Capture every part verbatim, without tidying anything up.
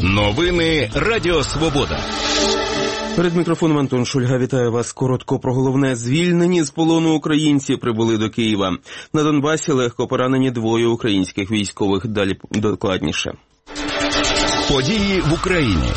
Новини Радіо Свобода. Перед мікрофоном Антон Шульга. Вітаю вас. Коротко про головне. Звільнені з полону українці прибули до Києва. На Донбасі легко поранені двоє українських військових. Далі докладніше. Події в Україні.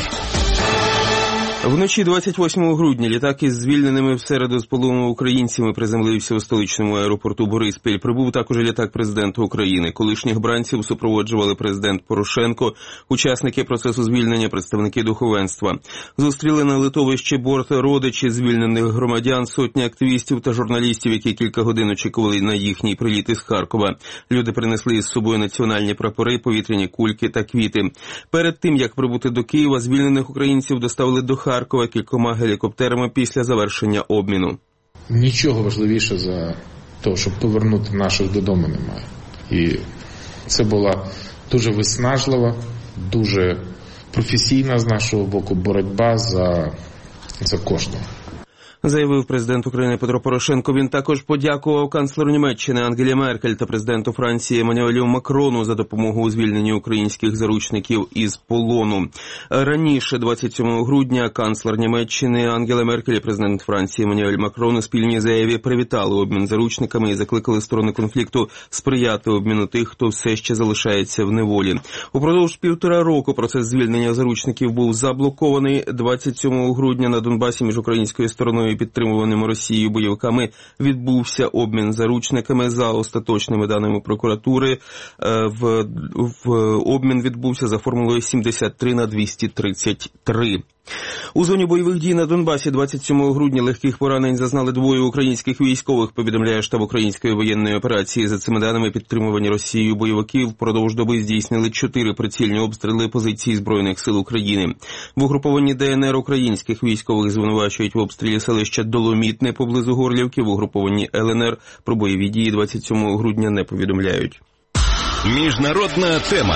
Вночі двадцять восьмого грудня літак із звільненими в середу з полону українцями приземлився у столичному аеропорту Бориспіль. Прибув також літак президента України. Колишніх бранців супроводжували президент Порошенко, учасники процесу звільнення, представники духовенства. Зустріли на литовищі борт родичі звільнених громадян, сотні активістів та журналістів, які кілька годин очікували на їхній приліт із Харкова. Люди принесли із собою національні прапори, повітряні кульки та квіти. Перед тим, як прибути до Києва, звільнених українців доставили до Харкова кількома гелікоптерами після завершення обміну. Нічого важливіше за те, щоб повернути наших додому, немає. І це була дуже виснажлива, дуже професійна з нашого боку боротьба за, за кожного. Заявив президент України Петро Порошенко. Він також подякував канцлеру Німеччини Ангелі Меркель та президенту Франції Еммануелю Макрону за допомогу у звільненні українських заручників із полону. Раніше, двадцять сьомого грудня, канцлер Німеччини Ангела Меркель і президент Франції Еммануель Макрон у спільній заяві привітали обмін заручниками і закликали сторони конфлікту сприяти обміну тих, хто все ще залишається в неволі. Упродовж півтора року процес звільнення заручників був заблокований. двадцять сьомого грудня на Донбасі між українською стороною і підтримуваними Росією бойовиками відбувся обмін заручниками. За остаточними даними прокуратури, в, в обмін відбувся за формулою сімдесят три на двісті тридцять три. У зоні бойових дій на Донбасі двадцять сьомого грудня легких поранень зазнали двоє українських військових, повідомляє штаб української воєнної операції. За цими даними, підтримувані Росією бойовики впродовж доби здійснили чотири прицільні обстріли позицій Збройних сил України. В угрупованні ДНР українських військових звинувачують в обстрілі селища Доломітне поблизу Горлівки. В угрупованні ЛНР про бойові дії двадцять сьомого грудня не повідомляють. Міжнародна тема.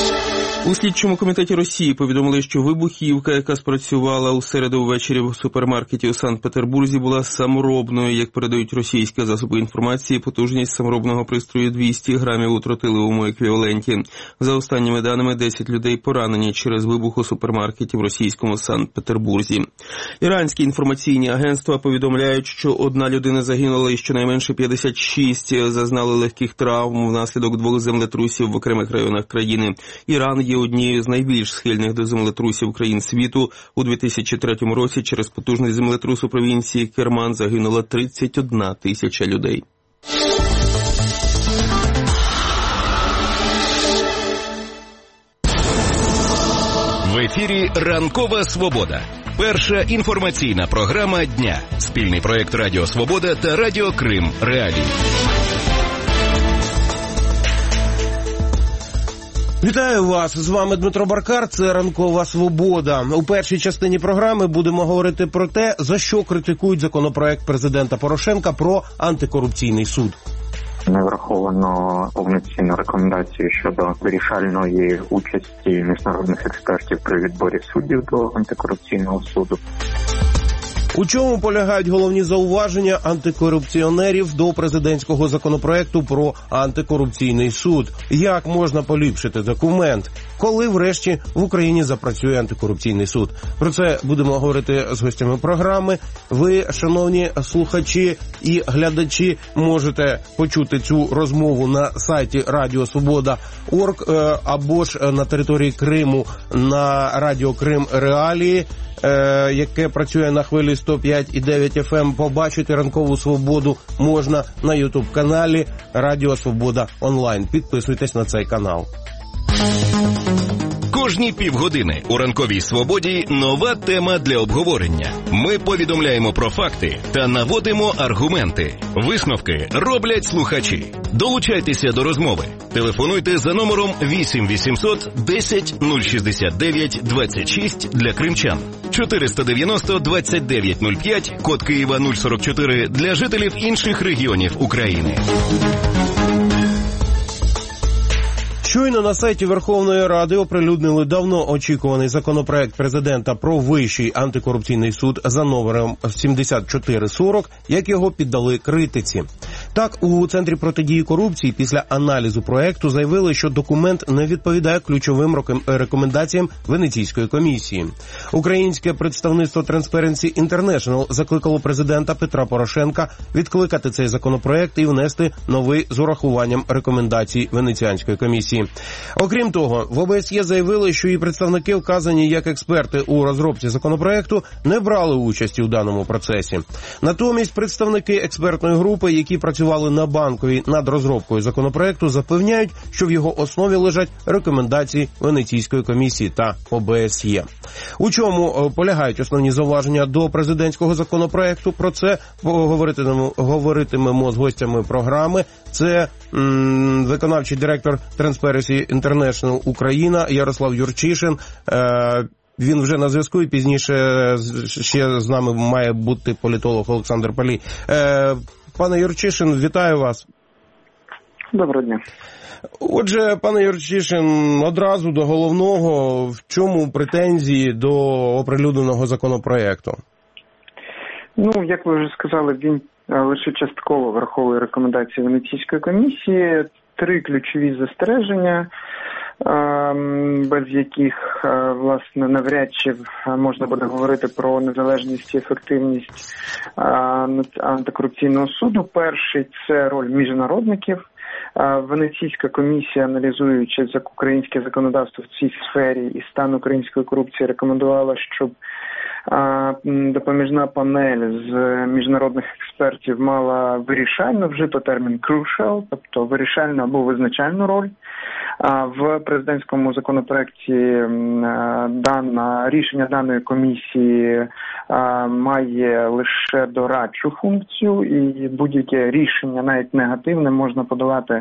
У слідчому комітеті Росії повідомили, що вибухівка, яка спрацювала у середу ввечері в супермаркеті у Санкт-Петербурзі, була саморобною. Як передають російські засоби інформації, потужність саморобного пристрою двісті грамів у тротиловому еквіваленті. За останніми даними, десять людей поранені через вибух у супермаркеті в російському Санкт-Петербурзі. Іранські інформаційні агентства повідомляють, що одна людина загинула і щонайменше п'ятдесят шість зазнали легких травм внаслідок двох землетрусів в окремих районах країни. Іран є однією з найбільш схильних до землетрусів країн світу. У дві тисячі третьому році через потужний землетрус у провінції Керман загинула тридцять одна тисяча людей. В ефірі «Ранкова Свобода». Перша інформаційна програма дня. Спільний проєкт Радіо Свобода та Радіо Крим Реалії. Вітаю вас! З вами Дмитро Баркар, це «Ранкова Свобода». У першій частині програми будемо говорити про те, за що критикують законопроект президента Порошенка про антикорупційний суд. Не враховано повноцінну рекомендацію щодо вирішальної участі міжнародних експертів при відборі суддів до антикорупційного суду. У чому полягають головні зауваження антикорупціонерів до президентського законопроекту про антикорупційний суд? Як можна поліпшити документ? Коли, врешті, в Україні запрацює антикорупційний суд? Про це будемо говорити з гостями програми. Ви, шановні слухачі і глядачі, можете почути цю розмову на сайті Радіо Свобода крапка орг або ж на території Криму на Радіо Крим Реалії, яке працює на хвилі сто п'ять і дев'ять еф ем. Побачити «Ранкову Свободу» можна на ютуб-каналі Радіо Свобода онлайн. Підписуйтесь на цей канал. Кожні півгодини у «Ранковій Свободі» нова тема для обговорення. Ми повідомляємо про факти та наводимо аргументи. Висновки роблять слухачі. Долучайтеся до розмови. Телефонуйте за номером вісім вісімсот десять нуль шістдесят дев'ять двадцять шість для кримчан, чотириста дев'яносто двадцять дев'ять нуль п'ять, код Києва нуль сорок чотири для жителів інших регіонів України. Щойно на сайті Верховної Ради оприлюднили давно очікуваний законопроект президента про Вищий антикорупційний суд за номером сімдесят чотири сорок, як його піддали критиці. Так, у Центрі протидії корупції після аналізу проекту заявили, що документ не відповідає ключовим рекомендаціям Венеційської комісії. Українське представництво Transparency International закликало президента Петра Порошенка відкликати цей законопроект і внести новий з урахуванням рекомендацій Венеціанської комісії. Окрім того, в ОБСЄ заявили, що і представники, вказані як експерти у розробці законопроекту, не брали участі у даному процесі. Натомість представники експертної групи, які працювали на Банковій над розробкою законопроекту, запевняють, що в його основі лежать рекомендації Венеційської комісії та ОБСЄ. У чому полягають основні зауваження до президентського законопроекту? Про це поговоритимемо, говоритимемо з гостями програми. Це м, виконавчий директор Transparency International Україна Ярослав Юрчишин. Е, Він вже на зв'язку, і пізніше ще з нами має бути політолог Олександр Палій. Е, пане Юрчишин, вітаю вас. Доброго дня. Отже, пане Юрчишин, одразу до головного. В чому претензії до оприлюдненого законопроекту? Ну, як ви вже сказали, він лише частково враховує рекомендації Венеційської комісії. Три ключові застереження, без яких, власне, навряд чи можна буде говорити про незалежність і ефективність антикорупційного суду. Перший – це роль міжнародників. Венеційська комісія, аналізуючи українське законодавство в цій сфері і стан української корупції, рекомендувала, щоб допоміжна панель з міжнародних експертів мала вирішальну, вжито термін crucial, тобто вирішальну або визначальну роль. В президентському законопроекті дана, рішення даної комісії має лише дорадчу функцію, і будь-яке рішення, навіть негативне, можна подавати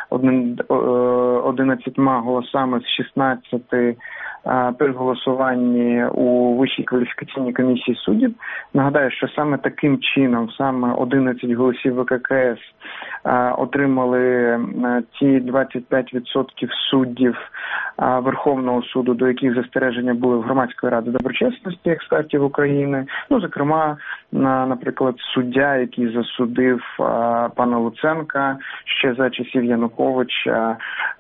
одинадцятьма голосами з шістнадцяти при голосуванні у Вищій кваліфікаційній комісії суддів. Нагадаю, що саме таким чином, саме одинадцять голосів ВККС отримали ті двадцять п'ять відсотків суддів Верховного суду, до яких застереження були в Громадської ради доброчесності експертів України. Ну, зокрема, наприклад, суддя, який засудив пана Луценка ще за часів Януковича,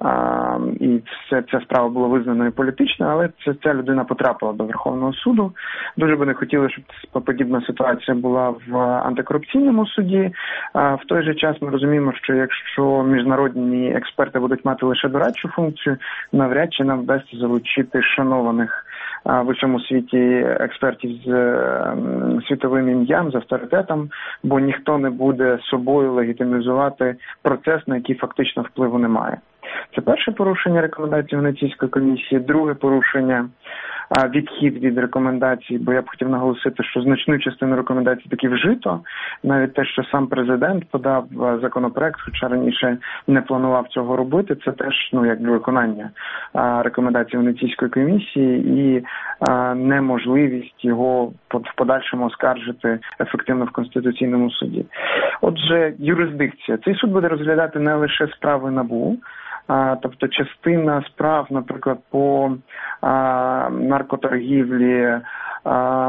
і все, ця справа була визнаною політичною, але ця, ця людина потрапила до Верховного суду. Дуже би не хотіли, щоб подібна ситуація була в антикорупційному суді. В той же час ми розуміємо, що якщо міжнародні експерти будуть мати лише дорадчу функцію, навряд чи нам вдасться залучити шанованих в усьому світі експертів з світовим ім'ям, з авторитетом, бо ніхто не буде собою легітимізувати процес, на який фактично впливу немає. Це перше порушення рекомендацій Венеційської комісії. Друге порушення – відхід від рекомендацій, бо я б хотів наголосити, що значну частину рекомендацій таки вжито. Навіть те, що сам президент подав законопроект, хоча раніше не планував цього робити, це теж, ну, якби виконання рекомендацій Венеційської комісії і неможливість його в подальшому оскаржити ефективно в Конституційному суді. Отже, юрисдикція. Цей суд буде розглядати не лише справи НАБУ, А, тобто частина справ, наприклад, по а, наркоторгівлі, а,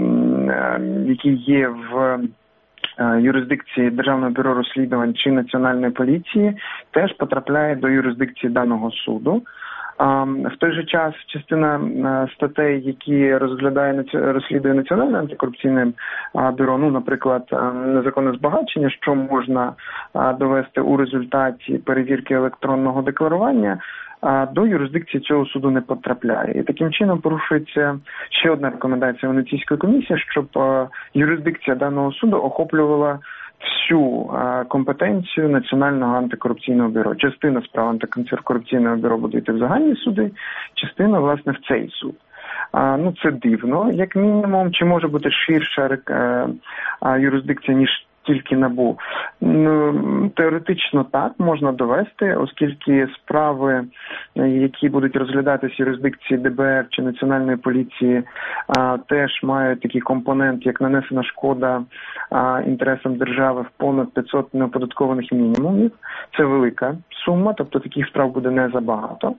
які є в а, юрисдикції Державного бюро розслідувань чи Національної поліції, теж потрапляє до юрисдикції даного суду. В той же час частина статей, які розглядає, розслідує Національне антикорупційне бюро, ну, наприклад, незаконне збагачення, що можна довести у результаті перевірки електронного декларування, до юрисдикції цього суду не потрапляє. І таким чином порушується ще одна рекомендація Венеційської комісії, щоб юрисдикція даного суду охоплювала всю компетенцію Національного антикорупційного бюро. Частина справ антикорупційного бюро буде йти в загальні суди, частина, власне, в цей суд. А, ну, це дивно, як мінімум. Чи може бути ширша а, юрисдикція, ніж тільки НАБУ? Ну, теоретично так, можна довести, оскільки справи, які будуть розглядатися в юрисдикції ДБР чи Національної поліції, а, теж мають такий компонент, як нанесена шкода а, інтересам держави в понад п'ятсот неоподаткованих мінімумів. Це велика сума, тобто таких справ буде не забагато.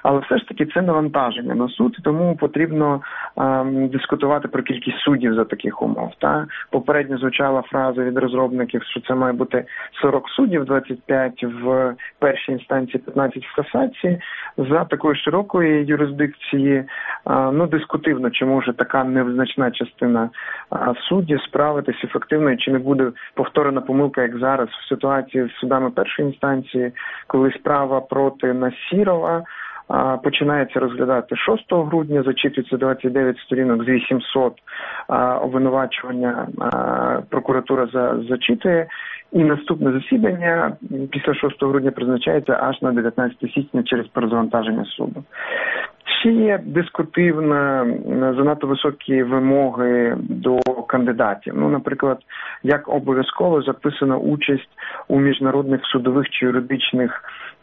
Але все ж таки це навантаження на суд, тому потрібно ем, дискутувати про кількість суддів за таких умов. Та? Попередньо звучала фраза від розробників, що це має бути сорок суддів, двадцять п'ять в першій інстанції, п'ятнадцять в касації. За такої широкої юрисдикції, е, ну, дискутивно, чи може така невизначна частина е, суддів справитись ефективно, і чи не буде повторена помилка, як зараз в ситуації з судами першої інстанції, коли справа проти Насірова а, починається розглядати шостого грудня, зачитується двадцять дев'ять сторінок з вісімсот а, обвинувачування, а, прокуратура за, зачитує, і наступне засідання після шостого грудня призначається аж на дев'ятнадцяте січня через перезавантаження суду. Ще є дискутивна, занадто високі вимоги до кандидатів. Ну, наприклад, як обов'язково записана участь у міжнародних судових чи юридичних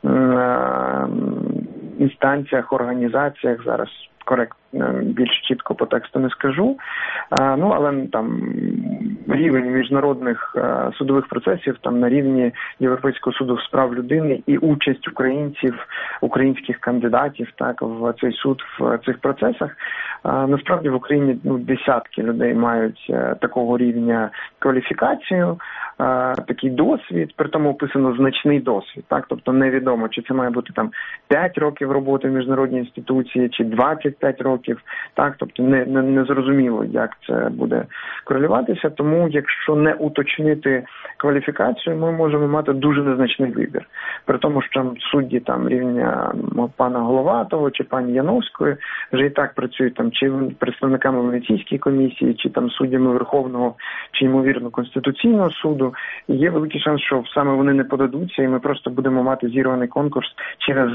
е- інстанціях, організаціях, зараз коректно, більш чітко по тексту не скажу. А, ну, але там рівень міжнародних а, судових процесів там на рівні Європейського суду з прав людини і участь українців, українських кандидатів так в цей суд в цих процесах. А, насправді в Україні ну, десятки людей мають а, такого рівня кваліфікацію, а, такий досвід, при тому описано значний досвід, так, тобто невідомо, чи це має бути там п'ять років роботи в міжнародній інституції, чи двадцять п'ять років, так, тобто не, не, не зрозуміло, як це буде корелюватися, тому якщо не уточнити кваліфікацію, ми можемо мати дуже незначний вибір. При тому, що судді там рівня пана Головатого чи пані Яновської вже і так працюють там чи представниками Венеційської комісії, чи там суддями Верховного, чи, ймовірно, Конституційного суду. І є великий шанс, що саме вони не подадуться, і ми просто будемо мати зірваний конкурс через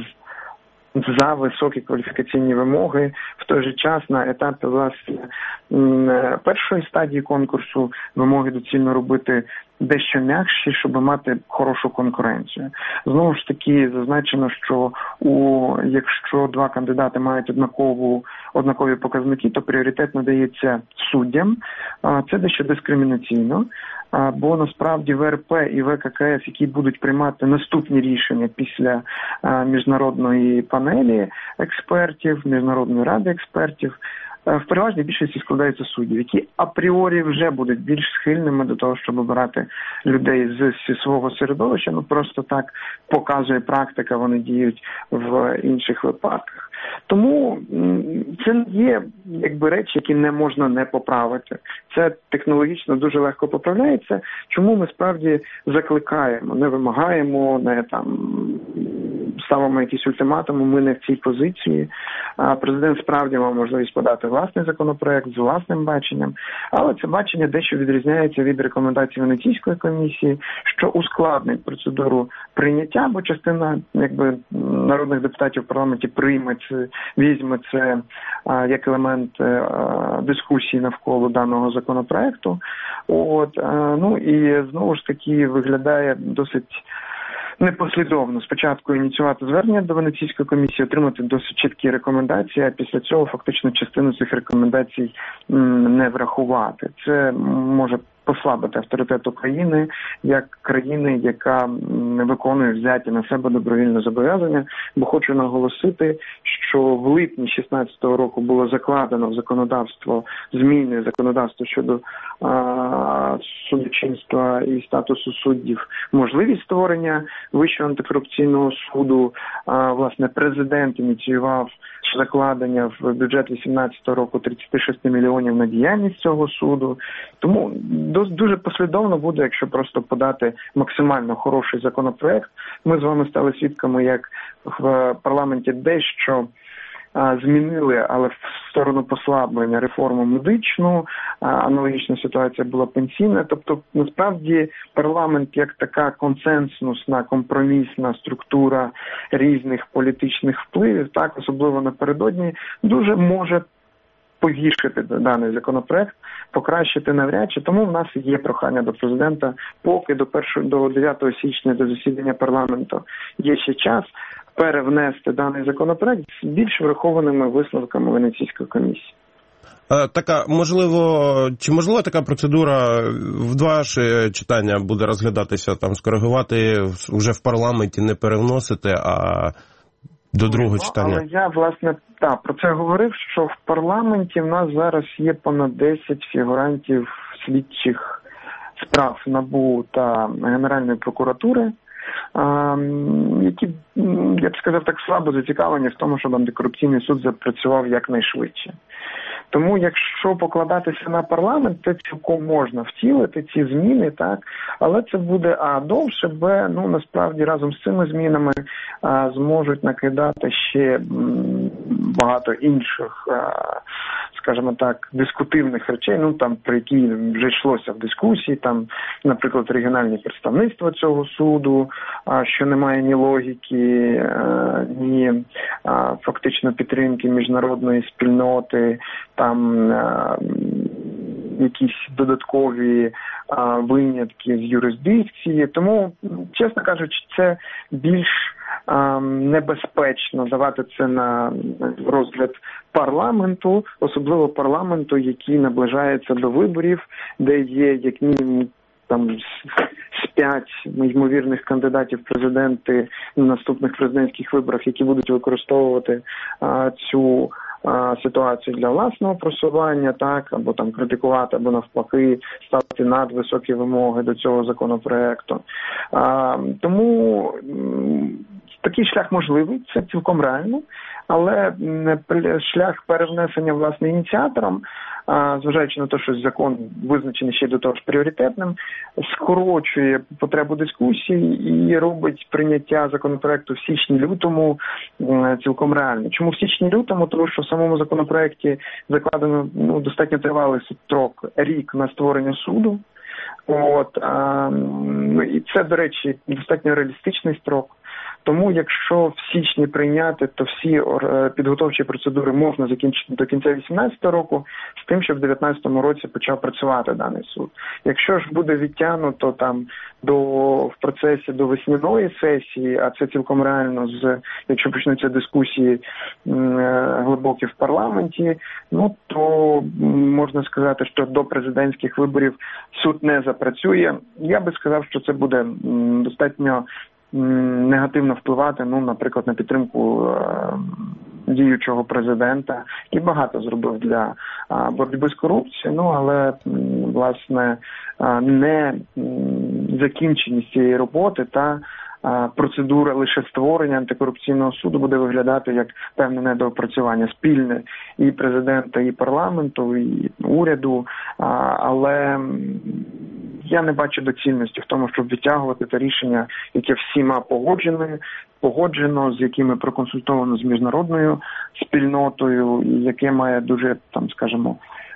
за високі кваліфікаційні вимоги. В той же час на етапі, власне, першої стадії конкурсу вимоги доцільно робити дещо м'якші, щоб мати хорошу конкуренцію. Знову ж таки, зазначено, що у якщо два кандидати мають однакову, однакові показники, то пріоритет надається суддям. Це дещо дискримінаційно, бо насправді В Р П і В К К С, які будуть приймати наступні рішення після міжнародної панелі експертів, Міжнародної ради експертів, в переважній більшості складаються суддів, які апріорі вже будуть більш схильними до того, щоб обирати людей з свого середовища. Ну, просто так показує практика, вони діють в інших випадках. Тому це не є, якби, речі, які не можна не поправити. Це технологічно дуже легко поправляється. Чому ми справді закликаємо, не вимагаємо, не там ставимо якісь ультиматуми, ми не в цій позиції. Президент справді мав можливість подати власний законопроект з власним баченням, але це бачення дещо відрізняється від рекомендацій Венеційської комісії, що ускладнить процедуру прийняття, бо частина, якби, народних депутатів в парламенті прийме це, візьме це а, як елемент а, дискусії навколо даного законопроекту. От, а, ну і знову ж таки виглядає досить непослідовно. Спочатку ініціювати звернення до Венеційської комісії, отримати досить чіткі рекомендації, а після цього фактично частину цих рекомендацій не врахувати. Це може послабити авторитет України як країни, яка виконує взяті на себе добровільне зобов'язання. Бо хочу наголосити, що в липні шістнадцятого року було закладено в законодавство зміни законодавства щодо а, судочинства і статусу суддів, можливість створення Вищого антикорупційного суду. А, власне, президент ініціював закладення в бюджет вісімнадцятого року тридцять шість мільйонів на діяльність цього суду. Тому дуже послідовно буде, якщо просто подати максимально хороший законопроект. Ми з вами стали свідками, як в парламенті дещо а, змінили, але в сторону послаблення реформу медичну, а, аналогічна ситуація була пенсійна. Тобто, насправді, парламент як така консенсусна, компромісна структура різних політичних впливів, так, особливо напередодні, дуже може погіршити даний законопроект, покращити навряд чи. Тому в нас є прохання до президента, поки до першого, до дев'ятого січня, до засідання парламенту є ще час, перевнести даний законопроект з більш врахованими висновками Венеційської комісії. Така, можливо, чи можливо така процедура в два ж читання буде розглядатися, там, скоригувати вже в парламенті, не перевносити, а до другого читання. Але я, власне, так, про це говорив, що в парламенті в нас зараз є понад десять фігурантів слідчих справ НАБУ та Генеральної прокуратури, які, я б сказав, так слабо зацікавлені в тому, щоб антикорупційний суд запрацював якнайшвидше. Тому, якщо покладатися на парламент, це цілком можна втілити ці зміни, так, але це буде а довше, б, ну насправді разом з цими змінами а, зможуть накидати ще м, багато інших, а, скажімо так, дискутивних речей, ну там про які вже йшлося в дискусії, там, наприклад, регіональні представництва цього суду, а, що не має ні логіки, а, ні а, фактично підтримки міжнародної спільноти. Там а, якісь додаткові а, винятки з юрисдикції. Тому, чесно кажучи, це більш а, небезпечно давати це на розгляд парламенту, особливо парламенту, який наближається до виборів, де є як мінімум там з п'ять ймовірних кандидатів в президенти на наступних президентських виборах, які будуть використовувати а, цю ситуацію для власного просування, так, або там критикувати, або навпаки ставити надвисокі вимоги до цього законопроекту. А, тому такий шлях можливий, це цілком реально, але шлях перевнесення, власне, ініціатором, зважаючи на те, що закон визначений ще до того ж пріоритетним, скорочує потребу дискусії і робить прийняття законопроекту в січні-лютому цілком реально. Чому в січні-лютому? Тому що в самому законопроекті закладено ну, достатньо тривалий строк, рік на створення суду. От, а, ну, і це, до речі, достатньо реалістичний строк. Тому, якщо в січні прийняти, то всі підготовчі процедури можна закінчити до кінця дві тисячі вісімнадцятого року, з тим, щоб в дві тисячі дев'ятнадцятому році почав працювати даний суд. Якщо ж буде відтягнуто там до в процесі до весняної сесії, а це цілком реально, з якщо почнуться дискусії глибокі в парламенті, ну то можна сказати, що до президентських виборів суд не запрацює. Я би сказав, що це буде достатньо негативно впливати, ну, наприклад, на підтримку е, діючого президента, і багато зробив для е, боротьби з корупцією, ну, але, власне, е, не закінченість цієї роботи та е, процедура лише створення антикорупційного суду буде виглядати як певне недоопрацювання спільне і президента, і парламенту, і уряду, е, але я не бачу доцільності в тому, щоб відтягувати те рішення, яке всіма погоджено, погоджено, з якими проконсультовано з міжнародною спільнотою, і яке має дуже, там, скажімо,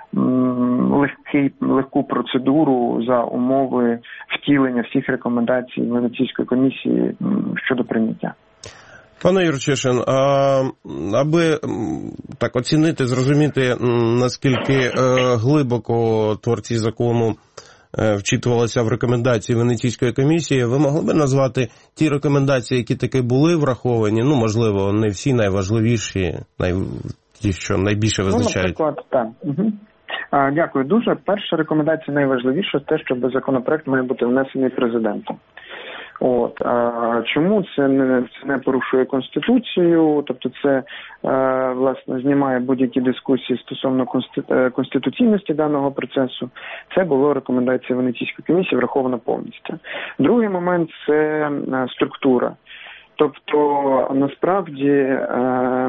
легкий, легку процедуру за умови втілення всіх рекомендацій Венеційської комісії щодо прийняття. Пане Юрчишин, а, аби так оцінити, зрозуміти, наскільки е, глибоко творці закону вчитувалися в рекомендації Венеційської комісії, ви могли б назвати ті рекомендації, які таки були враховані, ну, можливо, не всі найважливіші, най... ті, що найбільше визначають? Ну, наприклад, так. Угу. А, дякую дуже. Перша рекомендація найважливіша – те, щоб законопроект має бути внесений президентом. От а чому це не це не порушує Конституцію? Тобто, це а, власне знімає будь-які дискусії стосовно конституційності даного процесу. Це було рекомендація Венеційської комісії, враховано повністю. Другий момент – це а, структура. Тобто, насправді. А,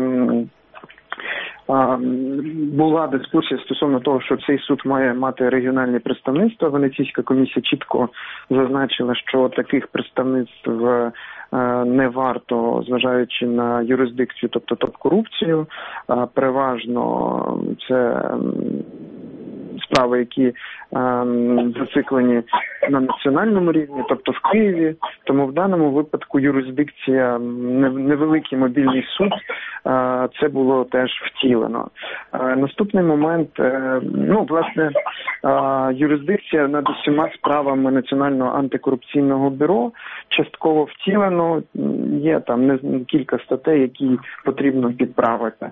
Була дискусія стосовно того, що цей суд має мати регіональне представництво. Венеційська комісія чітко зазначила, що таких представництв не варто, зважаючи на юрисдикцію, тобто топ-корупцію. Переважно це справи, які зациклені на національному рівні, тобто в Києві. Тому в даному випадку юрисдикція, невеликий мобільний суд, це було теж втілено. Наступний момент, ну, власне, юрисдикція над усіма справами Національного антикорупційного бюро частково втілено. Є там не кілька статей, які потрібно підправити.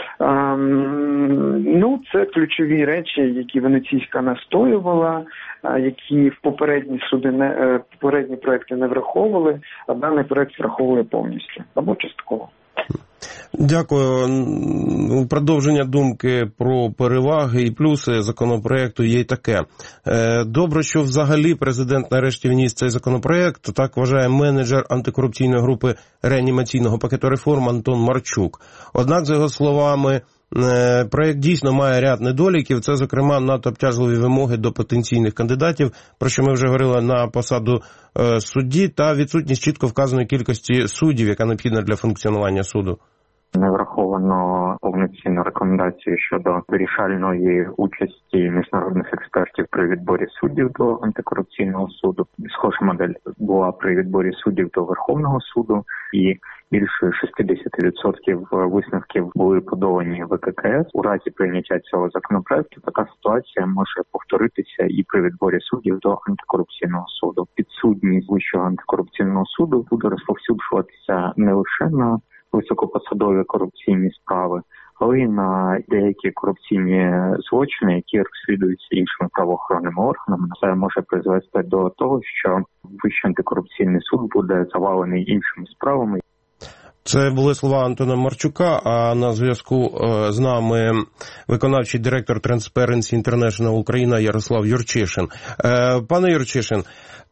Ну, це ключові речі, які Венеційська настоювала, які в попередні суди не попередні проекти не враховували, а даний проект враховує повністю або частково. Дякую. Продовження думки про переваги і плюси законопроекту є й таке. Добре, що взагалі президент нарешті вніс цей законопроект, так вважає менеджер антикорупційної групи реанімаційного пакету реформ Антон Марчук. Однак, за його словами, проект дійсно має ряд недоліків. Це, зокрема, надто обтяжливі вимоги до потенційних кандидатів, про що ми вже говорили, на посаду судді, та відсутність чітко вказаної кількості суддів, яка необхідна для функціонування суду. Не враховано повноцінну рекомендацію щодо вирішальної участі міжнародних експертів при відборі суддів до антикорупційного суду. Схожа модель була при відборі суддів до Верховного суду, і більше шістдесят відсотків висновків були подолані в К К С. У разі прийняття цього законопроекту така ситуація може повторитися і при відборі суддів до антикорупційного суду. Підсудність Вищого антикорупційного суду буде розповсюджуватися не лише на високопосадові корупційні справи, але й на деякі корупційні злочини, які розслідуються іншими правоохоронними органами. Це може призвести до того, що Вищий антикорупційний суд буде завалений іншими справами. Це були слова Антона Марчука, а на зв'язку з нами виконавчий директор Transparency International Україна Ярослав Юрчишин. Пане Юрчишин,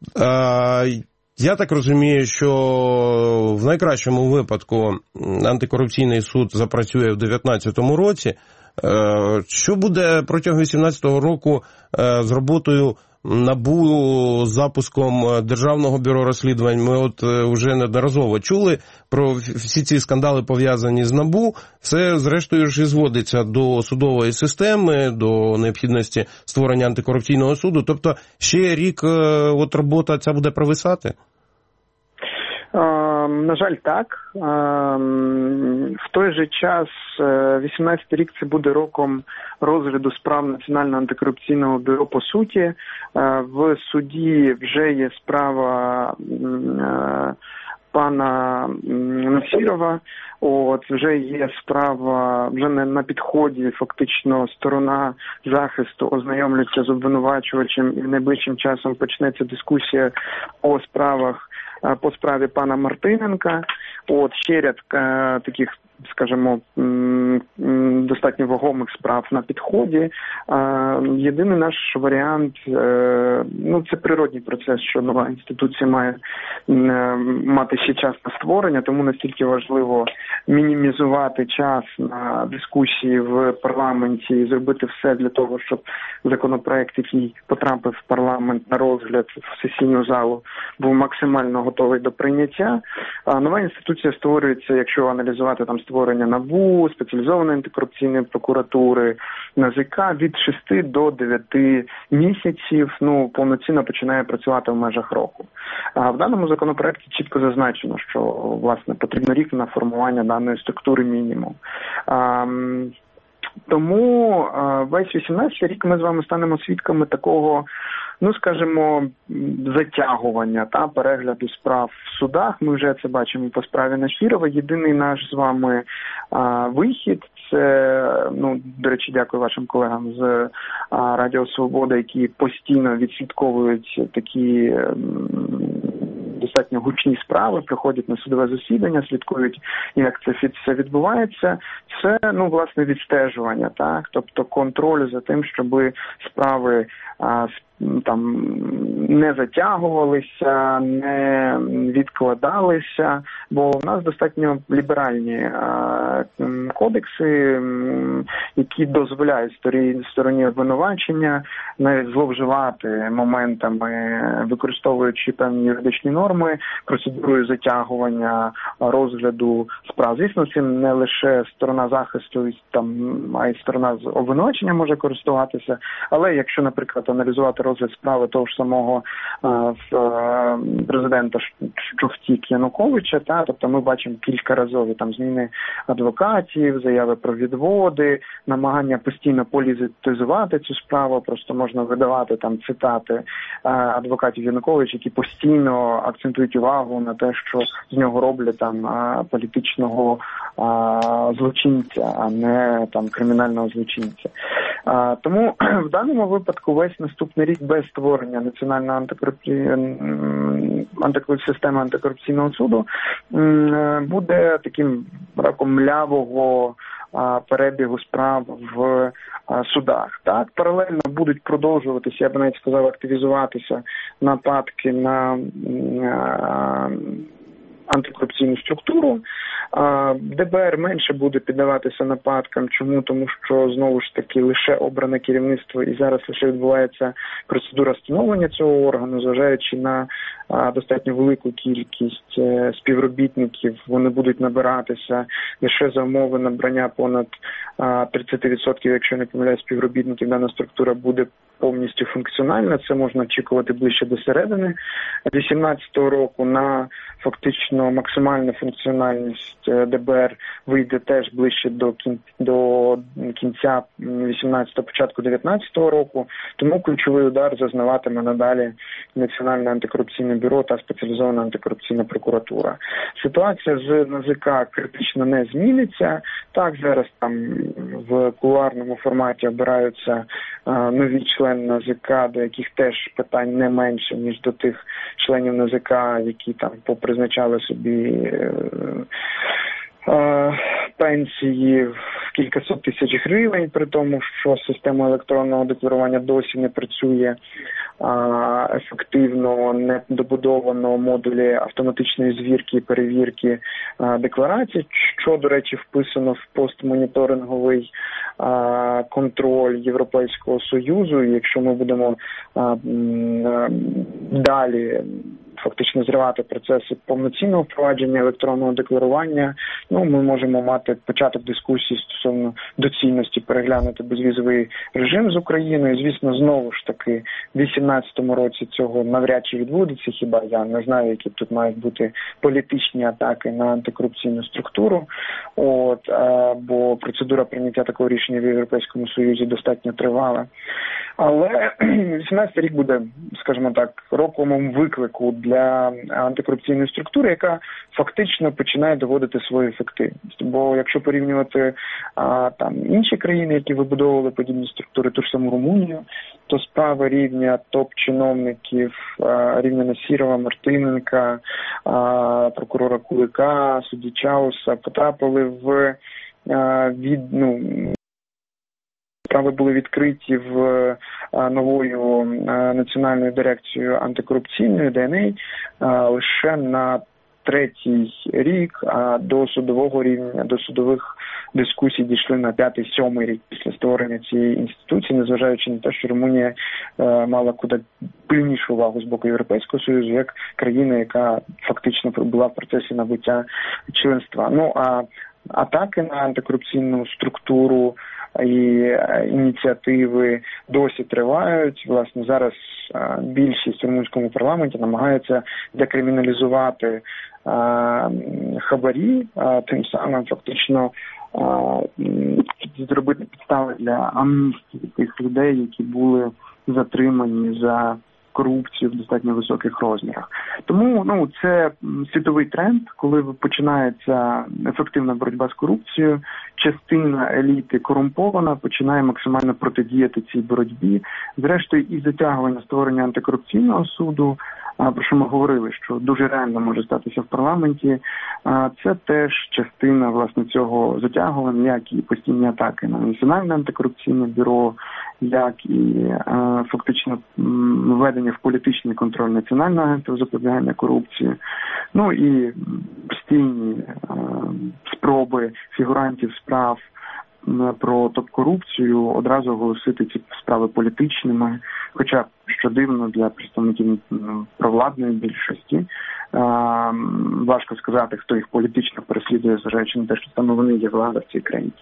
я так розумію, що в найкращому випадку антикорупційний суд запрацює в дев'ятнадцятому році. Що буде протягом вісімнадцятого року з роботою НАБУ, з запуском Державного бюро розслідувань? Ми от вже неодноразово чули про всі ці скандали, пов'язані з НАБУ. Все, зрештою, ж і зводиться до судової системи, до необхідності створення антикорупційного суду. Тобто ще рік от робота ця буде провисати? На жаль, так. В той же час вісімнадцятий рік це буде роком розгляду справ Національного антикорупційного бюро по суті. В суді вже є справа пана Насірова. От, вже є справа, вже не на підході, фактично, сторона захисту ознайомлюється з обвинувачувачем, і найближчим часом почнеться дискусія по справах, по справі пана Мартиненка. От, ще ряд е, таких, скажімо, достатньо вагомих справ на підході. Е, єдиний наш варіант, е, ну, це природній процес, що нова інституція має е, мати ще час на створення, тому настільки важливо мінімізувати час на дискусії в парламенті і зробити все для того, щоб законопроект, який потрапив в парламент на розгляд в сесійну залу, був максимально готовий до прийняття. А нова інституція створюється, якщо аналізувати там створення НАБУ, спеціалізованої антикорупційної прокуратури, Н А З К, від шести до дев'яти місяців, ну, повноцінно починає працювати в межах року. А в даному законопроекті чітко зазначено, що, власне, потрібно рік на формування даної структури мінімум. А, тому весь вісімнадцятий рік ми з вами станемо свідками такого, ну, скажімо, затягування та перегляду справ в судах. Ми вже це бачимо по справі Насірова. Єдиний наш з вами а, вихід – це, ну, до речі, дякую вашим колегам з а, Радіо Свобода, які постійно відслідковують такі м, достатньо гучні справи, приходять на судове засідання, слідкують, як це все відбувається. Це, ну, власне, відстежування, так, тобто контроль за тим, щоб справи а, там не затягувалися, не відкладалися, бо в нас достатньо ліберальні а, кодекси, які дозволяють стороні, стороні обвинувачення навіть зловживати моментами, використовуючи певні юридичні норми, процедурою затягування розгляду справ. Звісно, цим не лише сторона захисту, там, а й сторона обвинувачення може користуватися, але якщо, наприклад, аналізувати розгляд справи того ж самого а, а, президента, що втік Януковича, та, тобто ми бачимо кількаразові там зміни адвокатів, заяви про відводи, намагання постійно політизувати цю справу, просто можна видавати там цитати а, адвокатів Януковича, які постійно акцентують увагу на те, що з нього роблять там а, політичного а, злочинця, а не там кримінального злочинця. Тому в даному випадку весь наступний рік без створення національної антикорупційної системи антикорупційного суду буде таким роком млявого перебігу справ в судах. Так, паралельно будуть продовжуватися, я б навіть сказав, активізуватися нападки на антикорупційну структуру. Д Б Р менше буде піддаватися нападкам. Чому? Тому що, знову ж таки, лише обране керівництво і зараз лише відбувається процедура встановлення цього органу, зважаючи на достатньо велику кількість співробітників. Вони будуть набиратися лише за умови набрання понад тридцять відсотків, якщо не помиляюсь, співробітників, дана структура буде повністю функціональна. Це можна очікувати ближче до середини дві тисячі вісімнадцятого року. На фактично максимальну функціональність Д Б Р вийде теж ближче до кінця, до кінця вісімнадцятого, початку дев'ятнадцятого року. Тому ключовий удар зазнаватиме надалі Національне антикорупційне бюро та спеціалізована антикорупційна прокуратура. Ситуація з Н А З К критично не зміниться. Так, зараз там в кулуарному форматі обираються нові члени Н А З К, до яких теж питань не менше, ніж до тих членів Н А З К, які там попризначали собі е, е, пенсії в кількасот тисяч гривень, при тому, що система електронного декларування досі не працює а, ефективно, не добудовано модулі автоматичної звірки і перевірки а, декларацій, що, до речі, вписано в постмоніторинговий а, контроль Європейського Союзу. І якщо ми будемо а, а, далі фактично зривати процеси повноцінного впровадження електронного декларування, ну, ми можемо мати початок дискусії стосовно доцільності переглянути безвізовий режим з Україною. Звісно, знову ж таки, в дві тисячі вісімнадцятому році цього навряд чи відбудеться, хіба я не знаю, які тут мають бути політичні атаки на антикорупційну структуру. От, а, бо процедура прийняття такого рішення в Європейському Союзі достатньо тривала. Але вісімнадцятий рік буде, скажімо так, роком виклику для антикорупційної структури, яка фактично починає доводити свою ефективність. Бо якщо порівнювати а, там інші країни, які вибудовували подібні структури, ту ж саму Румунію, то справи рівня топ-чиновників, а, рівня Насірова, Мартиненка, а, прокурора Кулика, судді Чауса потрапили в а, від, ну, справи були відкриті в новою Національною дирекцією антикорупційною Д Н А лише на третій рік, а до судового рівня, до судових дискусій дійшли на п'ятий-сьомий рік після створення цієї інституції, незважаючи на те, що Румунія е, мала куди пильнішу увагу з боку Європейського Союзу, як країна, яка фактично була в процесі набуття членства. Ну, а атаки на антикорупційну структуру і ініціативи досі тривають. Власне, зараз більшість в румунському парламенті намагається декриміналізувати хабарі, тим самим фактично зробити підстави для амністії тих людей, які були затримані за корупцію в достатньо високих розмірах. Тому, ну, це світовий тренд, коли починається ефективна боротьба з корупцією, частина еліти корумпована, починає максимально протидіяти цій боротьбі. Зрештою, і затягування створення антикорупційного суду, про що ми говорили, що дуже реально може статися в парламенті, це теж частина, власне, цього затягування, як і постійні атаки на Національне антикорупційне бюро, як і фактично введення в політичний контроль Національного агентства запобігання корупції, ну і постійні спроби фігурантів справ про топ-корупцію одразу оголосити ці справи політичними, хоча, що дивно для представників провладної більшості, важко сказати, хто їх політично переслідує, зважаючи на те, що саме вони є влада в цій країні.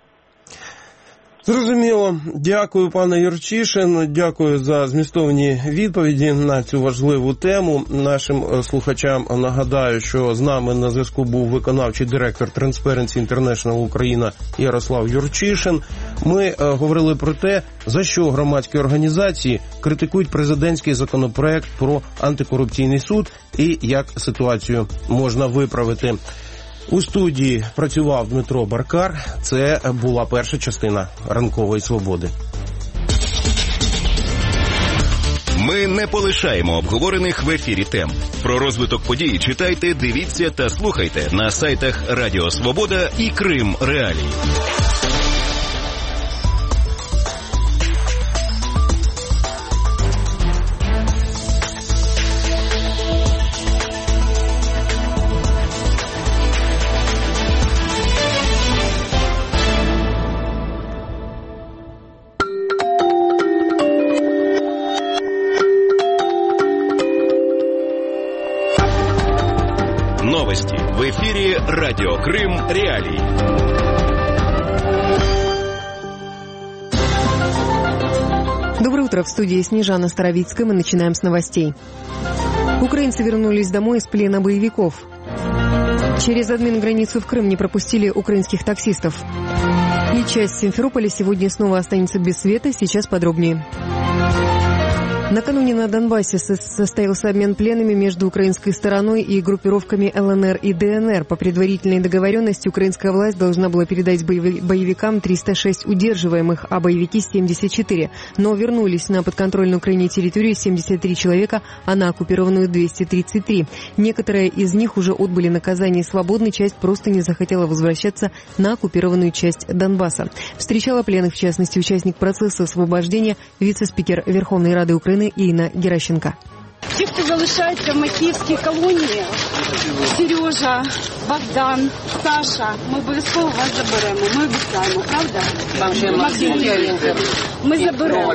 Зрозуміло. Дякую, пане Юрчишин. Дякую за змістовні відповіді на цю важливу тему. Нашим слухачам нагадаю, що з нами на зв'язку був виконавчий директор Transparency International Україна Ярослав Юрчишин. Ми говорили про те, за що громадські організації критикують президентський законопроект про антикорупційний суд і як ситуацію можна виправити. У студії працював Дмитро Баркар. Це була перша частина «Ранкової свободи». Ми не полишаємо обговорених в ефірі тем. Про розвиток подій читайте, дивіться та слухайте на сайтах Радіо Свобода і Крим Реалії. Новости в эфире Радио Крым Реалии. Доброе утро, в студии Снежана Старовицкая. Мы начинаем с новостей. Украинцы вернулись домой из плена боевиков. Через админграницу в Крым не пропустили украинских таксистов. И часть Симферополя сегодня снова останется без света. Сейчас подробнее. Накануне на Донбассе состоялся обмен пленными между украинской стороной и группировками эл эн эр и дэ эн эр. По предварительной договоренности украинская власть должна была передать боевикам триста шесть удерживаемых, а боевики семьдесят четыре. Но вернулись на подконтрольную Украине территорию семьдесят три человека, а на оккупированную двести тридцать три. Некоторые из них уже отбыли наказание и свободны, часть просто не захотела возвращаться на оккупированную часть Донбасса. Встречала пленных, в частности, участник процесса освобождения, вице-спикер Верховной Рады Украины Інна Геращенко. Ті, хто залишається в Макіївській колонії, Сережа, Богдан, Саша, ми обов'язково вас заберемо. Ми обіцяємо, правда? Максим, ми заберемо.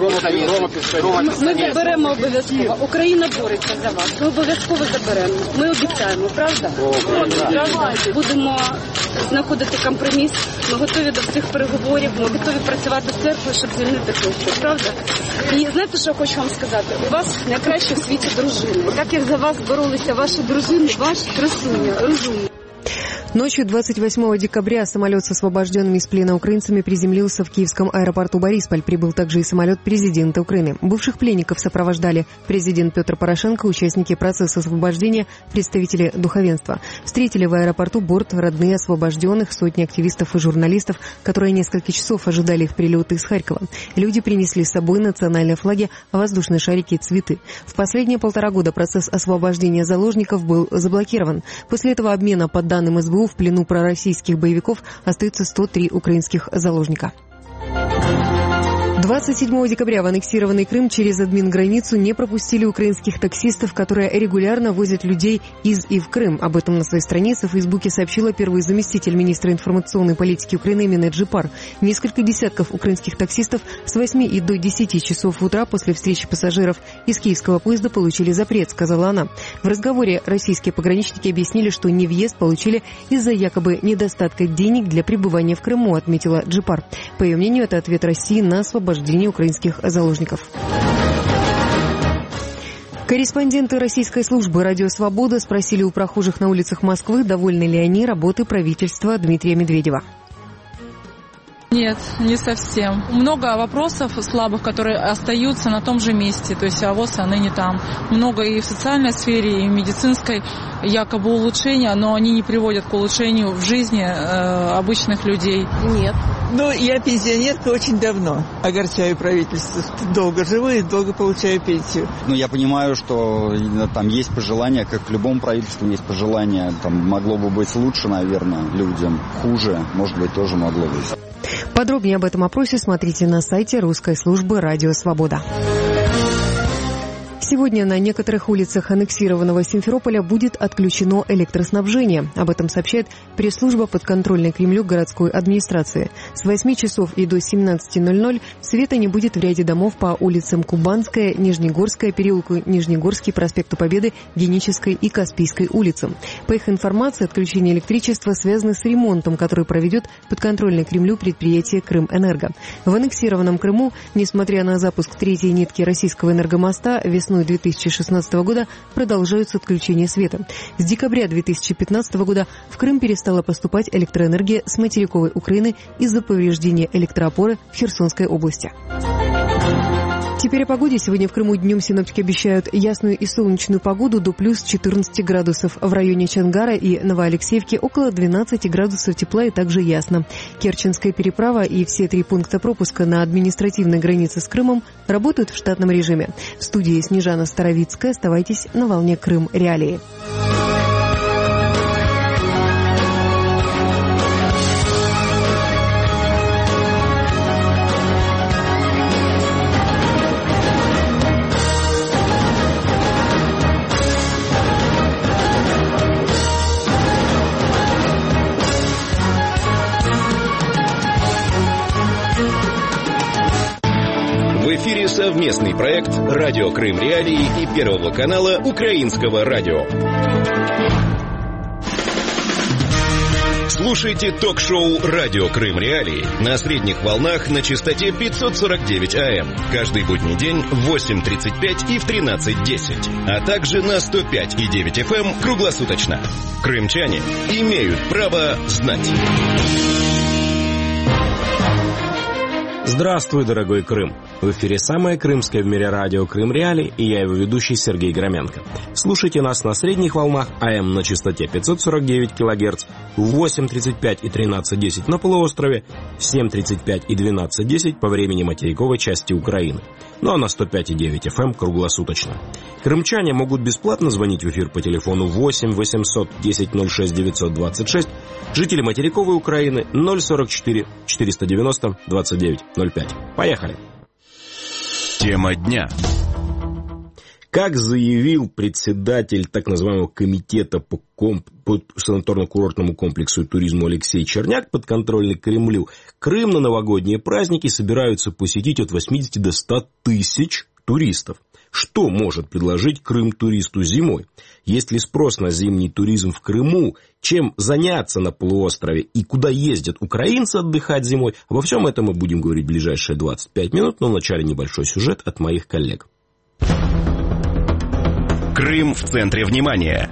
Ми заберемо обов'язково. Україна бореться за вас. Ми обов'язково заберемо. Ми обіцяємо, правда? Будемо знаходити компроміс. Ми готові до всіх переговорів. Ми готові працювати з церквою, щоб звільнити хлопців, правда? І знаєте, що я хочу вам сказати? У вас найкраще в світі дружини. Так як за вас боролися ваші дружини, ваші красуні, розумні. Ночью двадцать восьмого декабря самолет с освобожденными из плена украинцами приземлился в киевском аэропорту Борисполь. Прибыл также и самолет президента Украины. Бывших пленников сопровождали президент Петр Порошенко, участники процесса освобождения, представители духовенства. Встретили в аэропорту борт родные освобожденных, сотни активистов и журналистов, которые несколько часов ожидали их прилета из Харькова. Люди принесли с собой национальные флаги, воздушные шарики и цветы. В последние полтора года процесс освобождения заложников был заблокирован. После этого обмена, по данным эс бэ у, в плену пророссийских боевиков остается сто три украинских заложника. двадцать седьмого декабря в аннексированный Крым через админграницу не пропустили украинских таксистов, которые регулярно возят людей из и в Крым. Об этом на своей странице в Фейсбуке сообщила первый заместитель министра информационной политики Украины Мина Джипар. Несколько десятков украинских таксистов с восьми и до десяти часов утра после встречи пассажиров из киевского поезда получили запрет, сказала она. В разговоре российские пограничники объяснили, что невъезд получили из-за якобы недостатка денег для пребывания в Крыму, отметила Джипар. По ее мнению, это ответ России на освобождение украинских заложников. Корреспонденты российской службы «Радио Свобода» спросили у прохожих на улицах Москвы, довольны ли они работой правительства Дмитрия Медведева. Нет, не совсем. Много вопросов слабых, которые остаются на том же месте. То есть авось они не там. Много и в социальной сфере, и в медицинской якобы улучшения, но они не приводят к улучшению в жизни э, обычных людей. Нет. Ну, я пенсионерка очень давно. Огорчаю правительство. Долго живу и долго получаю пенсию. Ну, я понимаю, что там есть пожелания, как в любом правительстве есть пожелания. Там могло бы быть лучше, наверное, людям. Хуже, может быть, тоже могло быть. Подробнее об этом опросе смотрите на сайте русской службы «Радио Свобода». Сегодня на некоторых улицах аннексированного Симферополя будет отключено электроснабжение. Об этом сообщает пресс-служба подконтрольной Кремлю городской администрации. С восьми часов и до семнадцати ноль-ноль света не будет в ряде домов по улицам Кубанская, Нижнегорская, переулку Нижнегорский, проспекту Победы, Генической и Каспийской улицам. По их информации, отключение электричества связано с ремонтом, который проведет подконтрольное Кремлю предприятие «Крымэнерго». В аннексированном Крыму, несмотря на запуск третьей нитки российского энергомоста, весной две тысячи шестнадцатого года продолжаются отключения света. С декабря две тысячи пятнадцатого года в Крым перестала поступать электроэнергия с материковой Украины из-за повреждения электроопоры в Херсонской области. Теперь о погоде. Сегодня в Крыму днем синоптики обещают ясную и солнечную погоду до плюс четырнадцати градусов. В районе Чонгара и Новоалексеевки около двенадцати градусов тепла и также ясно. Керченская переправа и все три пункта пропуска на административной границе с Крымом работают в штатном режиме. В студии Снежана Старовицкая. Оставайтесь на волне Крым Реалии. В эфире совместный проект «Радио Крым Реалии» и Первого канала Украинского радио. Слушайте ток-шоу «Радио Крым Реалии» на средних волнах на частоте пятьсот сорок девять АМ каждый будний день в восемь тридцать пять и в тринадцать десять, а также на сто пять и девять эф эм круглосуточно. Крымчане имеют право знать. Здравствуй, дорогой Крым! В эфире самое крымское в мире радио Крым Реалии, и я его ведущий Сергей Громенко. Слушайте нас на средних волнах АМ на частоте пятьсот сорок девять килогерц, в восемь тридцать пять и тринадцать десять на полуострове, в семь тридцать пять и двенадцать десять по времени материковой части Украины. Ну а на сто пять и девять эф эм круглосуточно. Крымчане могут бесплатно звонить в эфир по телефону восемь восемьсот десять ноль шесть девятьсот двадцать шесть, жители материковой Украины ноль сорок четыре четыреста девяносто двадцать девять ноль пять. Поехали! Тема дня. Как заявил председатель так называемого комитета по, комп... по санаторно-курортному комплексу и туризму Алексей Черняк, подконтрольный Кремлю, Крым на новогодние праздники собираются посетить от восьмидесяти до ста тысяч туристов. Что может предложить Крым туристу зимой? Есть ли спрос на зимний туризм в Крыму? Чем заняться на полуострове? И куда ездят украинцы отдыхать зимой? Обо всем этом мы будем говорить в ближайшие двадцать пять минут, но вначале небольшой сюжет от моих коллег. Крым в центре внимания.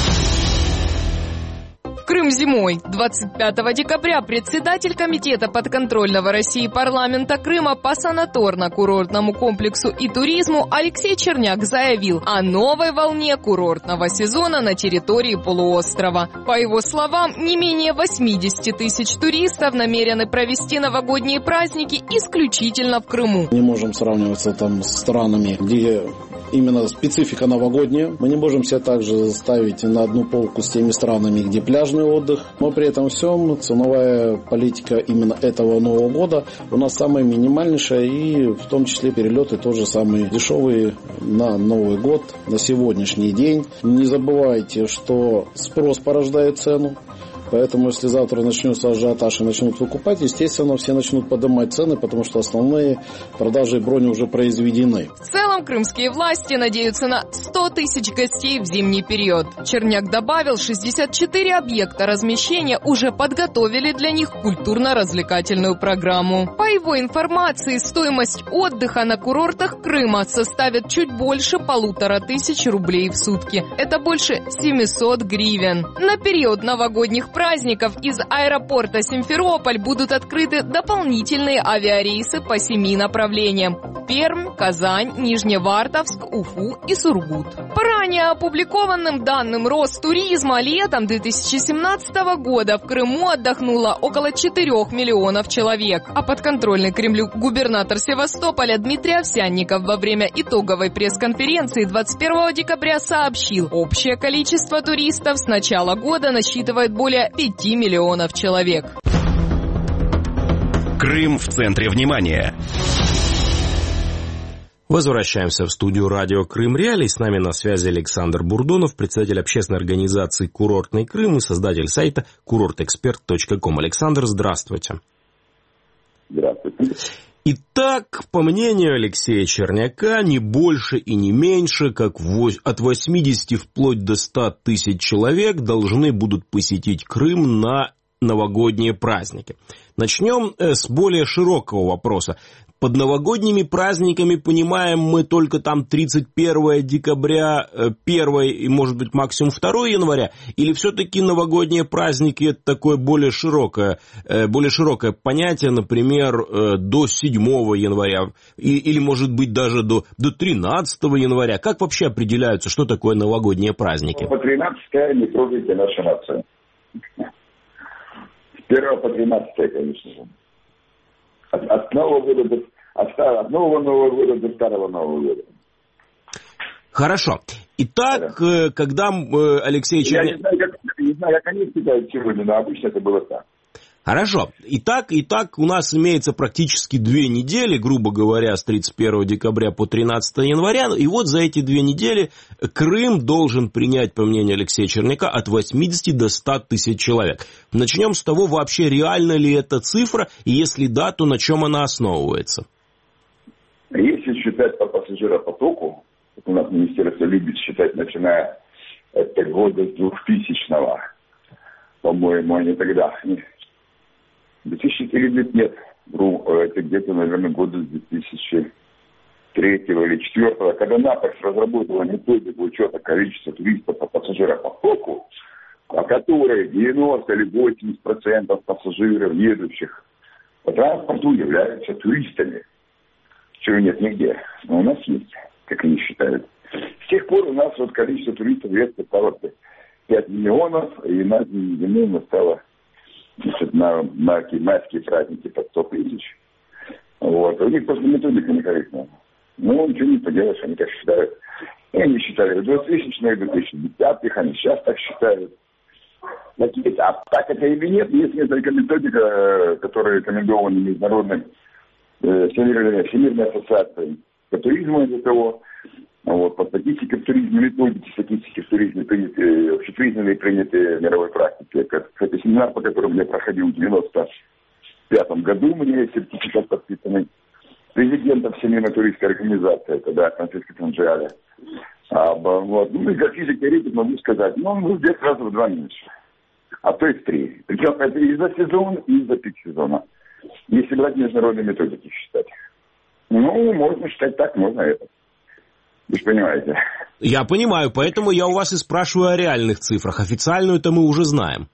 Крым зимой. двадцать пятого декабря председатель комитета подконтрольного России парламента Крыма по санаторно-курортному комплексу и туризму Алексей Черняк заявил о новой волне курортного сезона на территории полуострова. По его словам, не менее восьмидесяти тысяч туристов намерены провести новогодние праздники исключительно в Крыму. Не можем сравниваться там с странами, где именно специфика новогодняя. Мы не можем себя также ставить на одну полку с теми странами, где пляжный отдых. Но при этом всем ценовая политика именно этого Нового года у нас самая минимальнейшая, и в том числе перелеты тоже самые дешевые на Новый год, на сегодняшний день. Не забывайте, что спрос порождает цену. Поэтому, если завтра начнется ажиотаж и начнут выкупать, естественно, все начнут поднимать цены, потому что основные продажи и брони уже произведены. В целом, крымские власти надеются на сто тысяч гостей в зимний период. Черняк добавил, шестьдесят четыре объекта размещения уже подготовили для них культурно-развлекательную программу. По его информации, стоимость отдыха на курортах Крыма составит чуть больше полутора тысяч рублей в сутки. Это больше семисот гривен. На период новогодних праздников из аэропорта Симферополь будут открыты дополнительные авиарейсы по семи направлениям: Пермь, Казань, Нижневартовск, Уфу и Сургут. По ранее опубликованным данным Ростуризма, летом две тысячи семнадцатого года в Крыму отдохнуло около четырёх миллионов человек. А подконтрольный Кремлю губернатор Севастополя Дмитрий Овсянников во время итоговой пресс-конференции двадцать первого декабря сообщил, общее количество туристов с начала года насчитывает более пяти миллионов человек. Крым в центре внимания. Возвращаемся в студию радио Крым Реалии. С нами на связи Александр Бурдонов, председатель общественной организации «Курортный Крым» и создатель сайта курорт эксперт точка ком. Александр, здравствуйте. Здравствуйте. Итак, по мнению Алексея Черняка, не больше и не меньше, как от восьмидесяти вплоть до ста тысяч человек должны будут посетить Крым на новогодние праздники. Начнем с более широкого вопроса. Под новогодними праздниками понимаем мы только там тридцать первого декабря, первого и, может быть, максимум второго января? Или все-таки новогодние праздники – это такое более широкое, более широкое понятие, например, до седьмого января или, может быть, даже до, до тринадцатого января? Как вообще определяются, что такое новогодние праздники? По тринадцатое не трогайте нашу нацию. С первого по тринадцатое, конечно же. От, от нового года до от, старого, от нового Нового года до старого Нового года. Хорошо. Итак, да. Когда Алексей Черняков... Я не знаю, как, не знаю, как они считают сегодня, но обычно это было так. Хорошо. Итак, итак, у нас имеется практически две недели, грубо говоря, с тридцать первого декабря по тринадцатого января. И вот за эти две недели Крым должен принять, по мнению Алексея Черняка, от восьмидесяти до ста тысяч человек. Начнем с того, вообще реальна ли эта цифра, и если да, то на чем она основывается? Если считать по пассажиропотоку, у нас министерство любит считать, начиная от года двухтысячного, по-моему, они тогда... две тысячи четырнадцатый нет, это где-то, наверное, года две тысячи третьего или две тысячи четвёртого, когда НАПЭКС разработала методику учета количества туристов по пассажиропотоку, о которой девяносто или восемьдесят процентов пассажиров, едущих по транспорту, являются туристами. Чего нет нигде, но у нас есть, как они считают. С тех пор у нас вот количество туристов резко стало пять миллионов, и на зиму стало... Значит, на майские, майские праздники под сто тысяч. Вот. У них просто методика некорректная. Ну, ничего не поделаешь, они так считают. И они считали в двухтысячных, в двухтысячных, они сейчас так считают. А так это или нет, есть несколько методика, которые рекомендованы международным э, Всемирной, Всемирной ассоциацией по туризму из-за того. Вот, по статистике в туризме, методики статистики в туризме приняты, общепризнанные приняты в мировой практике. Кстати, семинар, по которому я проходил в девяносто пятом году, у меня есть сертификат подписанный президентом Всемирной туристской организации, тогда Франциско Танджиаре. А, вот, ну, и как физик-теоретик могу сказать, ну, ну, здесь раза в два меньше, а то и в три. Причем это и за сезон, и за пик сезона. Если брать международные методики считать. Ну, можно считать так, можно это. Вы же понимаете. Я понимаю, поэтому я у вас и спрашиваю о реальных цифрах. Официальную-то мы уже знаем.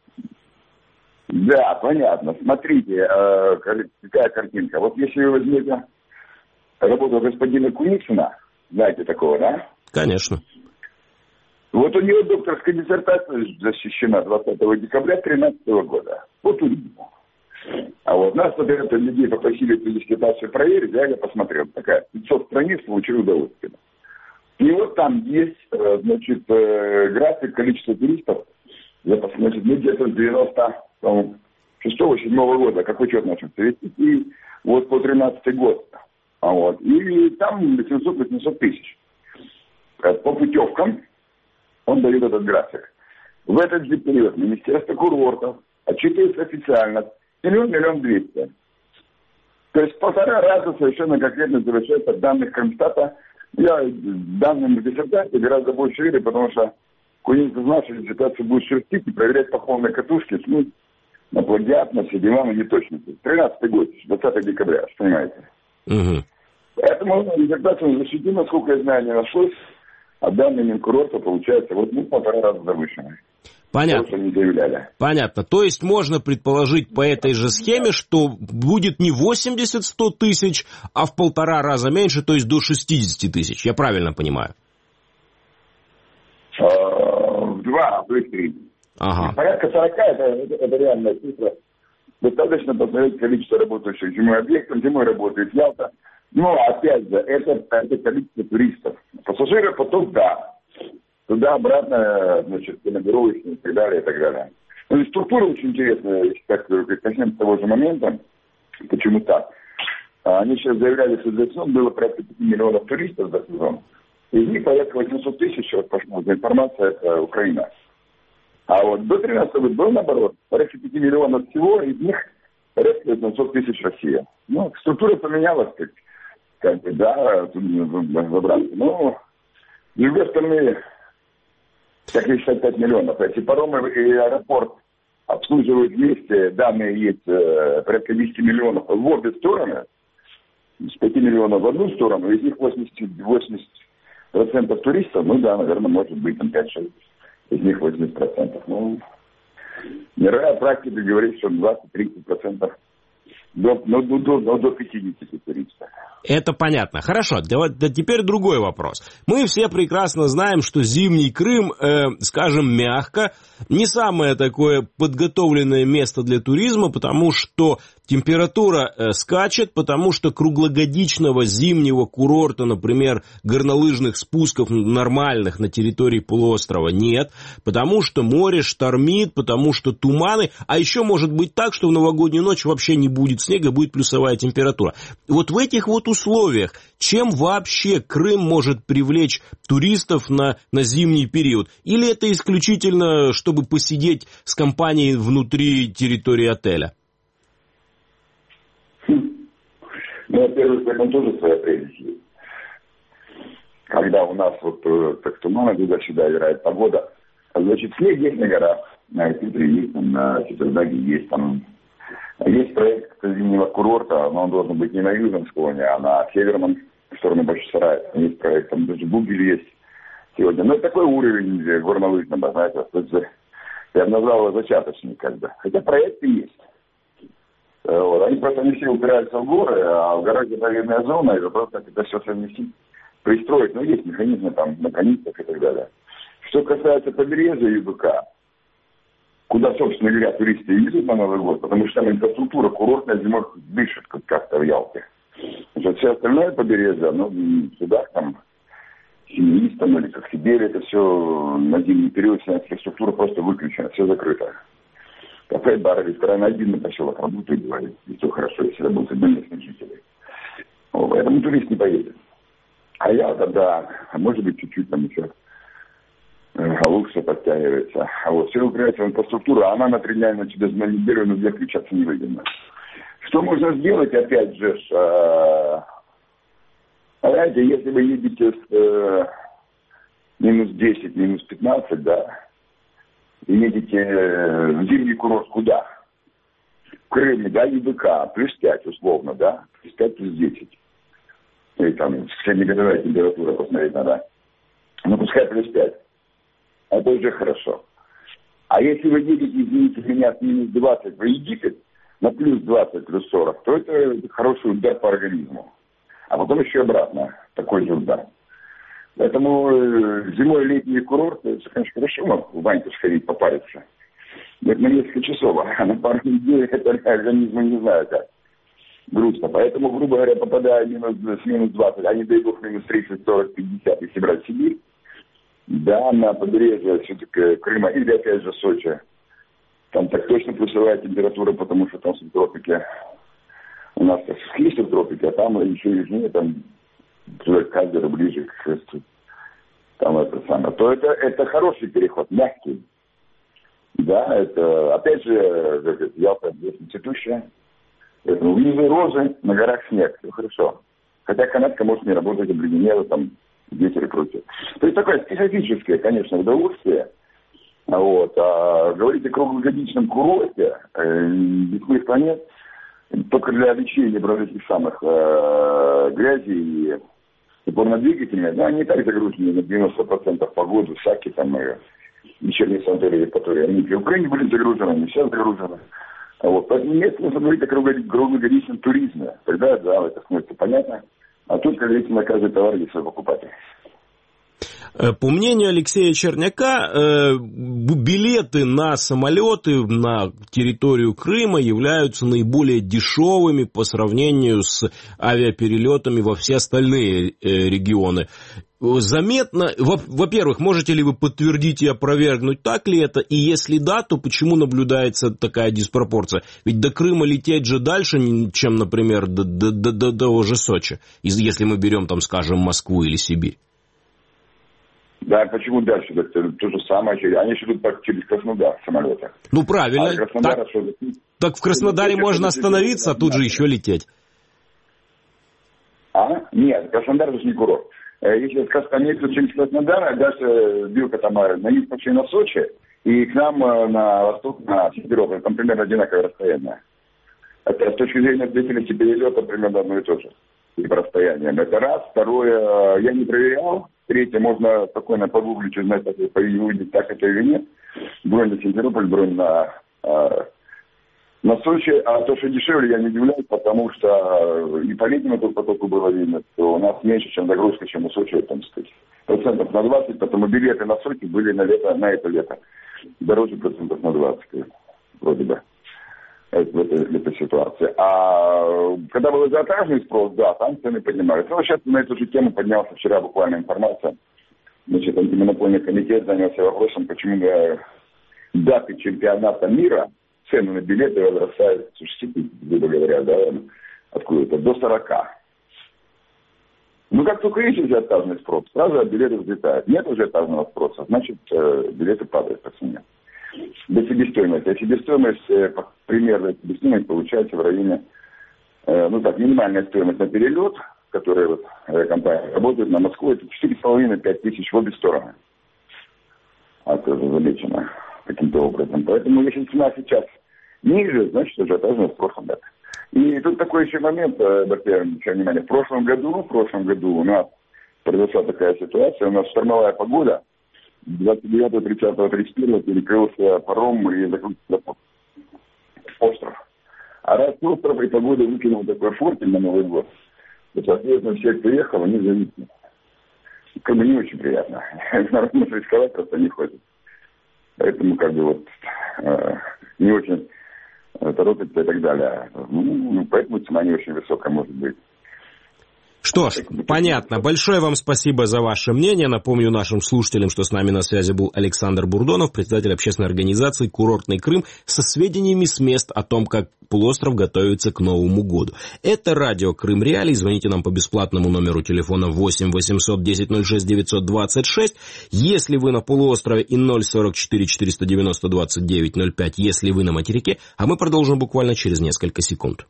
Да, понятно. Смотрите, э, какая картинка. Вот если вы возьмете работу господина Куницына, знаете такого, да? Конечно. Вот у него докторская диссертация защищена двадцатого декабря две тысячи тринадцатого года по туризму. А вот нас вот это людей попросили эту диссертацию проверить, я посмотрел. Такая пятьсот страниц, получил удовольствие. И вот там есть, значит, график количества туристов, значит, ну, где-то с девяносто шестого седьмого года, как учет начался вести, и вот по тринадцатый год. А вот, и там семьсот-восемьсот тысяч. По путевкам он дает этот график. В этот же период Министерство курортов отчитывается официально миллион-миллион двести. То есть полтора раза совершенно конкретно завершается данных Кронштадта. Я данным диссертации гораздо больше верю, потому что Куницын знал, что диссертацию будет шерстить и проверять по полной катушке, ну, на плагиат, на все дела, на неточности. тринадцатый год, двадцатого декабря, понимаете. Угу. Поэтому диссертацию защитить, насколько я знаю, не нашлось, а данные Минкурорта получается вот ну, полтора раза завышенные. Понятно. Не заявляли. Понятно. То есть можно предположить по этой же схеме, что будет не восемьдесят-сто тысяч, а в полтора раза меньше, то есть до шестьдесят тысяч. Я правильно понимаю? В два, а то и три. Ага. Порядка сорока это, это, это реальная цифра. Достаточно посмотреть количество работающих зимой объектов. Зимой работает Ялта. Но, опять же, это, это количество туристов. Пассажиры поток, да. Туда-обратно, значит, командировочные и так далее, и так далее. Ну, и структура очень интересная, если так коснемся того же момента. Почему так? Они сейчас заявляли, что за сезон было порядка пяти миллионов туристов за сезон. Из них порядка восемьсот тысяч, вот пошла информация, это Украина. А вот до тринадцатого года было наоборот, порядка пяти миллионов всего, из них порядка восемьсот тысяч Россия. Ну, структура поменялась, как, как бы, да, забраться. Но, с другой стороны, как шестьдесят пять миллионов. Эти паромы и аэропорт обслуживают вместе, данные есть, э, порядка десять миллионов в обе стороны. с пяти миллионов в одну сторону, из них восемьдесят процентов туристов, ну да, наверное, может быть там пять-шесть, из них восемьдесят процентов. Ну, мировая практика говорит, что двадцать-тридцать процентов до, ну, до, до, до пятидесяти туристов. Это понятно. Хорошо, да, да теперь другой вопрос. Мы все прекрасно знаем, что Зимний Крым, э, скажем мягко, не самое такое подготовленное место для туризма, потому что температура э, скачет, потому что круглогодичного зимнего курорта, например, горнолыжных спусков нормальных на территории полуострова нет, потому что море штормит, потому что туманы, а еще может быть так, что в новогоднюю ночь вообще не будет снега, будет плюсовая температура. Вот в этих вот условиях, чем вообще Крым может привлечь туристов на, на зимний период? Или это исключительно, чтобы посидеть с компанией внутри территории отеля? Хм. Ну, во-первых, в этом тоже своя прелесть есть. Когда у нас вот так туманы туда-сюда играет погода, значит, снег есть на горах, на Кипре есть, там, на Четвердаге есть, там. Есть проект зимнего курорта, но он должен быть не на южном склоне, а на северном, в сторону Бахчисарая. Есть проект, там даже Бугель есть сегодня. Но это такой уровень горнолыжного, знаете, я бы назвал его зачаточный, как бы. Хотя проекты есть. Вот. Они просто не все упираются в горы, а в горах заповедная зона, и вопрос, как это все совместить, пристроить. Но есть механизмы там на границах и так далее. Что касается побережья ЮБК, куда, собственно говоря, туристы едут на Новый год, потому что там инфраструктура курортная зимой дышит как-то в Ялте. Значит, все остальное побережье, ну, в судах там, семеистам или как Сибирь, это все на зимний период, вся инфраструктура просто выключена, все закрыто. Кафе, бары, рестораны, один на поселок работают, говорит, и все хорошо, если работают местные жители. Вот, поэтому турист не поедет. А я тогда, а может быть, чуть-чуть там еще лучше подтягивается. А вот все упирается в инфраструктуру, а она на три дня, на тебя на неделю, на две включаться не выгодно. Что можно сделать, опять же, э, знаете, если вы едете с э, минус десять, минус пятнадцать, да, и едете э, в зимний курорт куда? В Крыме, да, ЮБК, плюс пять условно, да, плюс пять, плюс десять. И там среднегодовая температура, посмотреть надо. Ну, пускай плюс пять. Это уже хорошо. А если вы едете, извините меня, с минус двадцать в Египет, на плюс двадцать, плюс сорок, то это хороший удар по организму. А потом еще обратно такой же удар. Поэтому э, зимой летний курорт, это, конечно, хорошо, в баньку сходить, попариться. Это на несколько часов, а на пару недель это организм не знаю как. Грустно. Поэтому, грубо говоря, попадая минус, с минус двадцать, а не дай бог минус тридцать, сорок, пятьдесят, если брать Сибирь, да, на побережье все-таки Крыма или опять же Сочи. Там так точно плюсовая температура, потому что там в тропике. У нас есть в тропике, а там еще южнее, там каждый ближе к шесту. Там это самое. То это, это хороший переход, мягкий. Да, это опять же, Ялта здесь цветущая. Внизу розы, на горах снег. Все хорошо. Хотя канатка может не работать, обледенела, там ветер и прочее. То есть такое специфическое, конечно, удовольствие. Вот. А говорить о круглогодичном курорте, э, без планет, только для лечения правда, этих самых э, грязи и, и порнодвигателей, да, они так загружены на девяносто процентов по году, Саки там и вечерние санатории, которые они в Украине были загружены, они сейчас загружены. Вот. Поэтому нет смысла говорить о круглогодичном туризме. Тогда, да, это становится понятно. А тут, как говорится, на каждый товар есть свой покупатель. По мнению Алексея Черняка, билеты на самолеты на территорию Крыма являются наиболее дешевыми по сравнению с авиаперелетами во все остальные регионы. Заметно, во-первых, можете ли вы подтвердить и опровергнуть, так ли это, и если да, то почему наблюдается такая диспропорция? Ведь до Крыма лететь же дальше, чем, например, до, до, до, до того же Сочи, если мы берем, там, скажем, Москву или Сибирь. Да, почему дальше? Это то же самое. Они еще идут через Краснодар в самолетах. Ну, правильно. А так, что... так в Краснодаре можно остановиться, а тут же еще лететь. А? Нет, Краснодар же не курорт. Если остановиться через Краснодар, а дальше Билка там на юг почти на Сочи, и к нам на восток, на Симферополь, там примерно одинаковое расстояние. Это с точки зрения длительности перелета примерно одно и то же. и по расстояниям. Это раз. Второе, я не проверял. Третье, можно спокойно погуглить, узнать, так это или нет. Бронь на Симферополь, бронь на, э, на Сочи. А то, что дешевле, я не удивляюсь, потому что и по летнему тут потоку было видно, что у нас меньше, чем загрузка, чем у Сочи, там, сказать, процентов на двадцать, потому билеты на Сочи были на лето, на это лето дороже процентов на двадцать, вроде бы. Это, в этой, в этой ситуации. А когда был ажиотажный спрос, да, там цены поднимались. Ну, сейчас на эту же тему поднялся вчера буквально информация. Значит, антимонопольный комитет занялся вопросом, почему даты чемпионата мира, цены на билеты возрастают с шестидесяти, грубо говоря, да, откуда-то, до сорока. Ну, как только есть ажиотажный спрос, сразу билеты взлетают. Нет ажиотажного спроса, значит, билеты падают по цене. До себестоимости. А себестоимость, примерно себестоимость получается в районе, ну так, минимальная стоимость на перелет, которая вот компания работает на Москву, это четыре с половиной - пять тысяч в обе стороны. А это уже замечено каким-то образом. Поэтому если цена сейчас ниже, значит ажиотажного спроса нет. И тут такой еще момент, обратите внимание, в прошлом году, в прошлом году у нас произошла такая ситуация, у нас штормовая погода, двадцать девятого, тридцатого, тридцать первого перекрылся паром и закрылся остров. А раз остров и погода выкинул такой фортель на Новый год, то, соответственно, все, кто ехал, они зависли. Как бы не очень приятно. Народ рисковать просто не хочет. Поэтому как бы вот э, не очень э, торопится и так далее. Ну, поэтому цена не очень высокая может быть. Что ж, понятно. Большое вам спасибо за ваше мнение. Напомню нашим слушателям, что с нами на связи был Александр Бурдонов, председатель общественной организации «Курортный Крым», со сведениями с мест о том, как полуостров готовится к Новому году. Это радио Крым Реалии. Звоните нам по бесплатному номеру телефона восемь восемьсот десять ноль шесть девятьсот двадцать шесть. Если вы на полуострове, и ноль сорок четыре четыреста девяносто двадцать девять ноль пять, если вы на материке. А мы продолжим буквально через несколько секунд.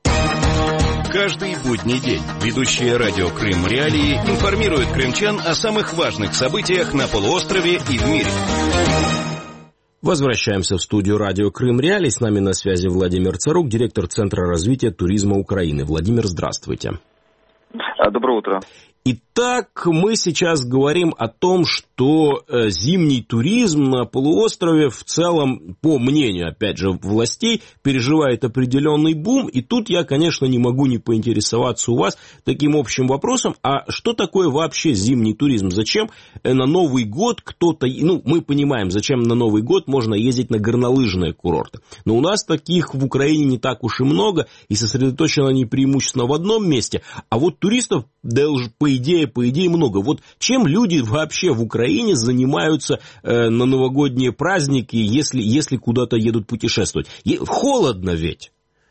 Каждый будний день ведущие радио Крым Реалии информируют крымчан о самых важных событиях на полуострове и в мире. Возвращаемся в студию радио Крым Реалии. С нами на связи Владимир Царук, директор Центра развития туризма Украины. Владимир, здравствуйте. Доброе утро. Итак, мы сейчас говорим о том, что зимний туризм на полуострове в целом, по мнению, опять же, властей, переживает определенный бум. И тут я, конечно, не могу не поинтересоваться у вас таким общим вопросом, а что такое вообще зимний туризм? Зачем на Новый год кто-то... Ну, мы понимаем, зачем на Новый год можно ездить на горнолыжные курорты. Но у нас таких в Украине не так уж и много, и сосредоточены они преимущественно в одном месте. А вот туристов, да уж по идее, по идее много. Вот чем люди вообще в Украине занимаются э, на новогодние праздники, если, если куда-то едут путешествовать? Е- холодно ведь.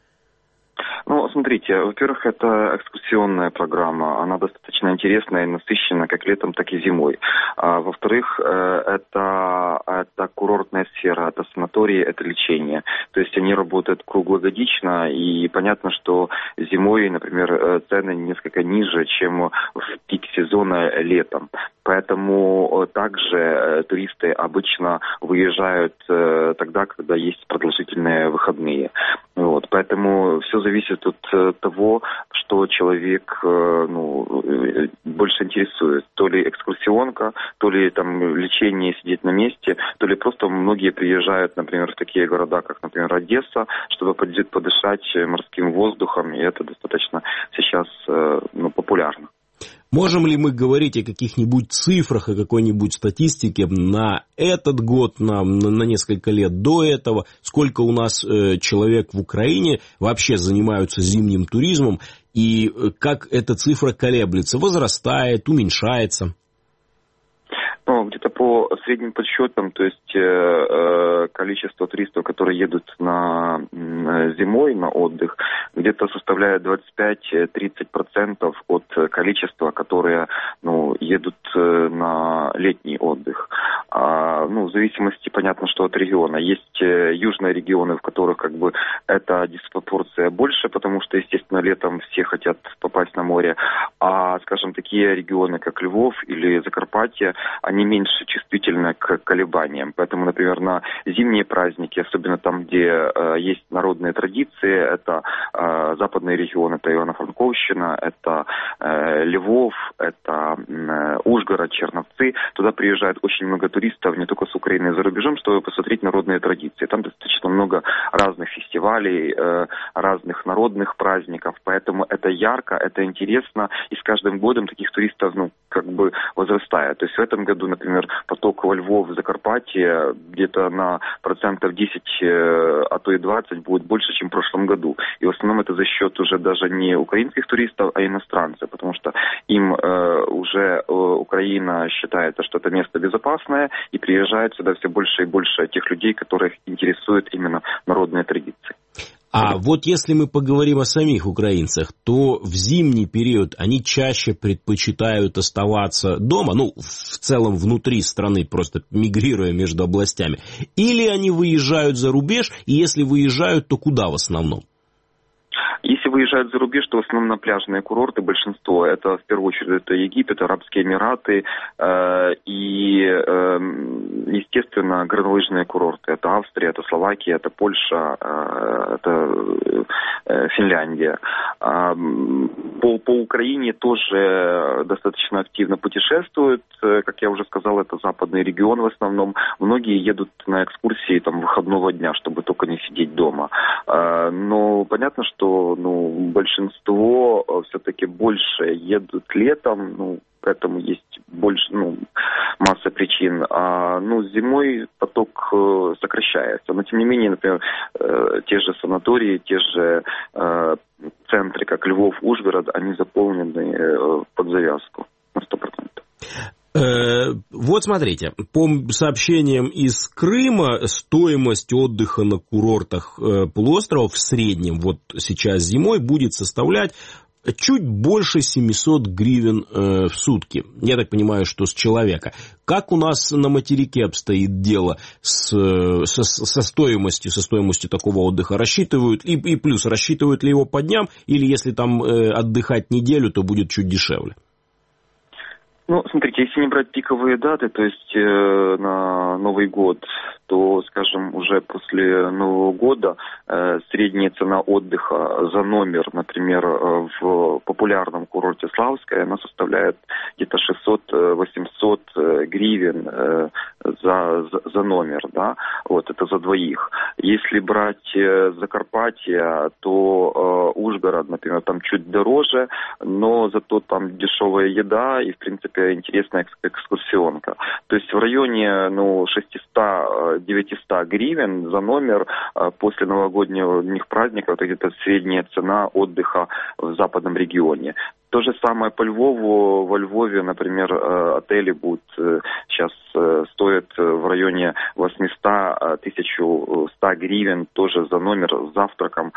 Ну, смотрите, во-первых, это экскурсионная программа, она достаточно интересная и насыщенная как летом, так и зимой. А, во-вторых, это, это курортная сфера, это санатории, это лечение. То есть они работают круглогодично, и понятно, что зимой, например, цены несколько ниже, чем в пик сезона летом. Поэтому также туристы обычно выезжают тогда, когда есть продолжительные выходные. Вот, поэтому все зависит от того, что человек ну, больше интересует. То ли экскурсионка, то ли там лечение, сидеть на месте, то ли просто многие приезжают, например, в такие города, как, например, Одесса, чтобы подышать морским воздухом, и это достаточно сейчас ну, популярно. Можем ли мы говорить о каких-нибудь цифрах, о какой-нибудь статистике на этот год, на, на несколько лет до этого? Сколько у нас э, человек в Украине вообще занимаются зимним туризмом? И как эта цифра колеблется? Возрастает, уменьшается? Ну, где-то по средним подсчетам, то есть э, количество туристов, которые едут на э, зимой на отдых, где-то составляет двадцать пять - тридцать процентов от количества, которые ну, едут э, на летний отдых. А, ну, в зависимости, понятно, что от региона. Есть э, южные регионы, в которых как бы эта диспропорция больше, потому что, естественно, летом все хотят попасть на море. А, скажем, такие регионы, как Львов или Закарпатье, они меньше чувствительны к колебаниям. Поэтому, например, на зимние праздники, особенно там, где э, есть народные традиции, это э, западный регион, это Ивано-Франковщина, Гатчина, это э, Львов, это э, Ужгород, Черновцы. Туда приезжает очень много туристов, не только с Украины, и за рубежом, чтобы посмотреть народные традиции. Там достаточно много разных фестивалей, э, разных народных праздников, поэтому это ярко, это интересно, и с каждым годом таких туристов, ну, как бы возрастает. То есть в этом году, например, поток во Львов, в Закарпатье где-то на процентов десять, э, а то и двадцать будет больше, чем в прошлом году. И в основном это за счет уже даже не украинских туристов, а иностранцев, потому что им э, уже э, Украина считается, что это место безопасное, и приезжает сюда все больше и больше тех людей, которых интересуют именно народные традиции. А вот если мы поговорим о самих украинцах, то в зимний период они чаще предпочитают оставаться дома, ну, в целом внутри страны, просто мигрируя между областями, или они выезжают за рубеж, и если выезжают, то куда в основном? Если выезжают за рубеж, то в основном на пляжные курорты большинство. Это в первую очередь это Египет, Арабские Эмираты э, и, э, естественно, горнолыжные курорты. Это Австрия, это Словакия, это Польша, э, это э, Финляндия. Э, по, по Украине тоже достаточно активно путешествуют. Как я уже сказал, это западный регион в основном. Многие едут на экскурсии там, выходного дня, чтобы только не сидеть дома. Э, но понятно, что ну, большинство все-таки больше едут летом, ну, к этому есть больше, ну, масса причин. А, ну, зимой поток э, сокращается. Но, тем не менее, например, э, те же санатории, те же э, центры, как Львов, Ужгород, они заполнены э, под завязку на сто процентов. Вот смотрите, по сообщениям из Крыма, стоимость отдыха на курортах полуострова в среднем вот сейчас зимой будет составлять чуть больше семьсот гривен в сутки. Я так понимаю, что с человека. Как у нас на материке обстоит дело с, со, со стоимостью, со стоимостью такого отдыха? Рассчитывают, и, и плюс, рассчитывают ли его по дням, или если там отдыхать неделю, то будет чуть дешевле? Ну, смотрите, если не брать пиковые даты, то есть э, на Новый год, то, скажем, уже после Нового года э, средняя цена отдыха за номер, например, э, в популярном курорте Славское, она составляет где-то шестьсот-восемьсот гривен э, за, за, за номер, да, вот, это за двоих. Если брать э, Закарпатье, то э, Ужгород, например, там чуть дороже, но зато там дешевая еда и, в принципе, интересная экскурсионка. То есть в районе ну, шестьсот-девятьсот гривен за номер после новогодних праздников, это где-то средняя цена отдыха в западном регионе. То же самое по Львову. Во Львове, например, отели будут сейчас стоят в районе восемьсот-тысяча сто гривен тоже за номер с завтраком.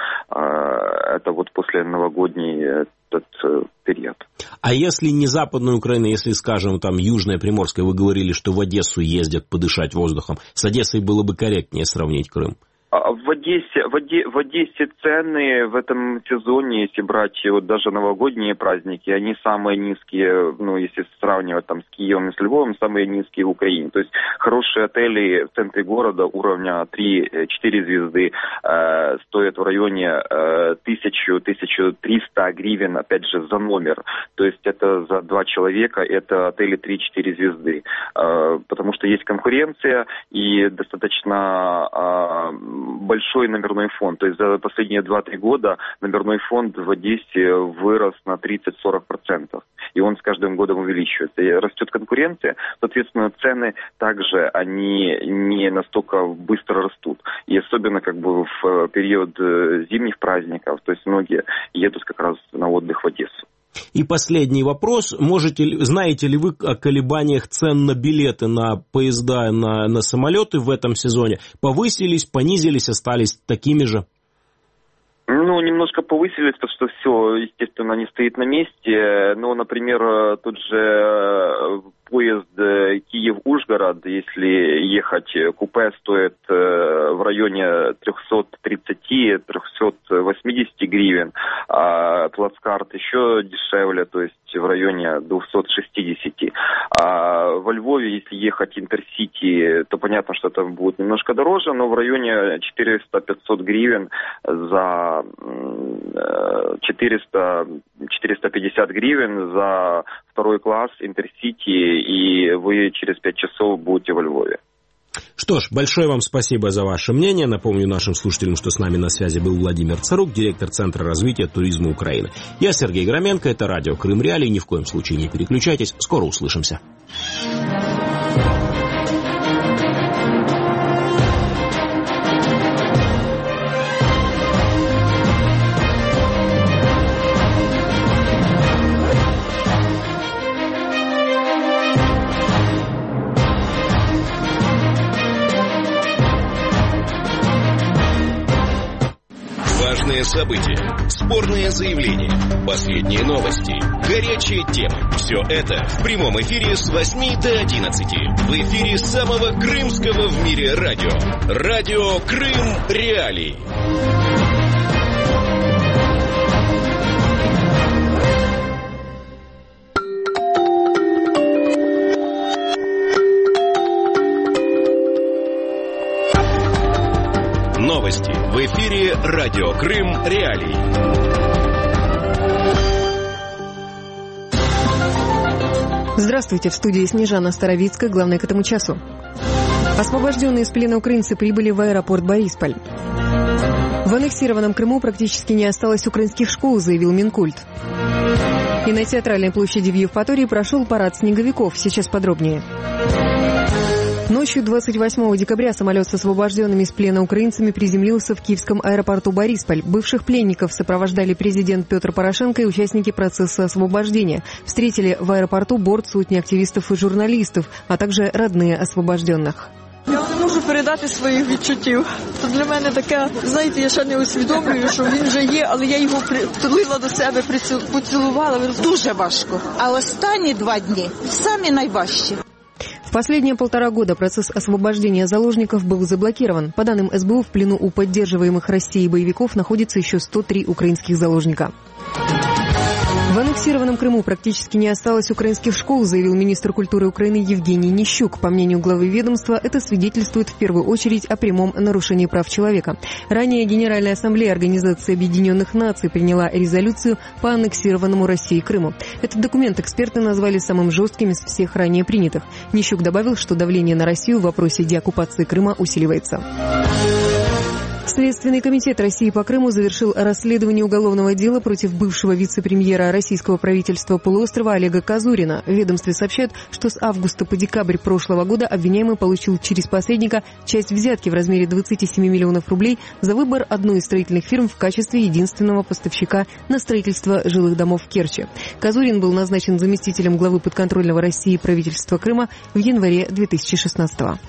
Это вот после новогодней этот период. А если не Западная Украина, если, скажем, там Южная Приморская, вы говорили, что в Одессу ездят подышать воздухом, с Одессой было бы корректнее сравнить Крым? В Одессе, в, Оде, в Одессе цены в этом сезоне, если брать вот даже новогодние праздники, они самые низкие, ну, если сравнивать там с Киевом и с Львовом, самые низкие в Украине. То есть хорошие отели в центре города уровня три-четыре звезды э, стоят в районе э, тысяча-тысяча триста гривен, опять же, за номер. То есть это за два человека, это отели три-четыре звезды. Э, потому что есть конкуренция и достаточно... Э, большой номерной фонд. То есть за последние два-три года номерной фонд в Одессе вырос на тридцать-сорок процентов. И он с каждым годом увеличивается. И растет конкуренция, соответственно, цены также, они не настолько быстро растут. И особенно как бы в период зимних праздников, то есть многие едут как раз на отдых в Одессу. И последний вопрос. Можете, знаете ли вы о колебаниях цен на билеты на поезда, на, на самолеты в этом сезоне? Повысились, понизились, остались такими же? Ну, немножко повысились, потому что все, естественно, не стоит на месте. Но, например, тот же поезд Киев-Ужгород, если ехать, купе стоит в районе триста тридцать - триста восемьдесят гривен, а плацкарт еще дешевле, то есть в районе двести шестьдесят. А во Львове, если ехать Интерсити, то понятно, что это будет немножко дороже, но в районе четыреста - пятьсот гривен за четыреста - четыреста пятьдесят гривен за второй класс Интерсити, и вы через пять часов будете во Львове. Что ж, большое вам спасибо за ваше мнение. Напомню нашим слушателям, что с нами на связи был Владимир Царук, директор Центра развития туризма Украины. Я Сергей Громенко, это радио Крым Реалии. Ни в коем случае не переключайтесь. Скоро услышимся. Важные события, спорные заявления, последние новости, горячие темы. Все это в прямом эфире с восьми до одиннадцати. В эфире самого крымского в мире радио. Радио Крым Реалии. Новости в эфире радио Крым Реалии. Здравствуйте, в студии Снежана Старовицкая, главное к этому часу. Освобожденные из плена украинцы прибыли в аэропорт Борисполь. В аннексированном Крыму практически не осталось украинских школ, заявил Минкульт. И на театральной площади в Евпатории прошел парад снеговиков. Сейчас подробнее. Ночью двадцать восьмого декабря самолет с освобожденными из плена украинцами приземлился в киевском аэропорту Борисполь. Бывших пленников сопровождали президент Петр Порошенко и участники процесса освобождения. Встретили в аэропорту борт сотни активистов и журналистов, а также родные освобожденных. Я не можу передати своїх відчуттів. Це для мене таке, знаєте, я ще не усвідомлюю, що він вже є, але я його притулила до себе, поцілувала. Дуже важко. А останні два дні самі найважчі. В последние полтора года процесс освобождения заложников был заблокирован. По данным эс бэ у, в плену у поддерживаемых Россией боевиков находится еще сто три украинских заложника. В аннексированном Крыму практически не осталось украинских школ, заявил министр культуры Украины Евгений Нищук. По мнению главы ведомства, это свидетельствует в первую очередь о прямом нарушении прав человека. Ранее Генеральная ассамблея Организации Объединенных Наций приняла резолюцию по аннексированному Россией Крыму. Этот документ эксперты назвали самым жестким из всех ранее принятых. Нищук добавил, что давление на Россию в вопросе деоккупации Крыма усиливается. Следственный комитет России по Крыму завершил расследование уголовного дела против бывшего вице-премьера российского правительства полуострова Олега Казурина. В ведомстве сообщают, что с августа по декабрь прошлого года обвиняемый получил через посредника часть взятки в размере двадцати семи миллионов рублей за выбор одной из строительных фирм в качестве единственного поставщика на строительство жилых домов в Керчи. Казурин был назначен заместителем главы подконтрольного России правительства Крыма в январе две тысячи шестнадцатого.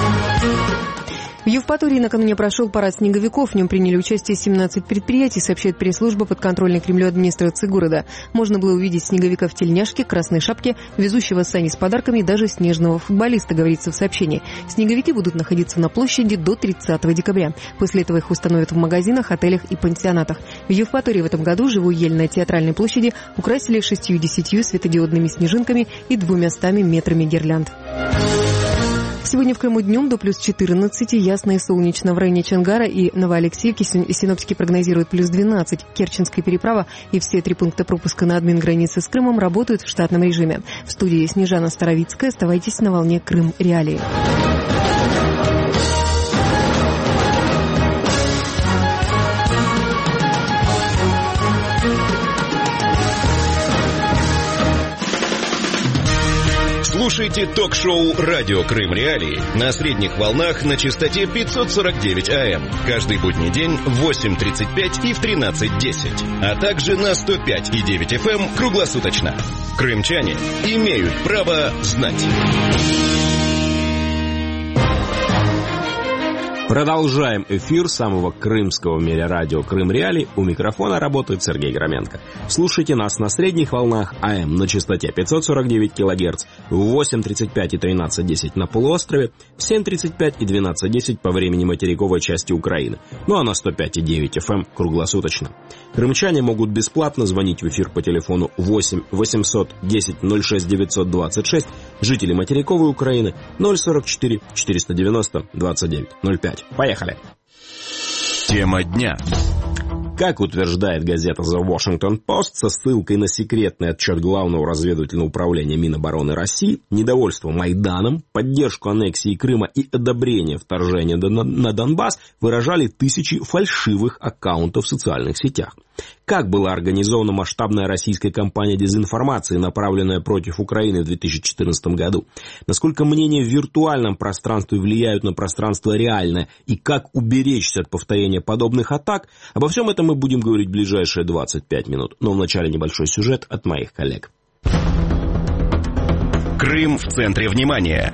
В Евпатории накануне прошел парад снеговиков. В нем приняли участие семнадцать предприятий, сообщает пресс-служба подконтрольной Кремлю администрации города. Можно было увидеть снеговика в тельняшке, красной шапке, везущего сани с подарками и даже снежного футболиста, говорится в сообщении. Снеговики будут находиться на площади до тридцатого декабря. После этого их установят в магазинах, отелях и пансионатах. В Евпатории в этом году живую ель на театральной площади украсили шестьюдесятью светодиодными снежинками и двумястами метрами гирлянд. Сегодня в Крыму днем до плюс четырнадцати, ясно и солнечно. В районе Чонгара и Новоалексеевки синоптики прогнозируют плюс двенадцать. Керченская переправа и все три пункта пропуска на админ-границе с Крымом работают в штатном режиме. В студии Снежана Старовицкая. Оставайтесь на волне Крым Реалии. Слушайте ток-шоу «Радио Крым Реалии» на средних волнах на частоте пятьсот сорок девять эй эм каждый будний день в восемь тридцать пять и в тринадцать десять, а также на сто пять и девять эф эм круглосуточно. Крымчане имеют право знать. Продолжаем эфир самого крымского в мире радио Крым Реали. У микрофона работает Сергей Громенко. Слушайте нас на средних волнах АМ на частоте пятьсот сорок девять килогерц в восемь тридцать пять и тринадцать десять на полуострове, в семь тридцать пять и двенадцать десять по времени материковой части Украины, ну а на сто пять и девять эф эм круглосуточно. Крымчане могут бесплатно звонить в эфир по телефону восемь восемьсот десять ноль шесть девятьсот двадцать шесть, жители материковой Украины ноль сорок четыре четыреста девяносто двадцать девять ноль пять. Поехали. Тема дня. Как утверждает газета The Washington Post со ссылкой на секретный отчет Главного разведывательного управления Минобороны России, недовольство Майданом, поддержку аннексии Крыма и одобрение вторжения на Донбасс выражали тысячи фальшивых аккаунтов в социальных сетях. Как была организована масштабная российская кампания дезинформации, направленная против Украины в две тысячи четырнадцатом году? Насколько мнения в виртуальном пространстве влияют на пространство реальное? И как уберечься от повторения подобных атак? Обо всем этом мы будем говорить в ближайшие двадцать пять минут. Но вначале небольшой сюжет от моих коллег. Крым в центре внимания.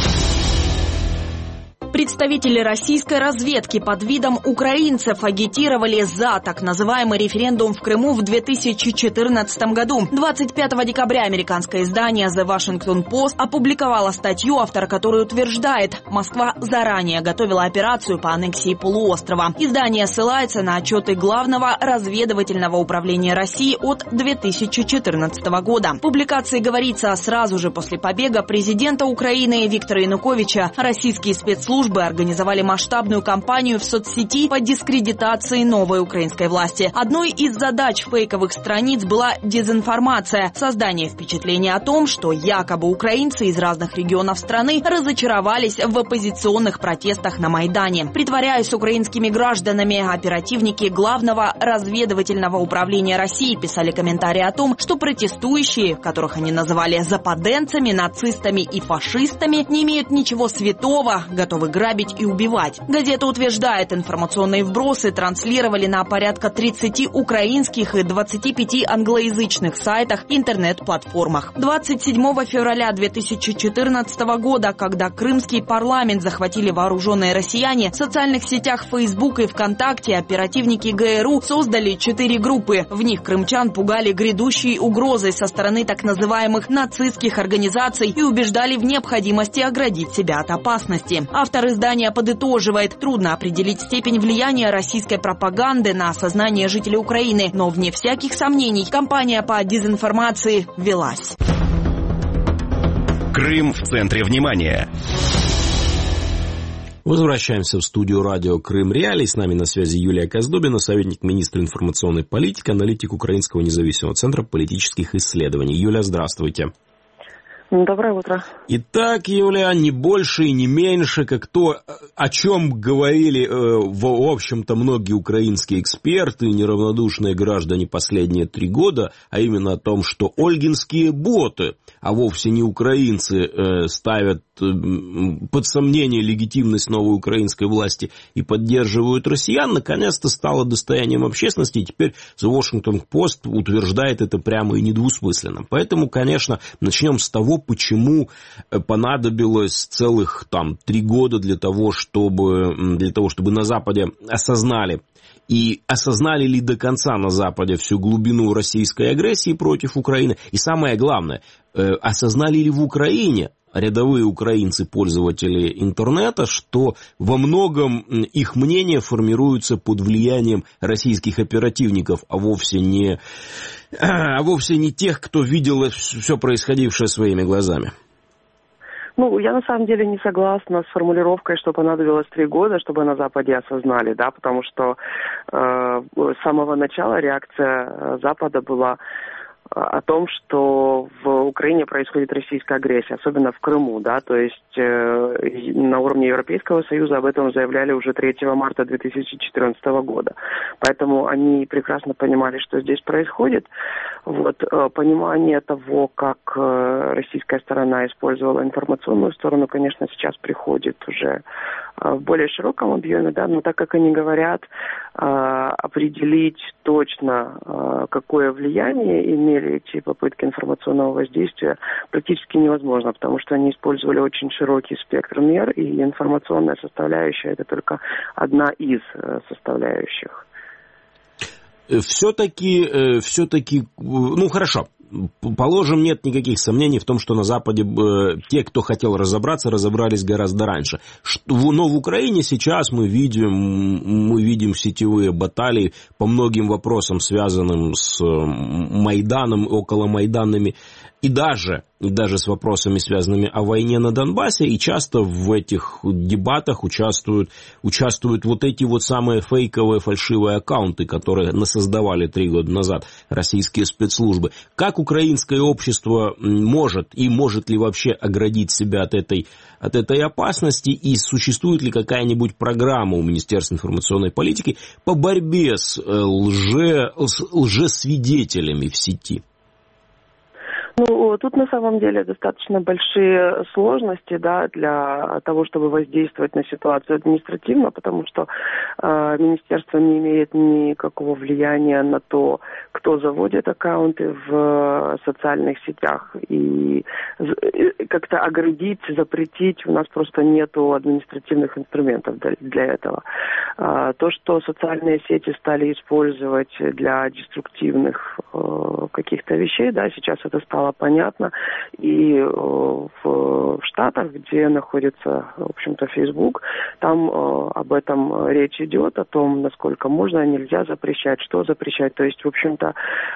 Представители российской разведки под видом украинцев агитировали за так называемый референдум в Крыму в две тысячи четырнадцатом году. двадцать пятого декабря американское издание The Washington Post опубликовало статью, автор которой утверждает, Москва заранее готовила операцию по аннексии полуострова. Издание ссылается на отчеты Главного разведывательного управления России от две тысячи четырнадцатого года. В публикации говорится, сразу же после побега президента Украины Виктора Януковича российские спецслужбы организовали масштабную кампанию в соцсети по дискредитации новой украинской власти. Одной из задач фейковых страниц была дезинформация, создание впечатления о том, что якобы украинцы из разных регионов страны разочаровались в оппозиционных протестах на Майдане. Притворяясь украинскими гражданами, оперативники Главного разведывательного управления России писали комментарии о том, что протестующие, которых они называли западенцами, нацистами и фашистами, не имеют ничего святого, готовы грабить и убивать. Газета утверждает, информационные вбросы транслировали на порядка тридцати украинских и двадцати пяти англоязычных сайтах и интернет-платформах. двадцать седьмого февраля две тысячи четырнадцатого года, когда крымский парламент захватили вооруженные россияне, в социальных сетях Facebook и ВКонтакте оперативники ГРУ создали четыре группы. В них крымчан пугали грядущей угрозой со стороны так называемых нацистских организаций и убеждали в необходимости оградить себя от опасности. Автор издания подытоживает, трудно определить степень влияния российской пропаганды на сознание жителей Украины, но вне всяких сомнений кампания по дезинформации велась. Крым в центре внимания. Возвращаемся в студию радио Крым Реали. С нами на связи Юлия Коздобина, советник министра информационной политики, аналитик Украинского независимого центра политических исследований. Юлия, здравствуйте. Доброе утро. Итак, Юлия, не больше и не меньше, как то, о чем говорили, в общем-то, многие украинские эксперты, неравнодушные граждане последние три года, а именно о том, что ольгинские боты, а вовсе не украинцы, ставят под сомнение легитимность новой украинской власти и поддерживают россиян, наконец-то стало достоянием общественности, и теперь The Washington Post утверждает это прямо и недвусмысленно. Поэтому, конечно, начнем с того, почему понадобилось целых там три года для того, чтобы, для того, чтобы на Западе осознали, и осознали ли до конца на Западе всю глубину российской агрессии против Украины, и самое главное, осознали ли в Украине рядовые украинцы, пользователи интернета, что во многом их мнение формируется под влиянием российских оперативников, а вовсе не, а вовсе не тех, кто видел все происходившее своими глазами. Ну, я на самом деле не согласна с формулировкой, что понадобилось три года, чтобы на Западе осознали, да, потому что э, с самого начала реакция Запада была о том, что в Украине происходит российская агрессия, особенно в Крыму, да, то есть э, на уровне Европейского Союза об этом заявляли уже третьего марта две тысячи четырнадцатого года. Поэтому они прекрасно понимали, что здесь происходит. Вот, э, понимание того, как э, российская сторона использовала информационную сторону, конечно, сейчас приходит уже э, в более широком объеме, да, но так как они говорят, определить точно, какое влияние имели эти попытки информационного воздействия, практически невозможно, потому что они использовали очень широкий спектр мер, и информационная составляющая – это только одна из составляющих. Все-таки, все-таки, ну хорошо, положим, нет никаких сомнений в том, что на Западе э, те, кто хотел разобраться, разобрались гораздо раньше. Что, но в Украине сейчас мы видим, мы видим сетевые баталии по многим вопросам, связанным с Майданом, околомайданными, и даже, и даже с вопросами, связанными о войне на Донбассе, и часто в этих дебатах участвуют, участвуют вот эти вот самые фейковые, фальшивые аккаунты, которые насоздавали три года назад российские спецслужбы. Как украинское общество может и может ли вообще оградить себя от этой, от этой опасности, и существует ли какая-нибудь программа у Министерства информационной политики по борьбе с, лже, с лжесвидетелями в сети? Ну, тут на самом деле достаточно большие сложности, да, для того, чтобы воздействовать на ситуацию административно, потому что э, министерство не имеет никакого влияния на то, кто заводит аккаунты в социальных сетях, и как-то оградить, запретить у нас просто нету административных инструментов для этого. Э, то, что социальные сети стали использовать для деструктивных э, каких-то вещей, да, сейчас это стало понятно, и э, в Штатах, где находится, в общем-то, Facebook, там э, об этом речь идет, о том, насколько можно, а нельзя запрещать, что запрещать. То есть, в общем-то,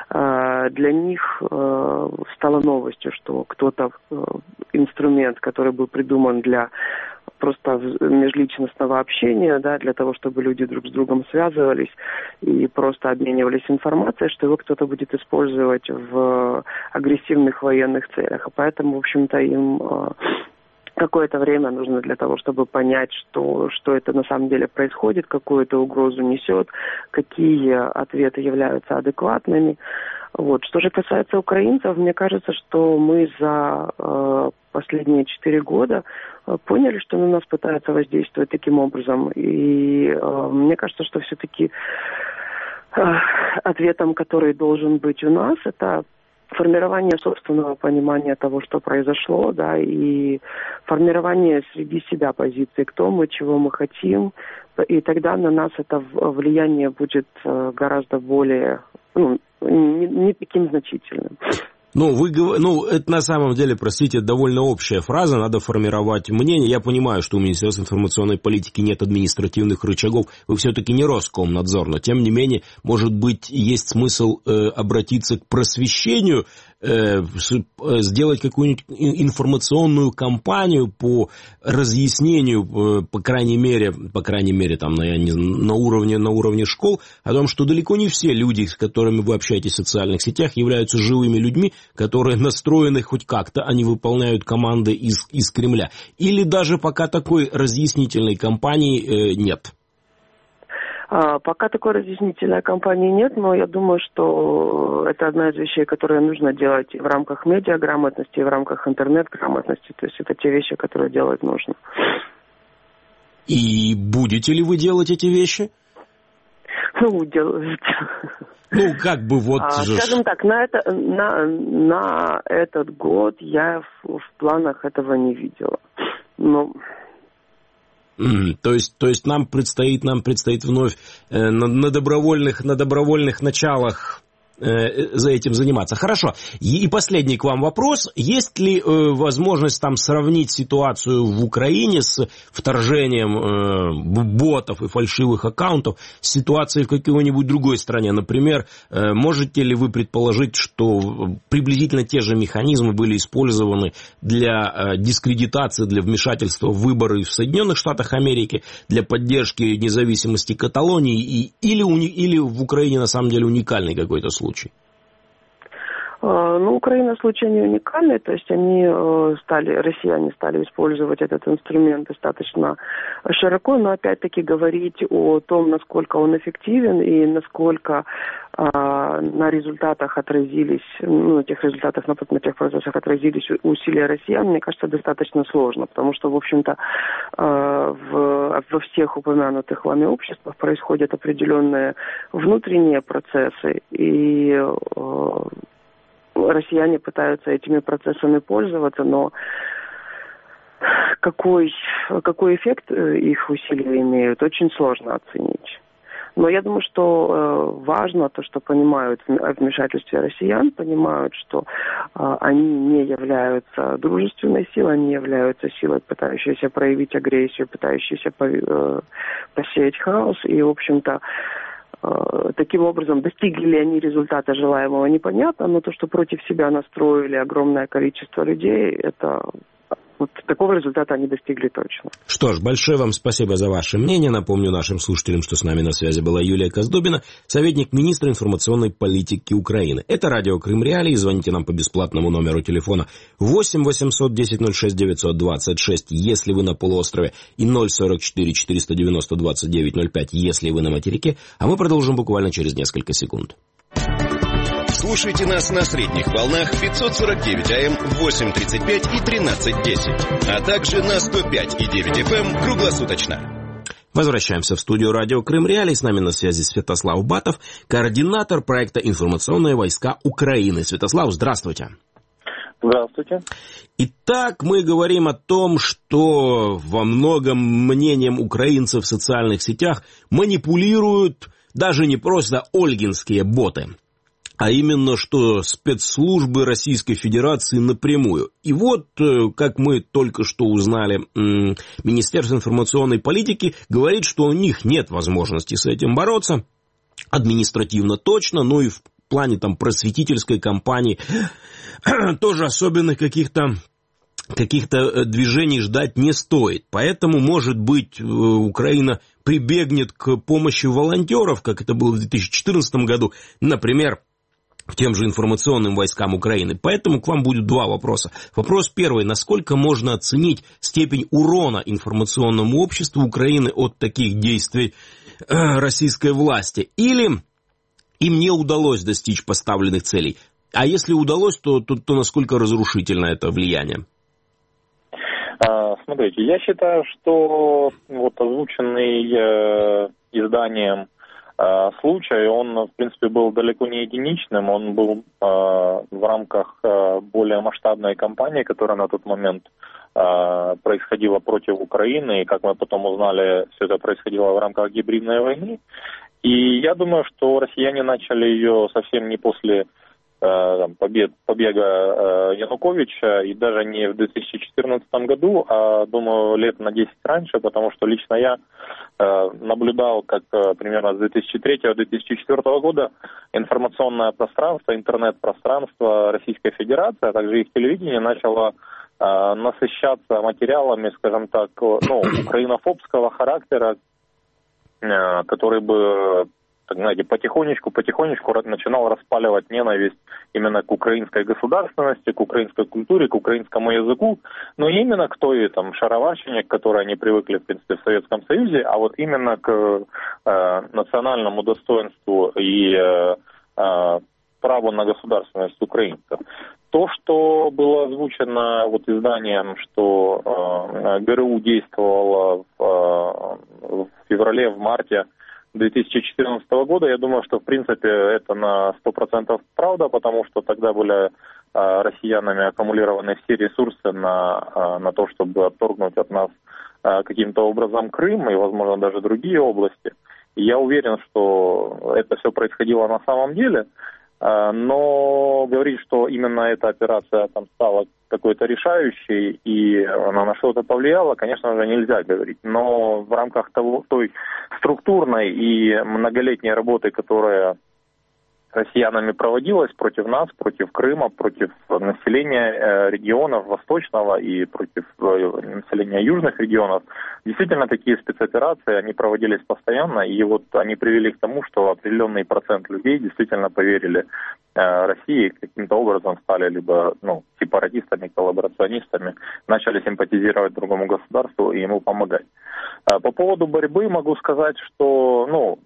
э, для них э, стало новостью, что кто-то, э, инструмент, который был придуман для просто межличностного общения, да, для того, чтобы люди друг с другом связывались и просто обменивались информацией, что его кто-то будет использовать в агрессивных военных целях. И поэтому, в общем-то, им какое-то время нужно для того, чтобы понять, что, что это на самом деле происходит, какую это угрозу несет, какие ответы являются адекватными. Вот. Что же касается украинцев, мне кажется, что мы за э, последние четыре года э, поняли, что на нас пытаются воздействовать таким образом. И э, мне кажется, что все-таки э, ответом, который должен быть у нас, это формирование собственного понимания того, что произошло, да, и формирование среди себя позиции, кто мы, чего мы хотим, и тогда на нас это влияние будет гораздо более, ну, не, не таким значительным. Ну, вы, ну, это на самом деле, простите, довольно общая фраза, надо формировать мнение. Я понимаю, что у Министерства информационной политики нет административных рычагов, вы все-таки не Роскомнадзор, но тем не менее, может быть, есть смысл э, обратиться к просвещению, э, сделать какую-нибудь информационную кампанию по разъяснению, э, по крайней мере, по крайней мере, там, на, на, уровне, на уровне школ, о том, что далеко не все люди, с которыми вы общаетесь в социальных сетях, являются живыми людьми, которые настроены хоть как-то, они выполняют команды из, из Кремля. Или даже пока такой разъяснительной кампании э, нет? А, пока такой разъяснительной кампании нет, но я думаю, что это одна из вещей, которые нужно делать и в рамках медиаграмотности, и в рамках интернет-грамотности. То есть это те вещи, которые делать нужно. И будете ли вы делать эти вещи? Ну, делать... Ну, как бы вот... А, скажем так, на, это, на, на этот год я в, в планах этого не видела. Но... Mm, то есть, то есть нам предстоит, нам предстоит вновь э, на, на, добровольных, на добровольных началах э, за этим заниматься. Хорошо. И, и последний к вам вопрос. Есть ли э, возможность там сравнить ситуацию в Украине с вторжением э, ботов и фальшивых аккаунтов с ситуацией в какой-нибудь другой стране? Например, э, можете ли вы предположить, что приблизительно те же механизмы были использованы для э, дискредитации, для вмешательства в выборы в Соединенных Штатах Америки, для поддержки независимости Каталонии, и, или, уни, или в Украине на самом деле уникальный какой-то случай? Ну, Украина случай не уникальный, то есть они стали, россияне стали использовать этот инструмент достаточно широко, но опять-таки говорить о том, насколько он эффективен и насколько на результатах отразились, ну, на тех результатах, на, на тех процессах отразились усилия россиян, мне кажется, достаточно сложно, потому что, в общем-то, в, во всех упомянутых вами обществах происходят определенные внутренние процессы, и россияне пытаются этими процессами пользоваться, но какой, какой эффект их усилия имеют, очень сложно оценить. Но я думаю, что важно то, что понимают о вмешательстве россиян, понимают, что они не являются дружественной силой, они являются силой, пытающейся проявить агрессию, пытающейся посеять хаос, и, в общем-то, таким образом, достигли ли они результата желаемого, непонятно, но то, что против себя настроили огромное количество людей, это вот такого результата они достигли точно. Что ж, большое вам спасибо за ваше мнение. Напомню нашим слушателям, что с нами на связи была Юлия Коздобина, советник министра информационной политики Украины. Это радио Крым Реалии. Звоните нам по бесплатному номеру телефона восемь восемьсот десять ноль шесть девятьсот двадцать шесть, если вы на полуострове, и ноль сорок четыре четыреста девяносто двадцать девять ноль пять, если вы на материке. А мы продолжим буквально через несколько секунд. Слушайте нас на средних волнах пятьсот сорок девять эй эм, восемь тридцать пять и тринадцать десять, а также на сто пять и девять эф эм круглосуточно. Возвращаемся в студию радио Крым Реалии. С нами на связи Святослав Батов, координатор проекта «Информационные войска Украины». Святослав, здравствуйте. Здравствуйте. Итак, мы говорим о том, что во многом мнением украинцев в социальных сетях манипулируют даже не просто ольгинские боты, а именно, что спецслужбы Российской Федерации напрямую. И вот, как мы только что узнали, Министерство информационной политики говорит, что у них нет возможности с этим бороться, административно точно, но и в плане там просветительской кампании тоже особенных каких-то каких-то движений ждать не стоит. Поэтому, может быть, Украина прибегнет к помощи волонтеров, как это было в две тысячи четырнадцатом году, например, к тем же информационным войскам Украины. Поэтому к вам будет два вопроса. Вопрос первый. Насколько можно оценить степень урона информационному обществу Украины от таких действий э, российской власти? Или им не удалось достичь поставленных целей? А если удалось, то, то, то насколько разрушительно это влияние? Смотрите, я считаю, что вот озвученный э, изданием случай, он, в принципе, был далеко не единичным, он был э, в рамках э, более масштабной кампании, которая на тот момент э, происходила против Украины, и, как мы потом узнали, все это происходило в рамках гибридной войны. И я думаю, что россияне начали ее совсем не после э, побед, побега э, Януковича, и даже не в две тысячи четырнадцатом году, а, думаю, лет на десять раньше, потому что лично я наблюдал, как примерно с две тысячи третьего — две тысячи четвёртого года информационное пространство, интернет-пространство Российской Федерации, а также их телевидение начало э, насыщаться материалами, скажем так, ну, украинофобского характера, э, который бы, так знаете, потихонечку, потихонечку начинал распаливать ненависть именно к украинской государственности, к украинской культуре, к украинскому языку, но именно к той там шароварщине, к которой они привыкли, в принципе, в Советском Союзе, а вот именно к э, национальному достоинству и э, э, праву на государственность украинцев. То, что было озвучено вот изданием, что э, ГРУ действовало в, э, в феврале, в марте две тысячи четырнадцатого года, я думаю, что в принципе это на сто процентов правда, потому что тогда были э, россиянами аккумулированы все ресурсы на, э, на то, чтобы отторгнуть от нас э, каким-то образом Крым и, возможно, даже другие области. И я уверен, что это все происходило на самом деле, э, но говорить, что именно эта операция там стала какой-то решающей и она на что-то повлияла, конечно же, нельзя говорить. Но в рамках того, той структурной и многолетней работы, которая россиянами проводилась против нас, против Крыма, против населения регионов Восточного и против населения южных регионов. Действительно, такие спецоперации, они проводились постоянно, и вот они привели к тому, что определенный процент людей действительно поверили России, каким-то образом стали либо ну, сепаратистами, коллаборационистами, начали симпатизировать другому государству и ему помогать. По поводу борьбы могу сказать, что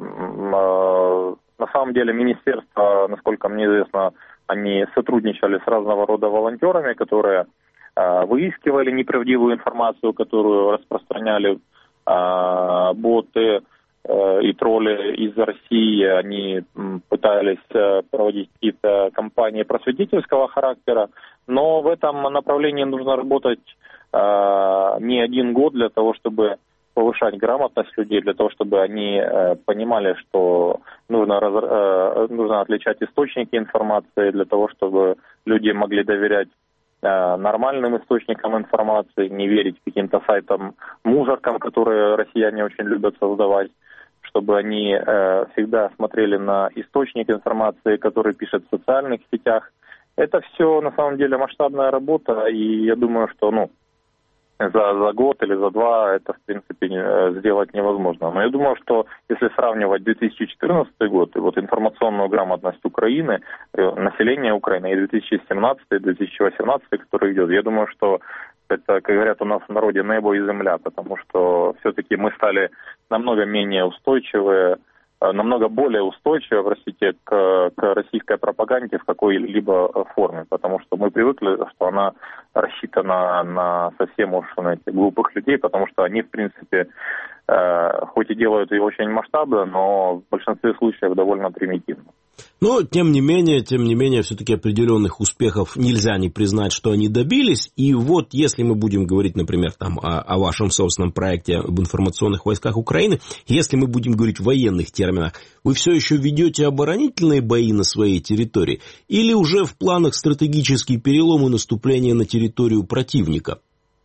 ну, на самом деле министерство, насколько мне известно, они сотрудничали с разного рода волонтерами, которые э, выискивали неправдивую информацию, которую распространяли э, боты э, и тролли из России. Они э, пытались э, проводить какие-то кампании просветительского характера, но в этом направлении нужно работать э, не один год для того, чтобы повышать грамотность людей, для того, чтобы они э, понимали, что нужно, раз, э, нужно отличать источники информации, для того, чтобы люди могли доверять э, нормальным источникам информации, не верить каким-то сайтам, мусоркам, которые россияне очень любят создавать, чтобы они э, всегда смотрели на источник информации, который пишет в социальных сетях. Это все на самом деле масштабная работа, и я думаю, что ну, За, за год или за два это, в принципе, сделать невозможно. Но я думаю, что если сравнивать две тысячи четырнадцатый год и вот информационную грамотность Украины, населения Украины, и две тысячи семнадцатый, две тысячи восемнадцатый, который идет, я думаю, что это, как говорят у нас в народе, небо и земля, потому что все-таки мы стали намного менее устойчивы, намного более устойчивы, простите, к, к российской пропаганде в какой-либо форме, потому что мы привыкли, что она рассчитана на совсем уж на этих глупых людей, потому что они, в принципе, э, хоть и делают ее очень масштабно, но в большинстве случаев довольно примитивно. Но, тем не менее, тем не менее, все-таки определенных успехов нельзя не признать, что они добились. И вот, если мы будем говорить, например, там, о, о вашем собственном проекте об информационных войсках Украины, если мы будем говорить в военных терминах, вы все еще ведете оборонительные бои на своей территории или уже в планах стратегический перелом и наступление на территорию противника?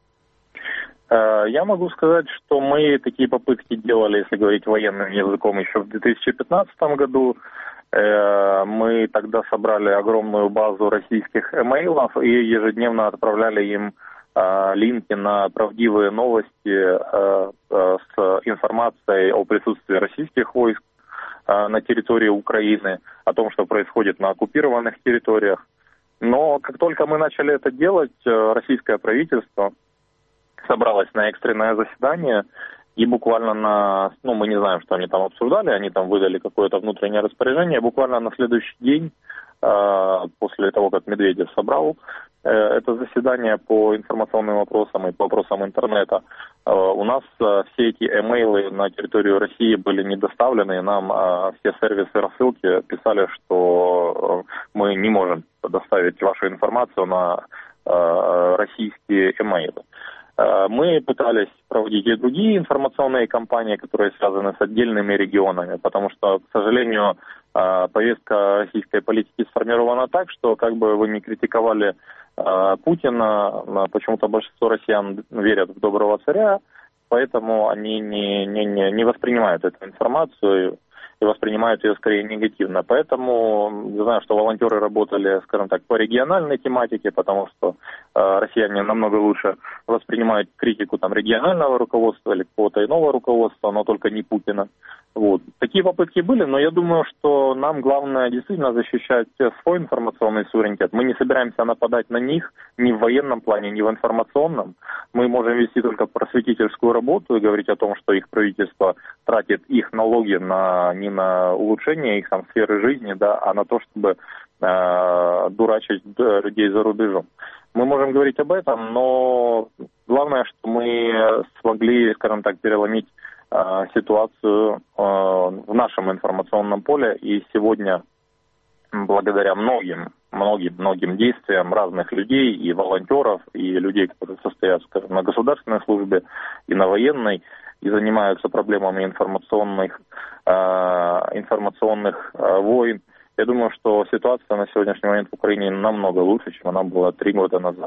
Я могу сказать, что мы такие попытки делали, если говорить военным языком, еще в две тысячи пятнадцатом году. Мы тогда собрали огромную базу российских эмейлов и ежедневно отправляли им линки на правдивые новости с информацией о присутствии российских войск на территории Украины, о том, что происходит на оккупированных территориях. Но как только мы начали это делать, российское правительство собралось на экстренное заседание, и буквально на, ну, мы не знаем, что они там обсуждали, они там выдали какое-то внутреннее распоряжение, буквально на следующий день, э, после того, как Медведев собрал э, это заседание по информационным вопросам и по вопросам интернета, э, у нас э, все эти эмейлы на территорию России были не доставлены, и нам э, все сервисы рассылки писали, что э, мы не можем доставить вашу информацию на э, российские эмейлы. Мы пытались проводить и другие информационные кампании, которые связаны с отдельными регионами, потому что, к сожалению, повестка российской политики сформирована так, что как бы вы ни критиковали Путина, почему-то большинство россиян верят в доброго царя, поэтому они не, не, не, не воспринимают эту информацию и воспринимают ее скорее негативно. Поэтому я знаю, что волонтеры работали, скажем так, по региональной тематике, потому что э, россияне намного лучше воспринимают критику там, регионального руководства или какого-то иного руководства, но только не Путина. Вот. Такие попытки были, но я думаю, что нам главное действительно защищать свой информационный суверенитет. Мы не собираемся нападать на них ни в военном плане, ни в информационном. Мы можем вести только просветительскую работу и говорить о том, что их правительство тратит их налоги на, не на улучшение их там, сферы жизни, да, а на то, чтобы э, дурачить людей за рубежом. Мы можем говорить об этом, но главное, что мы смогли, скажем так, переломить ситуацию в нашем информационном поле, и сегодня благодаря многим, многим, многим действиям разных людей, и волонтеров, и людей, которые состоят, скажем, на государственной службе и на военной, и занимаются проблемами информационных, информационных войн, я думаю, что ситуация на сегодняшний момент в Украине намного лучше, чем она была три года назад.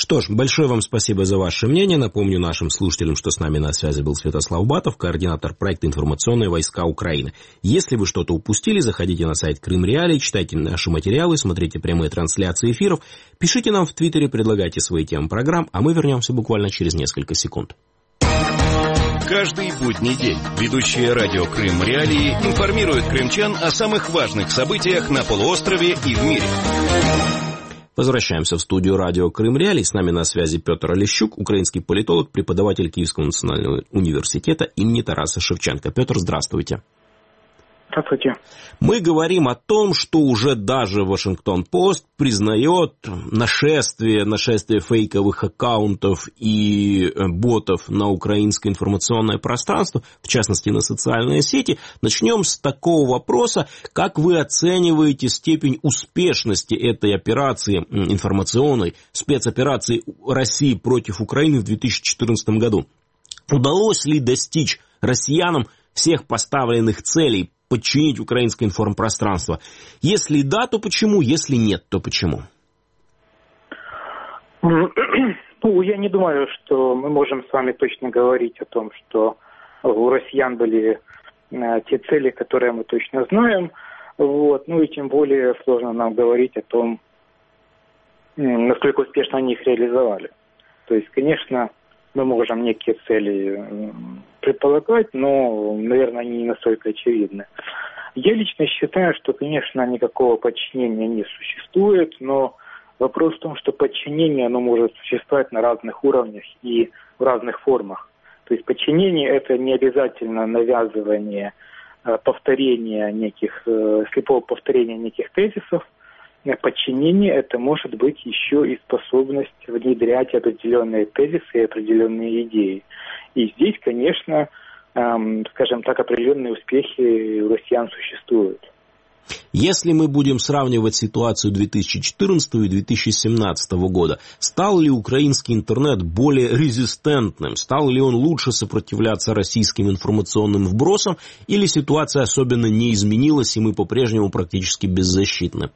Что ж, большое вам спасибо за ваше мнение. Напомню нашим слушателям, что с нами на связи был Святослав Батов, координатор проекта «Информационные войска Украины». Если вы что-то упустили, заходите на сайт Крым Реалии, читайте наши материалы, смотрите прямые трансляции эфиров, пишите нам в Твиттере, предлагайте свои темы программ, а мы вернемся буквально через несколько секунд. Каждый будний день ведущие радио Крым Реалии информируют крымчан о самых важных событиях на полуострове и в мире. Возвращаемся в студию радио Крым Реалии. С нами на связи Петр Олещук, украинский политолог, преподаватель Киевского национального университета имени Тараса Шевченко. Петр, здравствуйте. Здравствуйте. Мы говорим о том, что уже даже Вашингтон-Пост признает нашествие, нашествие фейковых аккаунтов и ботов на украинское информационное пространство, в частности на социальные сети. Начнем с такого вопроса. Как вы оцениваете степень успешности этой операции информационной, спецоперации России против Украины в две тысячи четырнадцатом году? Удалось ли достичь россиянам всех поставленных целей подчинить украинское информпространство? Если да, то почему? Если нет, то почему? Ну, я не думаю, что мы можем с вами точно говорить о том, что у россиян были э, те цели, которые мы точно знаем. Вот. Ну и тем более сложно нам говорить о том, насколько успешно они их реализовали. То есть, конечно, мы можем некие цели предполагать, но, наверное, они не настолько очевидны. Я лично считаю, что, конечно, никакого подчинения не существует, но вопрос в том, что подчинение, оно может существовать на разных уровнях и в разных формах. То есть подчинение – это не обязательно навязывание, повторение неких, слепого повторения неких тезисов. Подчинение – это может быть еще и способность внедрять определенные тезисы и определенные идеи. И здесь, конечно, эм, скажем так, определенные успехи у россиян существуют. Если мы будем сравнивать ситуацию две тысячи четырнадцатого и две тысячи семнадцатого года, стал ли украинский интернет более резистентным, стал ли он лучше сопротивляться российским информационным вбросам, или ситуация особенно не изменилась, и мы по-прежнему практически беззащитны?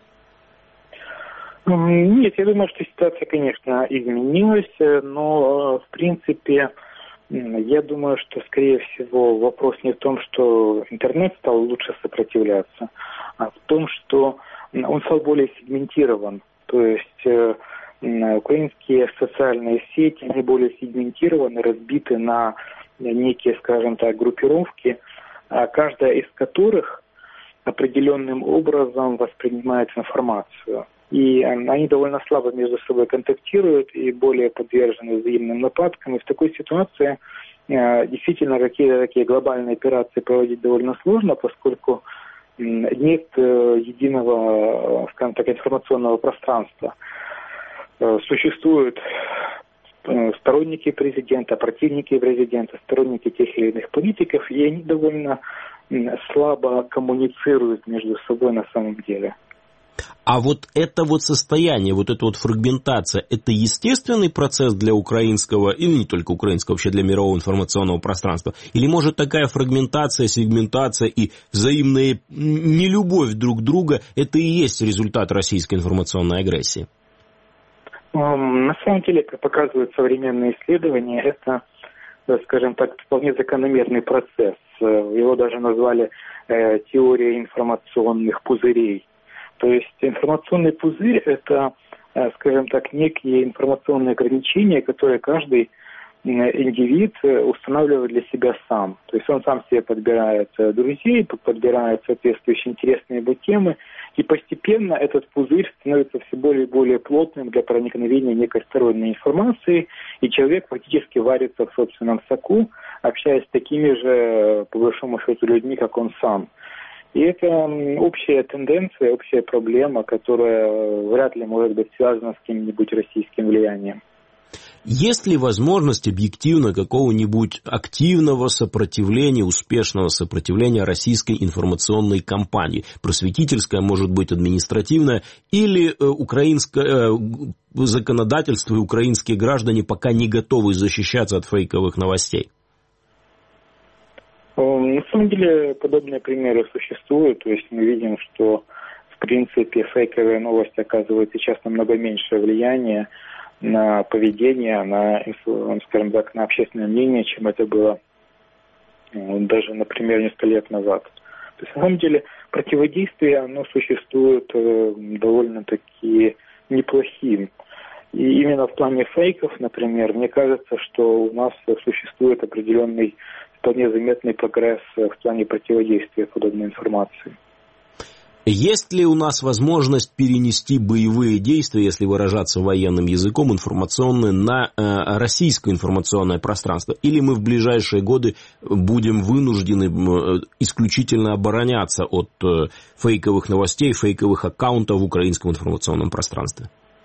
Нет, я думаю, что ситуация, конечно, изменилась, но, в принципе, я думаю, что, скорее всего, вопрос не в том, что интернет стал лучше сопротивляться, а в том, что он стал более сегментирован. То есть э, украинские социальные сети, они более сегментированы, разбиты на некие, скажем так, группировки, каждая из которых определенным образом воспринимает информацию. И они довольно слабо между собой контактируют и более подвержены взаимным нападкам. И в такой ситуации э, действительно какие-то такие глобальные операции проводить довольно сложно, поскольку э, нет э, единого, скажем так, информационного пространства. Э, существуют э, сторонники президента, противники президента, сторонники тех или иных политиков, и они довольно э, слабо коммуницируют между собой на самом деле. А вот это вот состояние, вот эта вот фрагментация, это естественный процесс для украинского, или не только украинского, вообще для мирового информационного пространства? Или может такая фрагментация, сегментация и взаимная нелюбовь друг друга, это и есть результат российской информационной агрессии? На самом деле, как показывают современные исследования, это, скажем так, вполне закономерный процесс. Его даже назвали э, теорией информационных пузырей. То есть информационный пузырь – это, скажем так, некие информационные ограничения, которые каждый индивид устанавливает для себя сам. То есть он сам себе подбирает друзей, подбирает соответствующие интересные ему темы, и постепенно этот пузырь становится все более и более плотным для проникновения некой сторонней информации, и человек фактически варится в собственном соку, общаясь с такими же, по большому счету, людьми, как он сам. И это общая тенденция, общая проблема, которая вряд ли может быть связана с каким-нибудь российским влиянием. Есть ли возможность объективно какого-нибудь активного сопротивления, успешного сопротивления российской информационной кампании? Просветительская, может быть, административная, или украинское законодательство и украинские граждане пока не готовы защищаться от фейковых новостей? На самом деле подобные примеры существуют, то есть мы видим, что в принципе фейковые новости оказывают сейчас намного меньшее влияние на поведение, на, скажем так, на общественное мнение, чем это было даже, например, несколько лет назад. То есть, на самом деле, противодействие, оно существует довольно-таки неплохим. И именно в плане фейков, например, мне кажется, что у нас существует определенный, вполне заметный прогресс в плане противодействия подобной информации. Есть ли у нас возможность перенести боевые действия, если выражаться военным языком, информационные, на э, российское информационное пространство? Или мы в ближайшие годы будем вынуждены э, исключительно обороняться от э, фейковых новостей, фейковых аккаунтов в украинском информационном пространстве?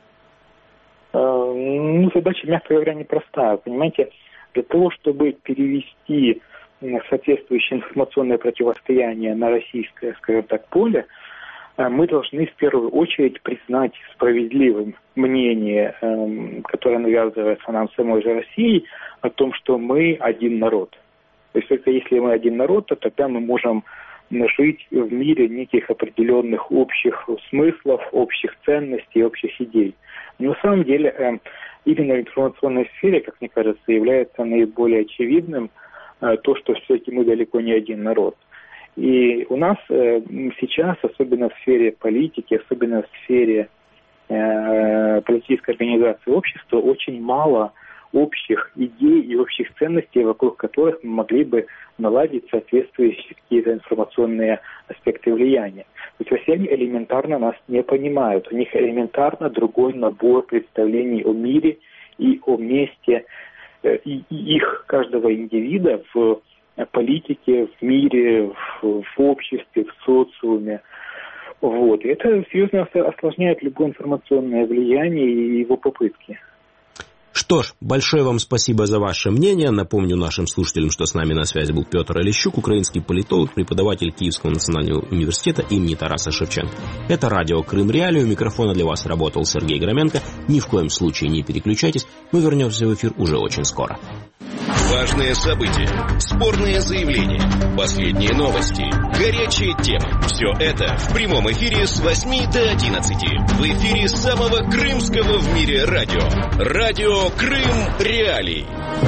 Ну, задача, мягко говоря, непростая. Понимаете, для того, чтобы перевести соответствующее информационное противостояние на российское, скажем так, поле, мы должны в первую очередь признать справедливым мнение, которое навязывается нам самой же Россией, о том, что мы один народ. То есть только если мы один народ, то тогда мы можем жить в мире неких определенных общих смыслов, общих ценностей, общих идей. Но на самом деле именно в информационной сфере, как мне кажется, является наиболее очевидным то, что все-таки мы далеко не один народ. И у нас сейчас, особенно в сфере политики, особенно в сфере политической организации общества, очень мало общих идей и общих ценностей, вокруг которых мы могли бы наладить соответствующие какие-то информационные аспекты влияния. То есть россияне элементарно нас не понимают. У них элементарно другой набор представлений о мире и о месте и, и их каждого индивида в политике, в мире, в, в обществе, в социуме. Вот. И это серьезно осложняет любое информационное влияние и его попытки. Что ж, большое вам спасибо за ваше мнение. Напомню нашим слушателям, что с нами на связи был Петр Олещук, украинский политолог, преподаватель Киевского национального университета имени Тараса Шевченко. Это радио Крым Реалии. У микрофона для вас работал Сергей Громенко. Ни в коем случае не переключайтесь. Мы вернемся в эфир уже очень скоро. Важные события, спорные заявления, последние новости, горячие темы. Все это в прямом эфире с восьми до одиннадцати. В эфире самого крымского в мире радио. Радио Крым Реалии.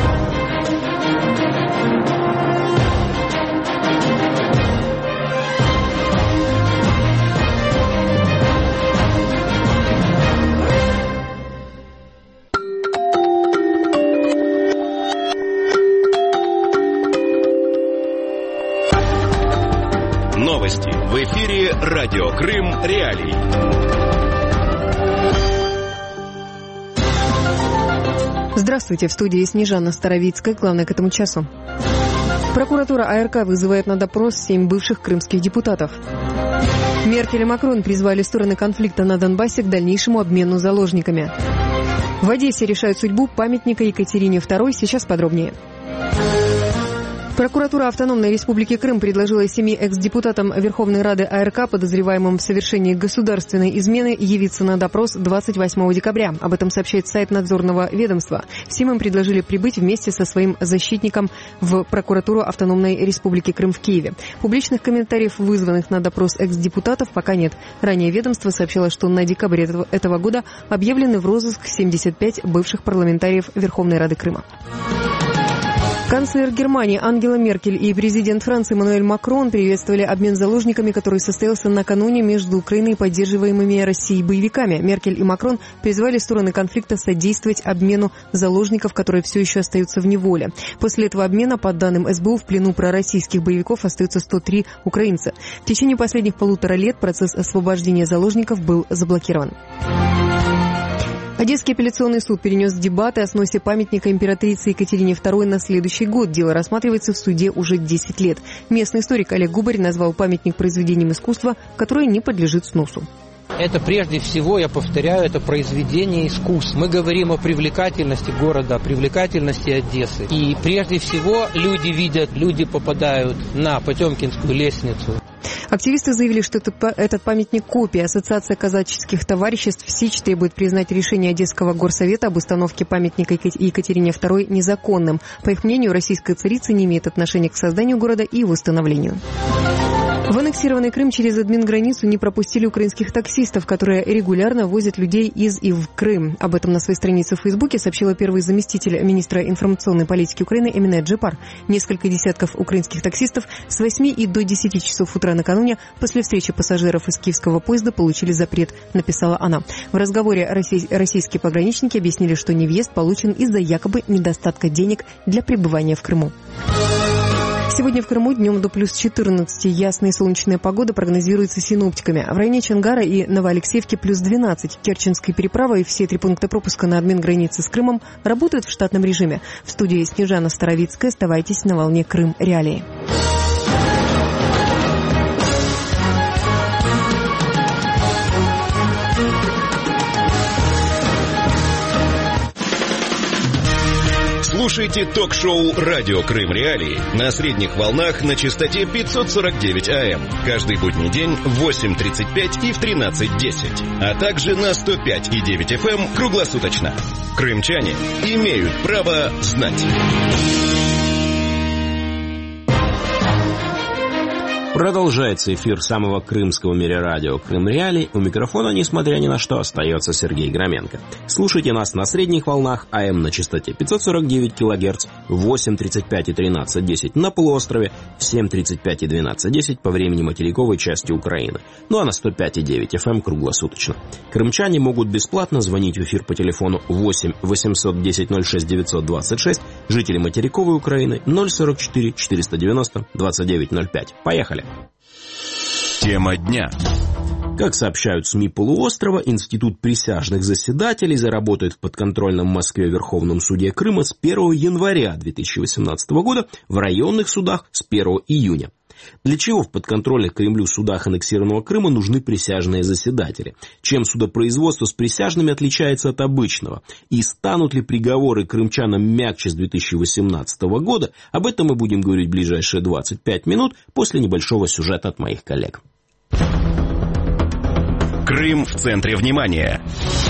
Новости в эфире радио Крым Реалии. Здравствуйте, в студии Снежана Старовицкая. Главное к этому часу. Прокуратура АРК вызывает на допрос семь бывших крымских депутатов. Меркель и Макрон призвали стороны конфликта на Донбассе к дальнейшему обмену заложниками. В Одессе решают судьбу памятника Екатерине второй. Сейчас подробнее. Прокуратура Автономной Республики Крым предложила семи экс-депутатам Верховной Рады АРК, подозреваемым в совершении государственной измены, явиться на допрос двадцать восьмого декабря. Об этом сообщает сайт надзорного ведомства. Всем им предложили прибыть вместе со своим защитником в прокуратуру Автономной Республики Крым в Киеве. Публичных комментариев вызванных на допрос экс-депутатов пока нет. Ранее ведомство сообщило, что на декабре этого, этого года объявлены в розыск семьдесят пять бывших парламентариев Верховной Рады Крыма. Канцлер Германии Ангела Меркель и президент Франции Эммануэль Макрон приветствовали обмен заложниками, который состоялся накануне между Украиной и поддерживаемыми Россией боевиками. Меркель и Макрон призвали стороны конфликта содействовать обмену заложников, которые все еще остаются в неволе. После этого обмена, по данным эс бэ у, в плену пророссийских боевиков остаются сто три украинца. В течение последних полутора лет процесс освобождения заложников был заблокирован. Одесский апелляционный суд перенес дебаты о сносе памятника императрице Екатерине второй на следующий год. Дело рассматривается в суде уже десять лет. Местный историк Олег Губарь назвал памятник произведением искусства, которое не подлежит сносу. Это прежде всего, я повторяю, это произведение искусства. Мы говорим о привлекательности города, о привлекательности Одессы. И прежде всего люди видят, люди попадают на Потемкинскую лестницу. Активисты заявили, что этот памятник копия. Ассоциация казаческих товариществ СИЧ требует признать решение Одесского горсовета об установке памятника Екатерине второй незаконным. По их мнению, российская царица не имеет отношения к созданию города и его становлению. В аннексированный Крым через админграницу не пропустили украинских таксистов, которые регулярно возят людей из и в Крым. Об этом на своей странице в Фейсбуке сообщила первый заместитель министра информационной политики Украины Эмине Джипар. Несколько десятков украинских таксистов с восьми и до десяти часов утра накануне после встречи пассажиров из киевского поезда получили запрет, написала она. В разговоре российские пограничники объяснили, что невъезд получен из-за якобы недостатка денег для пребывания в Крыму. Сегодня в Крыму днем до плюс четырнадцати. Ясная и солнечная погода прогнозируется синоптиками. В районе Чонгара и Новоалексеевки плюс двенадцать. Керченская переправа и все три пункта пропуска на админгранице с Крымом работают в штатном режиме. В студии Снежана Старовицкая. Оставайтесь на волне Крым Реалии. Слушайте ток-шоу «Радио Крым Реалии» на средних волнах на частоте пятьсот сорок девять АМ. Каждый будний день в восемь тридцать пять и в тринадцать десять. А также на сто пять и девять эф эм круглосуточно. Крымчане имеют право знать. Продолжается эфир самого крымского в мире радио «Крым Реалии». У микрофона, несмотря ни на что, остается Сергей Громенко. Слушайте нас на средних волнах АМ на частоте пятьсот сорок девять килогерц, в восемь тридцать пять и тринадцать десять на полуострове, в семь тридцать пять и двенадцать десять по времени материковой части Украины. Ну а на сто пять и девять эф эм круглосуточно. Крымчане могут бесплатно звонить в эфир по телефону восемь восемьсот десять ноль шесть девятьсот двадцать шесть, жители материковой Украины ноль сорок четыре четыреста девяносто двадцать девять ноль пять. Поехали! Тема дня. Как сообщают СМИ полуострова, Институт присяжных заседателей заработает в подконтрольном Москве Верховном суде Крыма с первого января две тысячи восемнадцатого года, в районных судах с первого июня. Для чего в подконтрольных Кремлю судах аннексированного Крыма нужны присяжные заседатели? Чем судопроизводство с присяжными отличается от обычного? И станут ли приговоры крымчанам мягче с две тысячи восемнадцатого года? Об этом мы будем говорить в ближайшие двадцать пять минут после небольшого сюжета от моих коллег. Крым в центре внимания.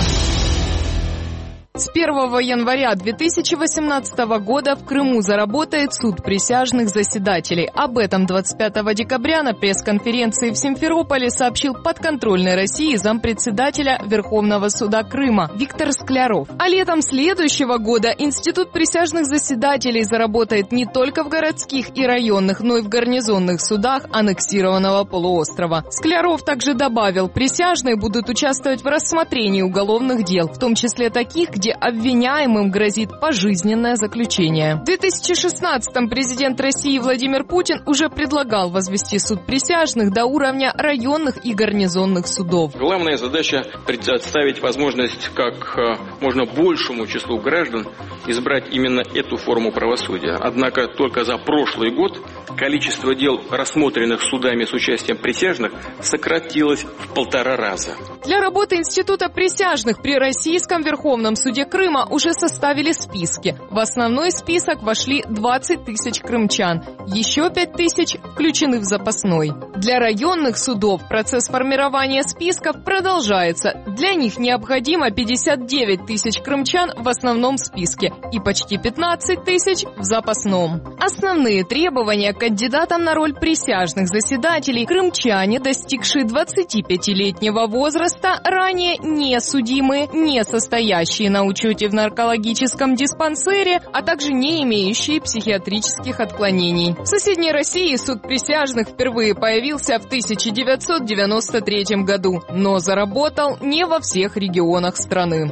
С первого января две тысячи восемнадцатого года в Крыму заработает суд присяжных заседателей. Об этом двадцать пятого декабря на пресс-конференции в Симферополе сообщил подконтрольной России зампредседателя Верховного суда Крыма Виктор Скляров. А летом следующего года Институт присяжных заседателей заработает не только в городских и районных, но и в гарнизонных судах аннексированного полуострова. Скляров также добавил, присяжные будут участвовать в рассмотрении уголовных дел, в том числе таких, где обвиняемым грозит пожизненное заключение. В две тысячи шестнадцатом президент России Владимир Путин уже предлагал возвести суд присяжных до уровня районных и гарнизонных судов. Главная задача – предоставить возможность как можно большему числу граждан избрать именно эту форму правосудия. Однако только за прошлый год количество дел, рассмотренных судами с участием присяжных, сократилось в полтора раза. Для работы Института присяжных при Российском Верховном суде Крыма уже составили списки. В основной список вошли двадцать тысяч крымчан. Еще пять тысяч включены в запасной. Для районных судов процесс формирования списков продолжается. Для них необходимо пятьдесят девять тысяч крымчан в основном списке и почти пятнадцать тысяч в запасном. Основные требования к кандидатам на роль присяжных заседателей: крымчане, достигшие двадцатипятилетнего возраста, ранее не судимые, не состоящие на учете в наркологическом диспансере, а также не имеющие психиатрических отклонений. В соседней России суд присяжных впервые появился в тысяча девятьсот девяносто третьем году, но заработал не во всех регионах страны.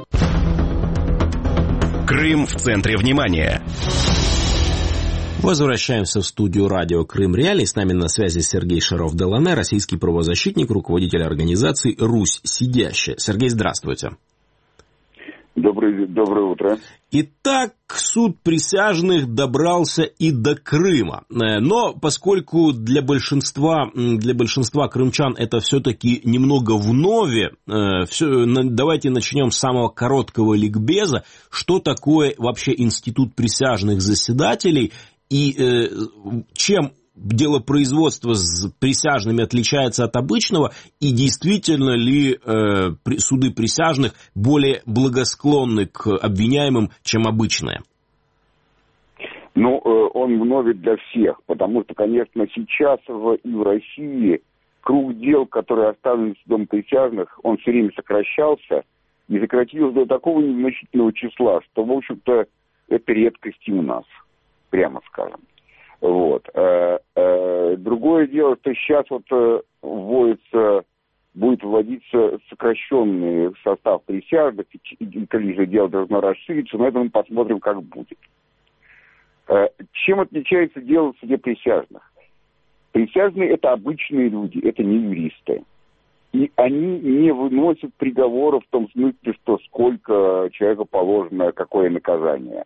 Крым в центре внимания. Возвращаемся в студию радио «Крым Реалии». С нами на связи Сергей Шаров-Делане, российский правозащитник, руководитель организации «Русь сидящая». Сергей, здравствуйте. Добрый, доброе утро. Итак, суд присяжных добрался и до Крыма. Но поскольку для большинства, для большинства крымчан это все-таки немного вновь, все, давайте начнем с самого короткого ликбеза. Что такое вообще институт присяжных заседателей и э, чем дело производства с присяжными отличается от обычного, и действительно ли э, суды присяжных более благосклонны к обвиняемым, чем обычные? Ну, он вновь для всех, потому что, конечно, сейчас в, и в России круг дел, которые оставлены судом присяжных, он все время сокращался и сократился до такого незначительного числа, что, в общем-то, это редкость и у нас, прямо скажем. Вот. Другое дело, что сейчас вот вводится, будет вводиться сокращенный состав присяжных, и количество дел должно расшириться, но это мы посмотрим, как будет. Чем отличается дело в суде присяжных? Присяжные – это обычные люди, это не юристы. И они не выносят приговоров в том смысле, что сколько человеку положено, какое наказание.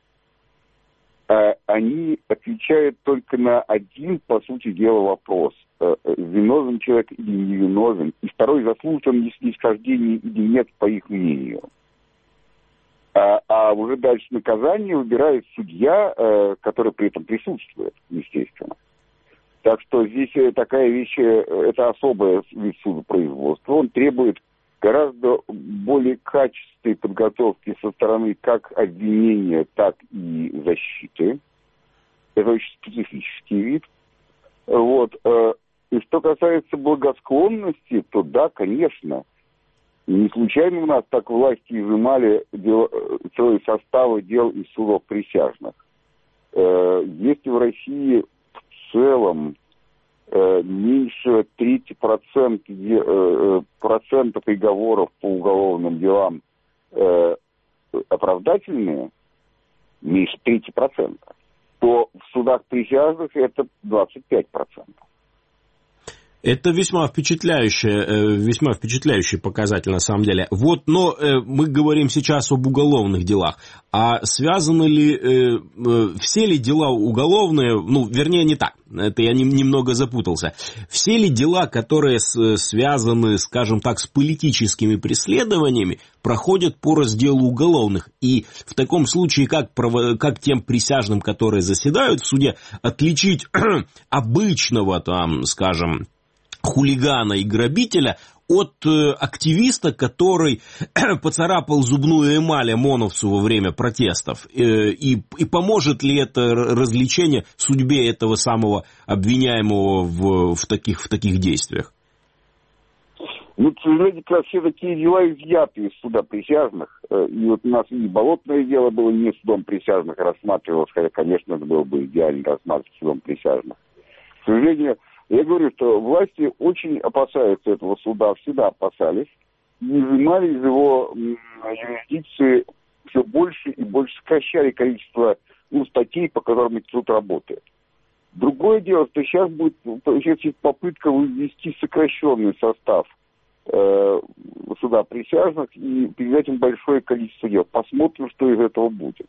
Они отвечают только на один, по сути дела, вопрос. Виновен человек или невиновен. И второй, заслужен ли снисхождение или нет, по их мнению. А, а уже дальше наказание выбирает судья, э, который при этом присутствует, естественно. Так что здесь такая вещь, это особое вид судопроизводства. Он требует гораздо более качественной подготовки со стороны как обвинения, так и защиты. Это очень специфический вид. Вот. И что касается благосклонности, то да, конечно. Не случайно у нас так власти изымали дел, целые составы дел из судов присяжных. Если в России в целом меньше трети процент, процента приговоров по уголовным делам оправдательные, меньше трети процента, то в судах присяжных это двадцать пять процентов. Это весьма впечатляющий, весьма впечатляющий показатель на самом деле. Вот, но мы говорим сейчас об уголовных делах. А связаны ли, все ли дела уголовные, ну, вернее, не так, это я немного запутался. Все ли дела, которые связаны, скажем так, с политическими преследованиями, проходят по разделу уголовных? И в таком случае, как, как тем присяжным, которые заседают в суде, отличить обычного, там, скажем, хулигана и грабителя от э, активиста, который поцарапал зубную эмаль ОМОНовцу во время протестов? Э, и, и поможет ли это развлечение судьбе этого самого обвиняемого в, в, таких, в таких действиях? Ну, к сожалению, как все такие дела изъяты из суда присяжных. И вот у нас и болотное дело было не судом присяжных рассматривалось, хотя, конечно, это было бы идеально рассматривать судом присяжных. К сожалению, я говорю, что власти очень опасаются этого суда, всегда опасались, и изымали из его юрисдикции все больше и больше, сокращали количество ну, статей, по которым этот суд работает. Другое дело, что сейчас будет сейчас есть попытка ввести сокращенный состав э, суда присяжных и передать им большое количество дел. Посмотрим, что из этого будет.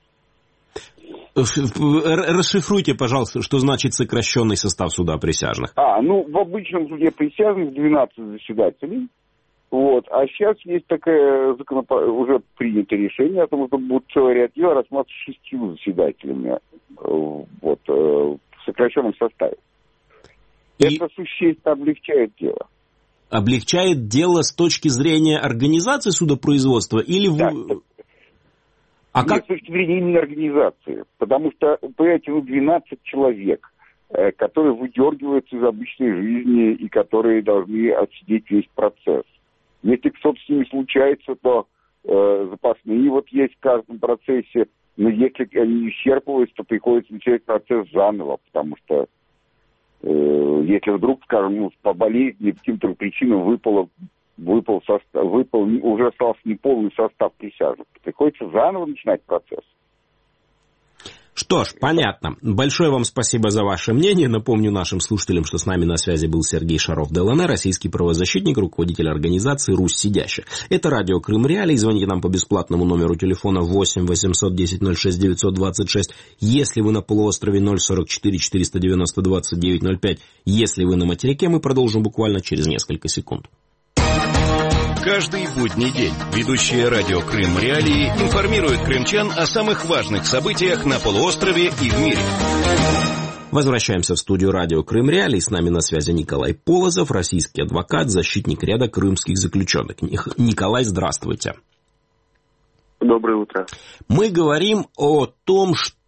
Расшифруйте, пожалуйста, что значит сокращенный состав суда присяжных. А, ну, в обычном суде присяжных двенадцать заседателей. Вот. А сейчас есть такое законоп... уже принято решение о том, что будет целый ряд дел рассматриваться шестью заседателями вот, в сокращенном составе. И... Это существенно облегчает дело. Облегчает дело с точки зрения организации судопроизводства или... Да, в... А Нет, как... с точки зрения именно организации. Потому что, понимаете, ну, двенадцать человек, э, которые выдергиваются из обычной жизни и которые должны отсидеть весь процесс. Если что-то с ними случается, то э, запасные вот есть в каждом процессе, но если они исчерпываются, то приходится начать процесс заново, потому что э, если вдруг, скажем, ну, по болезни, по каким-то причинам выпало Выпал, состав, выпал уже остался неполный состав присяжных. Приходится заново начинать процесс. Что ж, понятно. Большое вам спасибо за ваше мнение. Напомню нашим слушателям, что с нами на связи был Сергей Шаров-Делане, российский правозащитник, руководитель организации «Русь сидящая». Это радио Крым Реалии. Звоните нам по бесплатному номеру телефона восемь восемьсот десять ноль шесть девятьсот двадцать шесть. Если вы на полуострове ноль сорок четыре четыреста девяносто двадцать девять ноль пять. Если вы на материке, мы продолжим буквально через несколько секунд. Каждый будний день ведущие радио Крым Реалии информируют крымчан о самых важных событиях на полуострове и в мире. Возвращаемся в студию радио Крым Реалии. С нами на связи Николай Полозов, российский адвокат, защитник ряда крымских заключенных. Николай, здравствуйте. Доброе утро. Мы говорим о том, что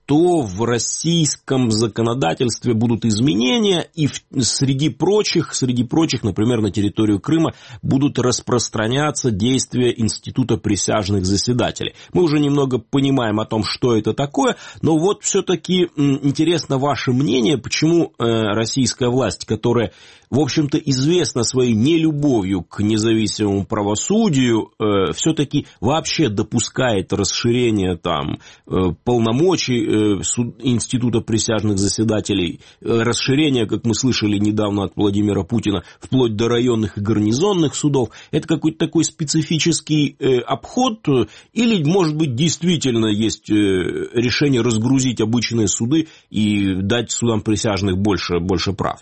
что в российском законодательстве будут изменения, и в, среди прочих, среди прочих, например, на территорию Крыма будут распространяться действия института присяжных заседателей. Мы уже немного понимаем о том, что это такое, но вот все-таки интересно ваше мнение, почему э, российская власть, которая, в общем-то, известна своей нелюбовью к независимому правосудию, э, все-таки вообще допускает расширение там э, полномочий э, суд, института присяжных заседателей, э, расширение, как мы слышали недавно от Владимира Путина, вплоть до районных и гарнизонных судов. Это какой-то такой специфический э, обход, э, или, может быть, действительно есть э, решение разгрузить обычные суды и дать судам присяжных больше, больше прав?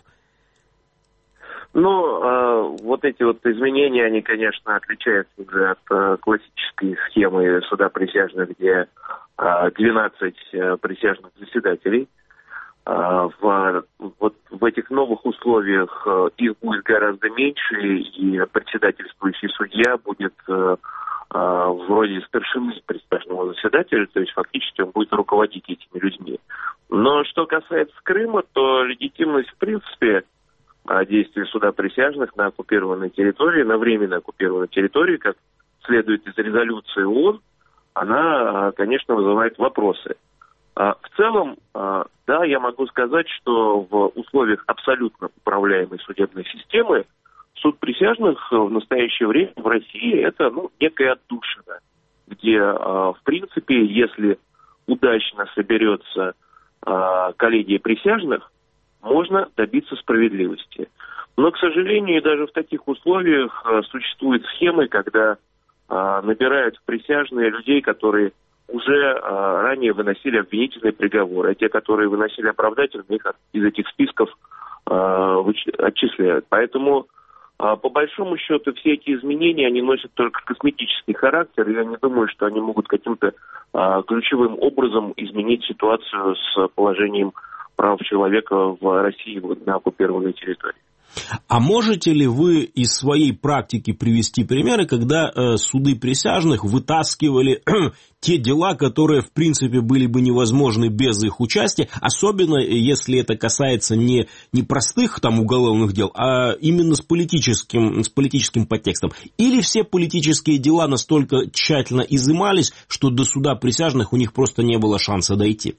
Ну, э, вот эти вот изменения, они, конечно, отличаются уже от э, классической схемы суда присяжных, где э, двенадцать э, присяжных заседателей. Э, в, вот в этих новых условиях э, их будет гораздо меньше, и председательствующий судья будет э, э, вроде старшины присяжного заседателя, то есть фактически он будет руководить этими людьми. Но что касается Крыма, то легитимность, в принципе, действия суда присяжных на оккупированной территории, на временно оккупированной территории, как следует из резолюции ООН, она, конечно, вызывает вопросы. В целом, да, я могу сказать, что в условиях абсолютно управляемой судебной системы суд присяжных в настоящее время в России это, ну, некая отдушина, где, в принципе, если удачно соберется коллегия присяжных, можно добиться справедливости. Но, к сожалению, даже в таких условиях а, существуют схемы, когда а, набирают в присяжные людей, которые уже а, ранее выносили обвинительные приговоры, а те, которые выносили оправдательные, их из этих списков а, выч- отчисляют. Поэтому, а, по большому счету, все эти изменения, они носят только косметический характер, и я не думаю, что они могут каким-то а, ключевым образом изменить ситуацию с положением прав человека в России на оккупированной территории. А можете ли вы из своей практики привести примеры, когда э, суды присяжных вытаскивали те дела, которые, в принципе, были бы невозможны без их участия, особенно если это касается не, не простых там уголовных дел, а именно с политическим, с политическим подтекстом? Или все политические дела настолько тщательно изымались, что до суда присяжных у них просто не было шанса дойти?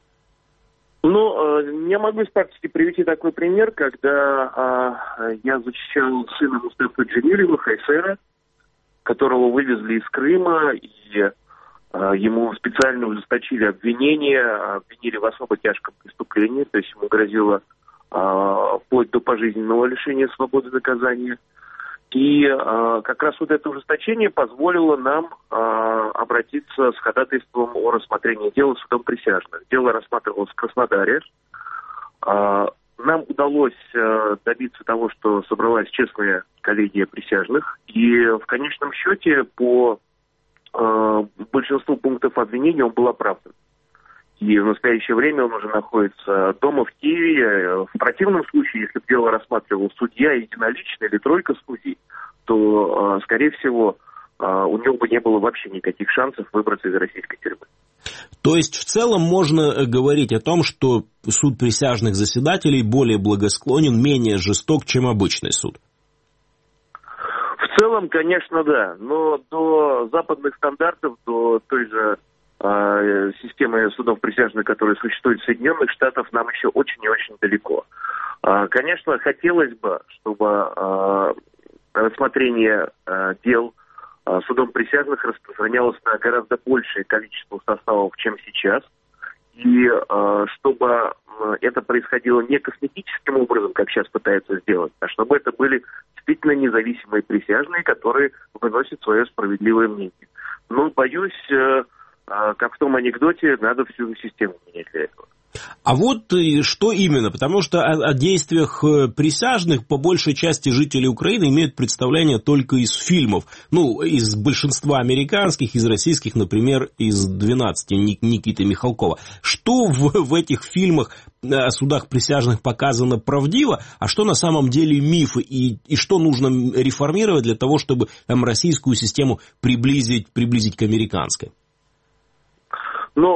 Ну, я могу из практики привести такой пример, когда э, я защищал сына Мустафы Джемилева, Хайсера, которого вывезли из Крыма, и э, ему специально ужесточили обвинения, обвинили в особо тяжком преступлении, то есть ему грозило э, вплоть до пожизненного лишения свободы наказания. И э, как раз вот это ужесточение позволило нам э, обратиться с ходатайством о рассмотрении дела судом присяжных. Дело рассматривалось в Краснодаре. Э, нам удалось э, добиться того, что собралась честная коллегия присяжных. И в конечном счете по э, большинству пунктов обвинения он был оправдан. И в настоящее время он уже находится дома в Киеве. В противном случае, если бы дело рассматривал судья единолично или тройка судей, то, скорее всего, у него бы не было вообще никаких шансов выбраться из российской тюрьмы. То есть в целом можно говорить о том, что суд присяжных заседателей более благосклонен, менее жесток, чем обычный суд? В целом, конечно, да. Но до западных стандартов, до той же системы судов присяжных, которые существуют в Соединенных Штатах, нам еще очень и очень далеко. Конечно, хотелось бы, чтобы рассмотрение дел судом присяжных распространялось на гораздо большее количество составов, чем сейчас, и чтобы это происходило не косметическим образом, как сейчас пытаются сделать, а чтобы это были действительно независимые присяжные, которые выносят свое справедливое мнение. Но, боюсь, как в том анекдоте, надо всю систему менять для этого. А вот что именно? Потому что о, о действиях присяжных по большей части жители Украины имеют представление только из фильмов. Ну, из большинства американских, из российских, например, из двенадцати Никиты Михалкова. Что в, в этих фильмах о судах присяжных показано правдиво, а что на самом деле мифы? И, и что нужно реформировать для того, чтобы там, российскую систему приблизить, приблизить к американской? Ну,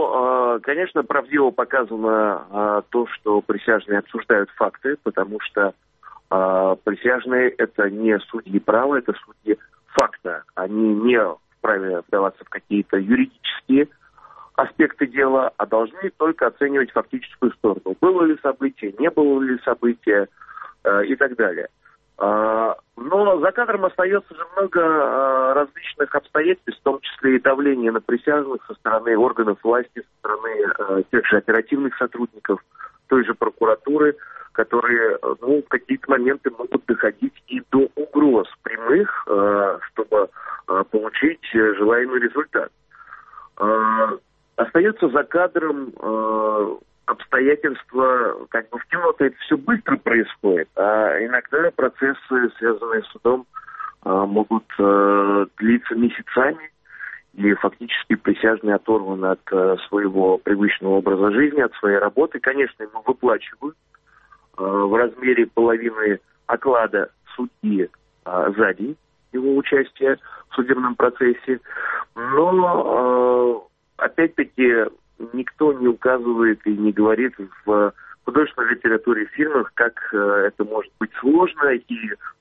конечно, правдиво показано то, что присяжные обсуждают факты, потому что присяжные – это не судьи права, это судьи факта. Они не вправе вдаваться в какие-то юридические аспекты дела, а должны только оценивать фактическую сторону. Было ли событие, не было ли события и так далее. Но за кадром остается же много различных обстоятельств, в том числе и давление на присяжных со стороны органов власти, со стороны тех же оперативных сотрудников, той же прокуратуры, которые ну, в какие-то моменты могут доходить и до угроз прямых, чтобы получить желаемый результат. Остается за кадром обстоятельства, как бы в кино-то это все быстро происходит, а иногда процессы, связанные с судом, могут длиться месяцами, и фактически присяжные оторваны от своего привычного образа жизни, от своей работы. Конечно, ему выплачивают в размере половины оклада судьи за день его участия в судебном процессе, но опять-таки никто не указывает и не говорит в художественной литературе, в фильмах, как это может быть сложно, и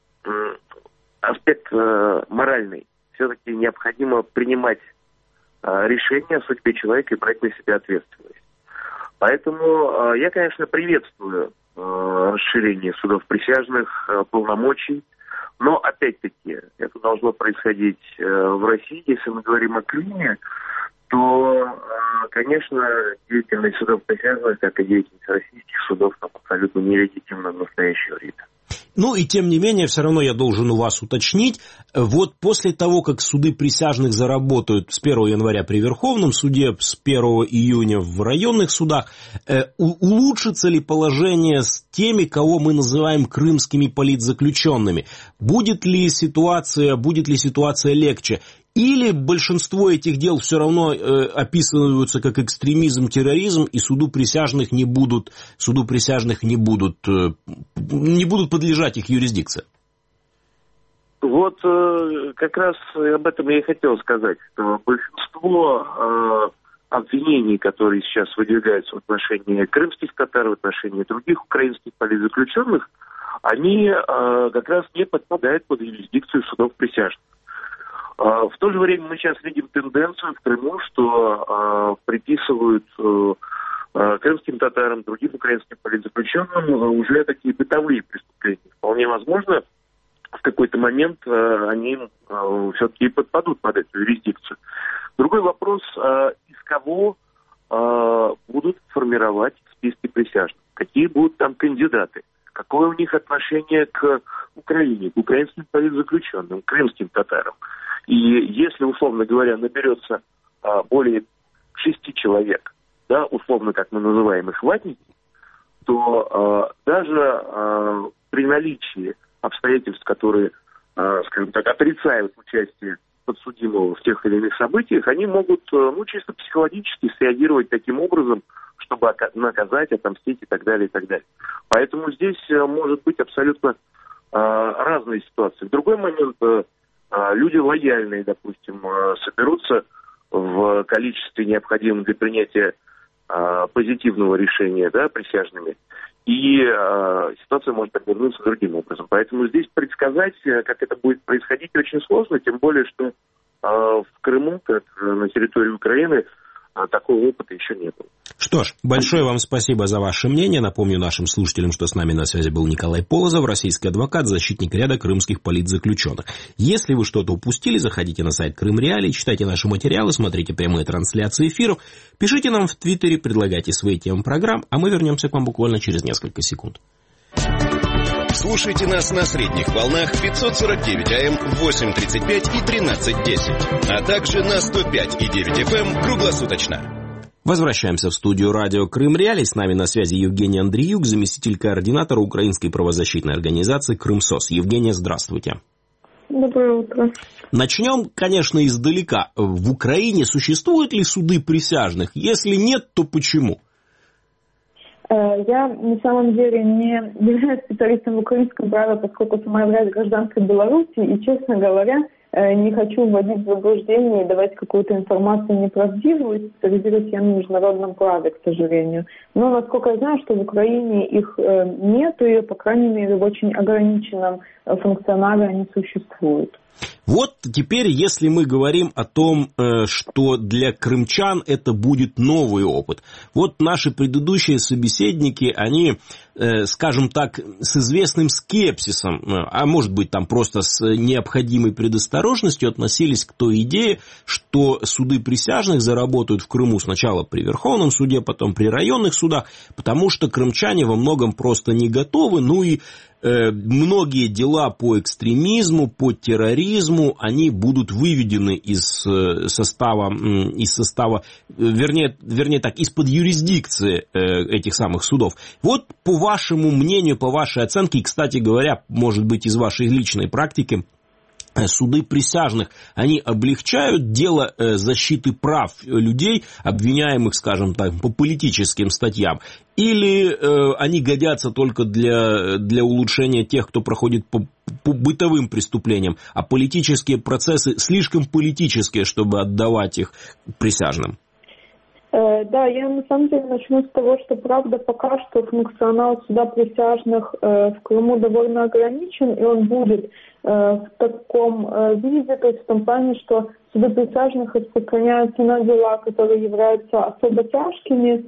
аспект моральный. Все-таки необходимо принимать решение о судьбе человека и брать на себя ответственность. Поэтому я, конечно, приветствую расширение судов присяжных полномочий, но, опять-таки, это должно происходить в России. Если мы говорим о Крыме, то, конечно, деятельность судов присяжных, как и деятельность российских судов, там абсолютно нелегитимна в настоящее время. Ну и тем не менее, все равно я должен у вас уточнить, вот после того, как суды присяжных заработают с первого января при Верховном суде, с первого июня в районных судах, э, улучшится ли положение с теми, кого мы называем крымскими политзаключенными? Будет ли ситуация, будет ли ситуация легче? Или большинство этих дел все равно э, описываются как экстремизм, терроризм, и суду присяжных не будут, суду присяжных не будут, э, не будут подлежать их юрисдикции? Вот э, как раз об этом я и хотел сказать, что большинство э, обвинений, которые сейчас выдвигаются в отношении крымских татар, в отношении других украинских политзаключенных, они э, как раз не подпадают под юрисдикцию судов присяжных. В то же время мы сейчас видим тенденцию в Крыму, что э, приписывают э, крымским татарам, другим украинским политзаключенным уже такие бытовые преступления. Вполне возможно, в какой-то момент э, они э, все-таки подпадут под эту юрисдикцию. Другой вопрос, э, из кого э, будут формировать списки присяжных, какие будут там кандидаты, какое у них отношение к Украине, к украинским политзаключенным, к крымским татарам. И если, условно говоря, наберется а, более шести человек, да, условно, как мы называем их ватники, то а, даже а, при наличии обстоятельств, которые, а, скажем так, отрицают участие подсудимого в тех или иных событиях, они могут, ну, чисто психологически среагировать таким образом, чтобы наказать, отомстить и так далее, и так далее. Поэтому здесь может быть абсолютно а, разные ситуации. В другой момент люди лояльные, допустим, соберутся в количестве необходимом для принятия а, позитивного решения, да, присяжными, и а, ситуация может обернуться другим образом. Поэтому здесь предсказать, как это будет происходить, очень сложно, тем более, что а, в Крыму, как на территории Украины, такого опыта еще не было. Что ж, большое вам спасибо за ваше мнение. Напомню нашим слушателям, что с нами на связи был Николай Полозов, российский адвокат, защитник ряда крымских политзаключенных. Если вы что-то упустили, заходите на сайт Крым Реалии, читайте наши материалы, смотрите прямые трансляции эфиров, пишите нам в Твиттере, предлагайте свои темы программ, а мы вернемся к вам буквально через несколько секунд. Слушайте нас на средних волнах пятьсот сорок девять АМ, восемь тридцать пять и тринадцать десять, а также на сто пять и девять эф эм круглосуточно. Возвращаемся в студию радио Крым Реалии. С нами на связи Евгений Андриюк, заместитель координатора украинской правозащитной организации Крымсос. Евгения, здравствуйте. Доброе утро. Начнем, конечно, издалека. В Украине существуют ли суды присяжных? Если нет, то почему? Я на самом деле не являюсь специалистом в украинском праве, поскольку сама являюсь гражданкой Беларуси, и, честно говоря, не хочу вводить в заблуждение и давать какую-то информацию неправдивую, специализируюсь я на международном праве, к сожалению. Но, насколько я знаю, что в Украине их нет, и, по крайней мере, в очень ограниченном функционале они существуют. Вот теперь, если мы говорим о том, что для крымчан это будет новый опыт. Вот наши предыдущие собеседники, они, скажем так, с известным скепсисом, а может быть там просто с необходимой предосторожностью относились к той идее, что суды присяжных заработают в Крыму сначала при Верховном суде, потом при районных судах, потому что крымчане во многом просто не готовы, ну и многие дела по экстремизму, по терроризму, они будут выведены из состава, из состава, вернее, вернее так, из-под юрисдикции этих самых судов. Вот по вашему мнению, по вашей оценке, и, кстати говоря, может быть, из вашей личной практики, суды присяжных, они облегчают дело защиты прав людей, обвиняемых, скажем так, по политическим статьям, или э, они годятся только для, для улучшения тех, кто проходит по, по бытовым преступлениям, а политические процессы слишком политические, чтобы отдавать их присяжным? Э, да, я на самом деле начну с того, что правда пока что функционал суда присяжных э, в Крыму довольно ограничен, и он будет в таком виде, то есть в том плане, что суды присяжных распространяются на дела, которые являются особо тяжкими,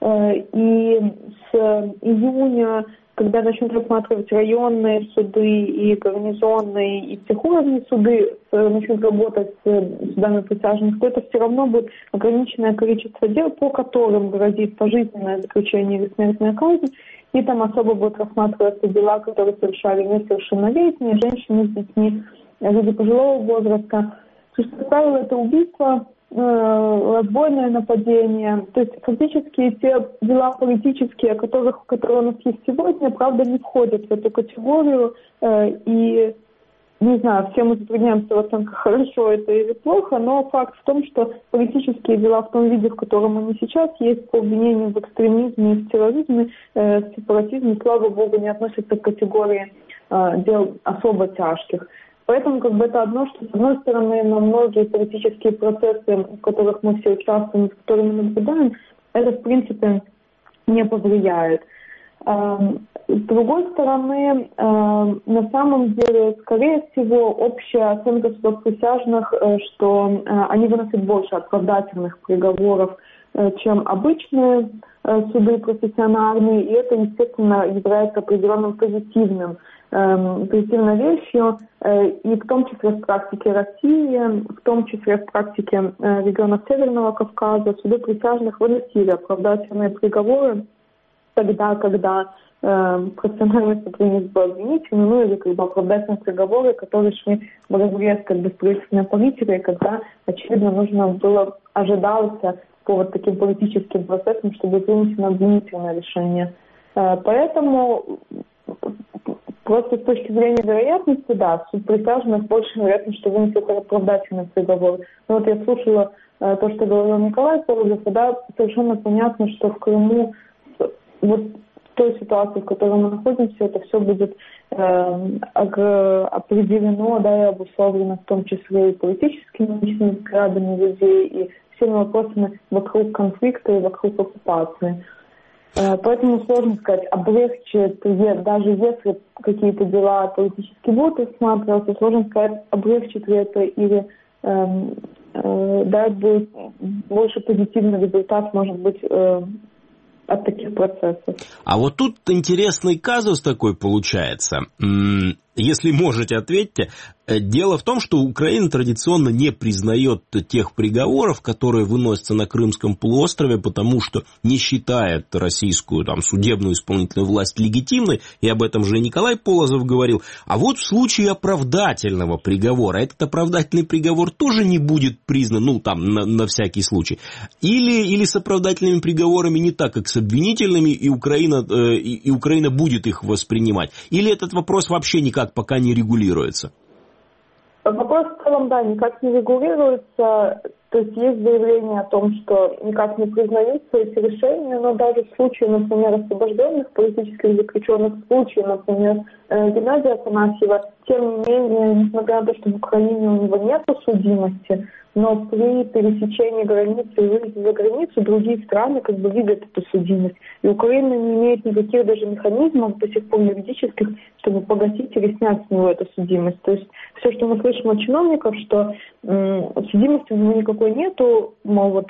и с июня, когда начнут рассматривать районные суды и гарнизонные, и всеуровневые суды начнут работать с судами присяжных, то это все равно будет ограниченное количество дел, по которым грозит пожизненное заключение или смертная казнь. И там особо будут рассматриваться дела, которые совершали несовершеннолетние, женщины с детьми, люди пожилого возраста. То есть, как правило, это убийство, э, разбойное нападение. То есть фактически те дела политические, о которых, которые у нас есть сегодня, правда, не входят в эту категорию. Э, и не знаю, все мы затрудняемся в оценках, хорошо это или плохо, но факт в том, что политические дела в том виде, в котором они сейчас есть, по обвинению в экстремизме и в терроризме, э, в сепаратизме, слава богу, не относятся к категории э, дел особо тяжких. Поэтому как бы это одно, что с одной стороны на многие политические процессы, в которых мы все участвуем, с которыми наблюдаем, это в принципе не повлияет. С другой стороны, на самом деле, скорее всего, общая оценка судов присяжных, что они выносят больше оправдательных приговоров, чем обычные суды профессиональные, и это, естественно, является определенным позитивным, позитивной вещью, и в том числе в практике России, в том числе в практике регионов Северного Кавказа, суды присяжных выносили оправдательные приговоры тогда, когда э, профессиональный сотрудник был обвинительный, ну или как бы оправдательные приговоры, которые шли в разрез как бы с правительственной политикой, когда, очевидно, нужно было, ожидался по вот таким политическим процессам, чтобы вынесено обвинительное решение. Э, поэтому просто с точки зрения вероятности, да, суд присяжных больше вероятность, что вынесет оправдательный приговор. Но вот я слушала э, то, что говорил Николай Полозов, да, совершенно понятно, что в Крыму вот в той ситуации, в которой мы находимся, это все будет э, определено, да, и обусловлено в том числе и политическими личными взглядами людей, и всеми вопросами вокруг конфликта и вокруг оккупации. Э, поэтому сложно сказать, облегчит, даже если какие-то дела политически будут рассматриваться, сложно сказать, облегчит ли это или э, э, дать будет больше позитивный результат, может быть, э, от таких процессов. А вот тут интересный казус такой получается. Если можете, ответьте. Дело в том, что Украина традиционно не признает тех приговоров, которые выносятся на Крымском полуострове, потому что не считает российскую там, судебную исполнительную власть легитимной, и об этом же и Николай Полозов говорил. А вот в случае оправдательного приговора, этот оправдательный приговор тоже не будет признан, ну там на, на всякий случай. Или, или с оправдательными приговорами не так, как с обвинительными, и Украина, э, и, и Украина будет их воспринимать. Или этот вопрос вообще никак пока не регулируется? Вопрос в целом, да, никак не регулируется. То есть есть заявление о том, что никак не признаются эти решения, но даже в случае, например, освобожденных политических заключенных, в случае, например, Геннадия Афанасьева. Тем не менее, несмотря на то, что в Украине у него нет судимости, но при пересечении границы и выезде за границу другие страны как бы видят эту судимость. И Украина не имеет никаких даже механизмов до сих пор юридических, чтобы погасить или снять с него эту судимость. То есть все, что мы слышим от чиновников, что м- судимости у него никакой нету, мол, вот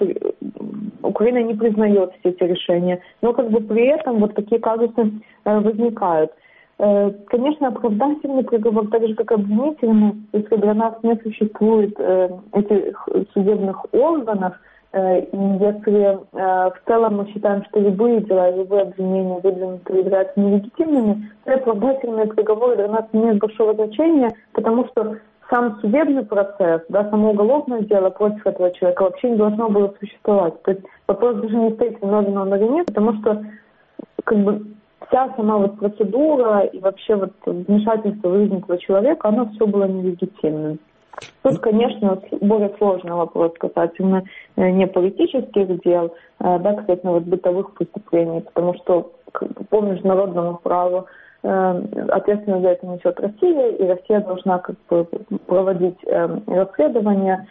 Украина не признает все эти решения. Но как бы при этом вот такие казусы э, возникают. Конечно, оправдательный приговор, так же как обвинительный, если для нас не существует э, этих судебных органов, э, и если э, в целом мы считаем, что любые дела, любые обвинения выдвинуты являются нелегитимными, то оправдательные приговоры для нас не имеют большого значения, потому что сам судебный процесс, да, само уголовное дело против этого человека вообще не должно было существовать. То есть вопрос даже не стоит, виновен он или нет, потому что как бы вся сама вот процедура и вообще вот вмешательство в жизнь этого человека, оно все было нелегитимным. Тут, конечно, более сложный вопрос касательно не политических дел, да, касательно вот бытовых преступлений, потому что по международному праву ответственность за это несет Россия, и Россия должна как бы проводить расследование.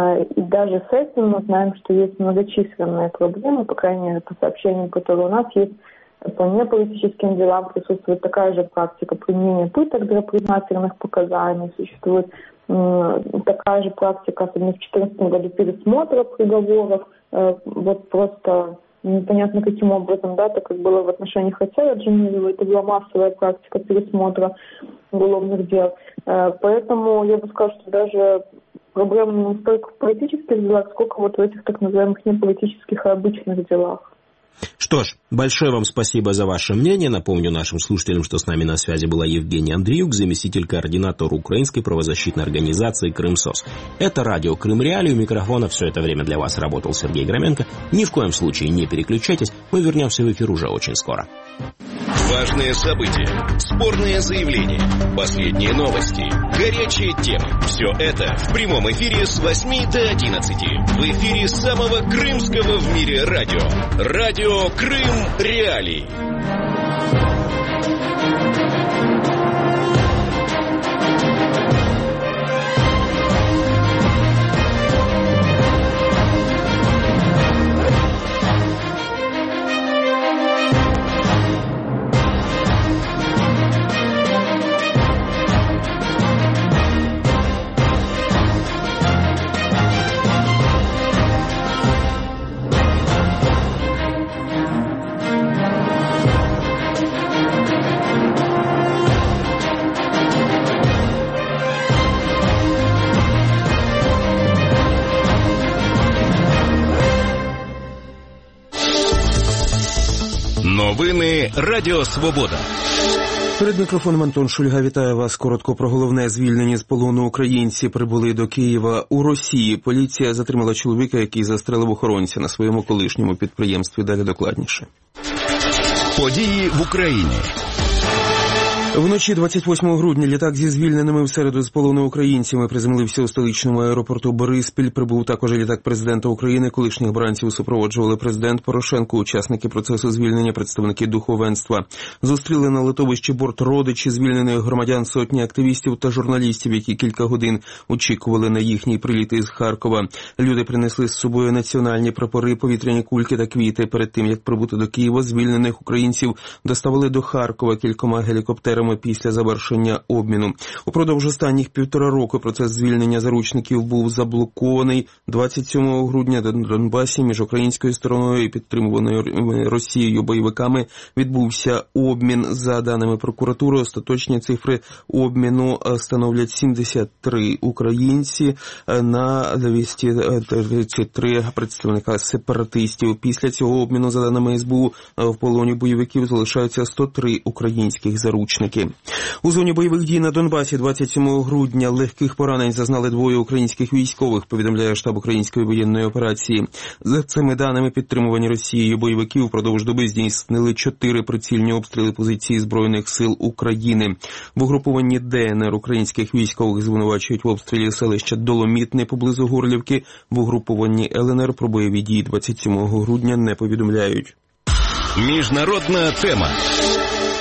И даже с этим мы знаем, что есть многочисленные проблемы, по крайней мере, по сообщениям, которые у нас есть. По неполитическим делам присутствует такая же практика применения пыток для признательных показаний. Существует э, такая же практика, особенно в две тысячи четырнадцатом году, пересмотра приговоров. Э, вот просто непонятно каким образом, да, так как было в отношении Хацера Джамилова, это была массовая практика пересмотра уголовных дел. Э, поэтому я бы сказала, что даже проблема не столько в политических делах, сколько вот в этих так называемых неполитических и обычных делах. Что ж, большое вам спасибо за ваше мнение. Напомню нашим слушателям, что с нами на связи была Евгения Андриюк, заместитель координатора украинской правозащитной организации «Крымсос». Это радио «Крым Реалии». У микрофона все это время для вас работал Сергей Громенко. Ни в коем случае не переключайтесь, мы вернемся в эфир уже очень скоро. Важные события, спорные заявления, последние новости, горячие темы. Все это в прямом эфире с восьми до одиннадцати. В эфире самого крымского в мире радио. Радио «Крым Реалии». Новини Радіо Свобода. Перед мікрофоном Антон Шульга. Вітаю вас. Коротко про головне. Звільнені з полону українці прибули до Києва. У Росії поліція затримала чоловіка, який застрелив охоронця на своєму колишньому підприємстві. Далі докладніше. Події в Україні. Вночі двадцять восьмого грудня літак зі звільненими в середу з полону українцями приземлився у столичному аеропорту Бориспіль. Прибув також літак президента України. Колишніх бранців супроводжували президент Порошенко, учасники процесу звільнення, представники духовенства. Зустріли на литовищі борт родичі звільнених громадян, сотні активістів та журналістів, які кілька годин очікували на їхній приліт із Харкова. Люди принесли з собою національні прапори, повітряні кульки та квіти. Перед тим, як прибути до Києва, звільнених українців доставили до Харкова кількома гелікоптерами після завершення обміну. Упродовж останніх півтора року процес звільнення заручників був заблокований. двадцять сьомого грудня на Донбасі між українською стороною і підтримуваною Росією бойовиками відбувся обмін. За даними прокуратури, остаточні цифри обміну становлять сімдесят три українці на двісті тридцять три представника сепаратистів. Після цього обміну, за даними ес бе у, в полоні бойовиків залишаються сто три українських заручники. У зоні бойових дій на Донбасі двадцять сьомого грудня легких поранень зазнали двоє українських військових, повідомляє штаб української воєнної операції. За цими даними, підтримувані Росією бойовиків впродовж доби здійснили чотири прицільні обстріли позиції Збройних сил України. В угрупованні де ен ер українських військових звинувачують в обстрілі селища Доломітне поблизу Горлівки. В угрупованні ел ен ер про бойові дії двадцять сьомого грудня не повідомляють. Міжнародна тема.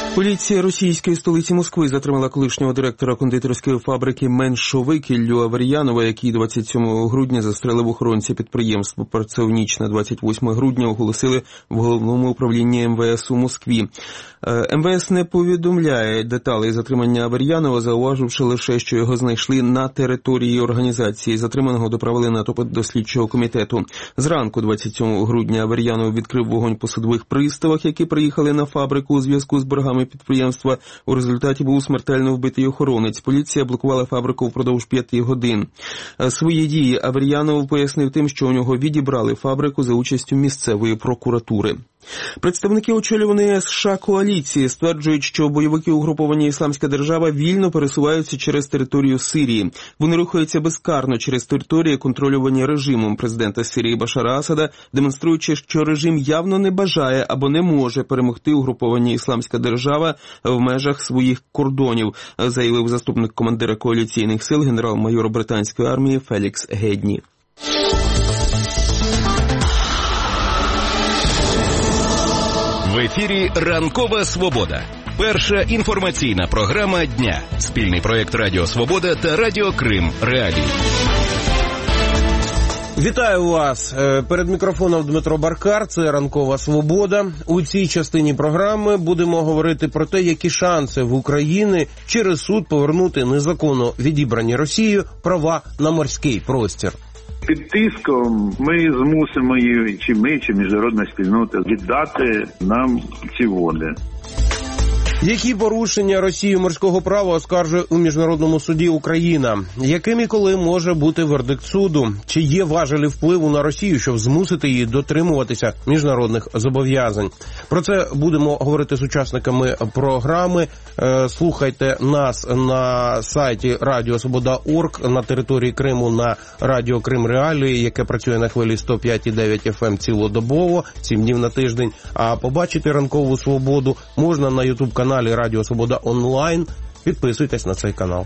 Поліція російської столиці Москви затримала колишнього директора кондитерської фабрики «Меншовик» Іллю Авер'янова, який двадцять сьомого грудня застрелив охоронця підприємства. Про це в ніч на двадцять восьме грудня оголосили в головному управлінні ем ве ес у Москві. ем ве ес не повідомляє деталей затримання Авер'янова, зауваживши лише, що його знайшли на території організації. Затриманого доправили на допит до слідчого комітету. Зранку двадцять сьомого грудня Авер'янов відкрив вогонь по судових приставах, які приїхали на фабрику у зв'язку з боргами підприємства. У результаті був смертельно вбитий охоронець. Поліція блокувала фабрику впродовж п'яти годин. Свої дії Авер'янов пояснив тим, що у нього відібрали фабрику за участю місцевої прокуратури. Представники очолюваної США коаліції стверджують, що бойовики угруповання «Ісламська держава» вільно пересуваються через територію Сирії. Вони рухаються безкарно через території, контролювані режимом президента Сирії Башара Асада, демонструючи, що режим явно не бажає або не може перемогти угруповання «Ісламська держава» в межах своїх кордонів, заявив заступник командира коаліційних сил генерал-майор британської армії Фелікс Гедні. В ефірі «Ранкова Свобода». Перша інформаційна програма дня. Спільний проєкт Радіо Свобода та Радіо Крим Реалії. Вітаю вас. Перед мікрофоном Дмитро Баркар, це «Ранкова Свобода». У цій частині програми будемо говорити про те, які шанси в Україні через суд повернути незаконно відібрані Росією права на морський простір. Під тиском ми змусимо її, чи ми, чи міжнародна спільнота, віддати нам ці води. Які порушення Росією морського права оскаржує у Міжнародному суді Україна? Яким і коли може бути вердикт суду? Чи є важелі впливу на Росію, щоб змусити її дотримуватися міжнародних зобов'язань? Про це будемо говорити з учасниками програми. Слухайте нас на сайті Радіо Свобода точка орг, на території Криму на Радіо Крим Реалії, яке працює на хвилі сто п'ять і дев'ять еф ем цілодобово, сім днів на тиждень. А побачити «Ранкову Свободу» можна на ютуб-каналі каналі Радіо Свобода онлайн. Підписуйтесь на цей канал.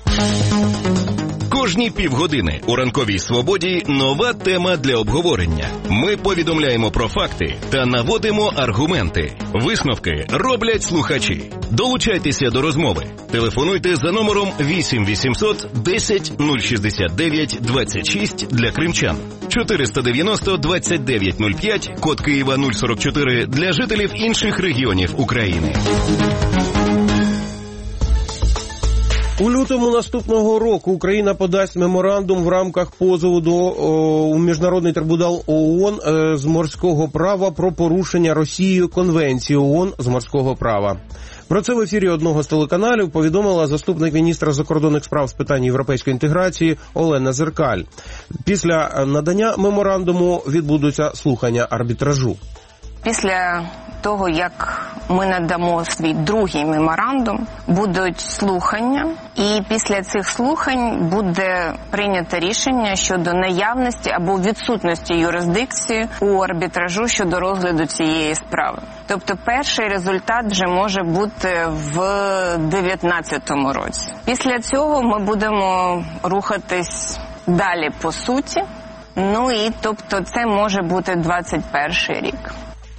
Кожні півгодини у «Ранковій Свободі» нова тема для обговорення. Ми повідомляємо про факти та наводимо аргументи. Висновки роблять слухачі. Долучайтеся до розмови. Телефонуйте за номером вісім вісімсот десять нуль шістдесят дев'ять двадцять шість для кримчан. чотириста дев'яносто двадцять дев'ять нуль п'ять, код Києва нуль сорок чотири для жителів інших регіонів України. У лютому наступного року Україна подасть меморандум в рамках позову до о, у Міжнародний трибунал ООН е, з морського права про порушення Росією Конвенції ООН з морського права. Про це в ефірі одного з телеканалів повідомила заступник міністра закордонних справ з питань європейської інтеграції Олена Зеркаль. Після надання меморандуму відбудуться слухання арбітражу. Після того, як ми надамо свій другий меморандум, будуть слухання, і після цих слухань буде прийнято рішення щодо наявності або відсутності юрисдикції у арбітражу щодо розгляду цієї справи. Тобто перший результат вже може бути в дев'ятнадцятому році. Після цього ми будемо рухатись далі по суті, ну і тобто це може бути двадцять перший рік.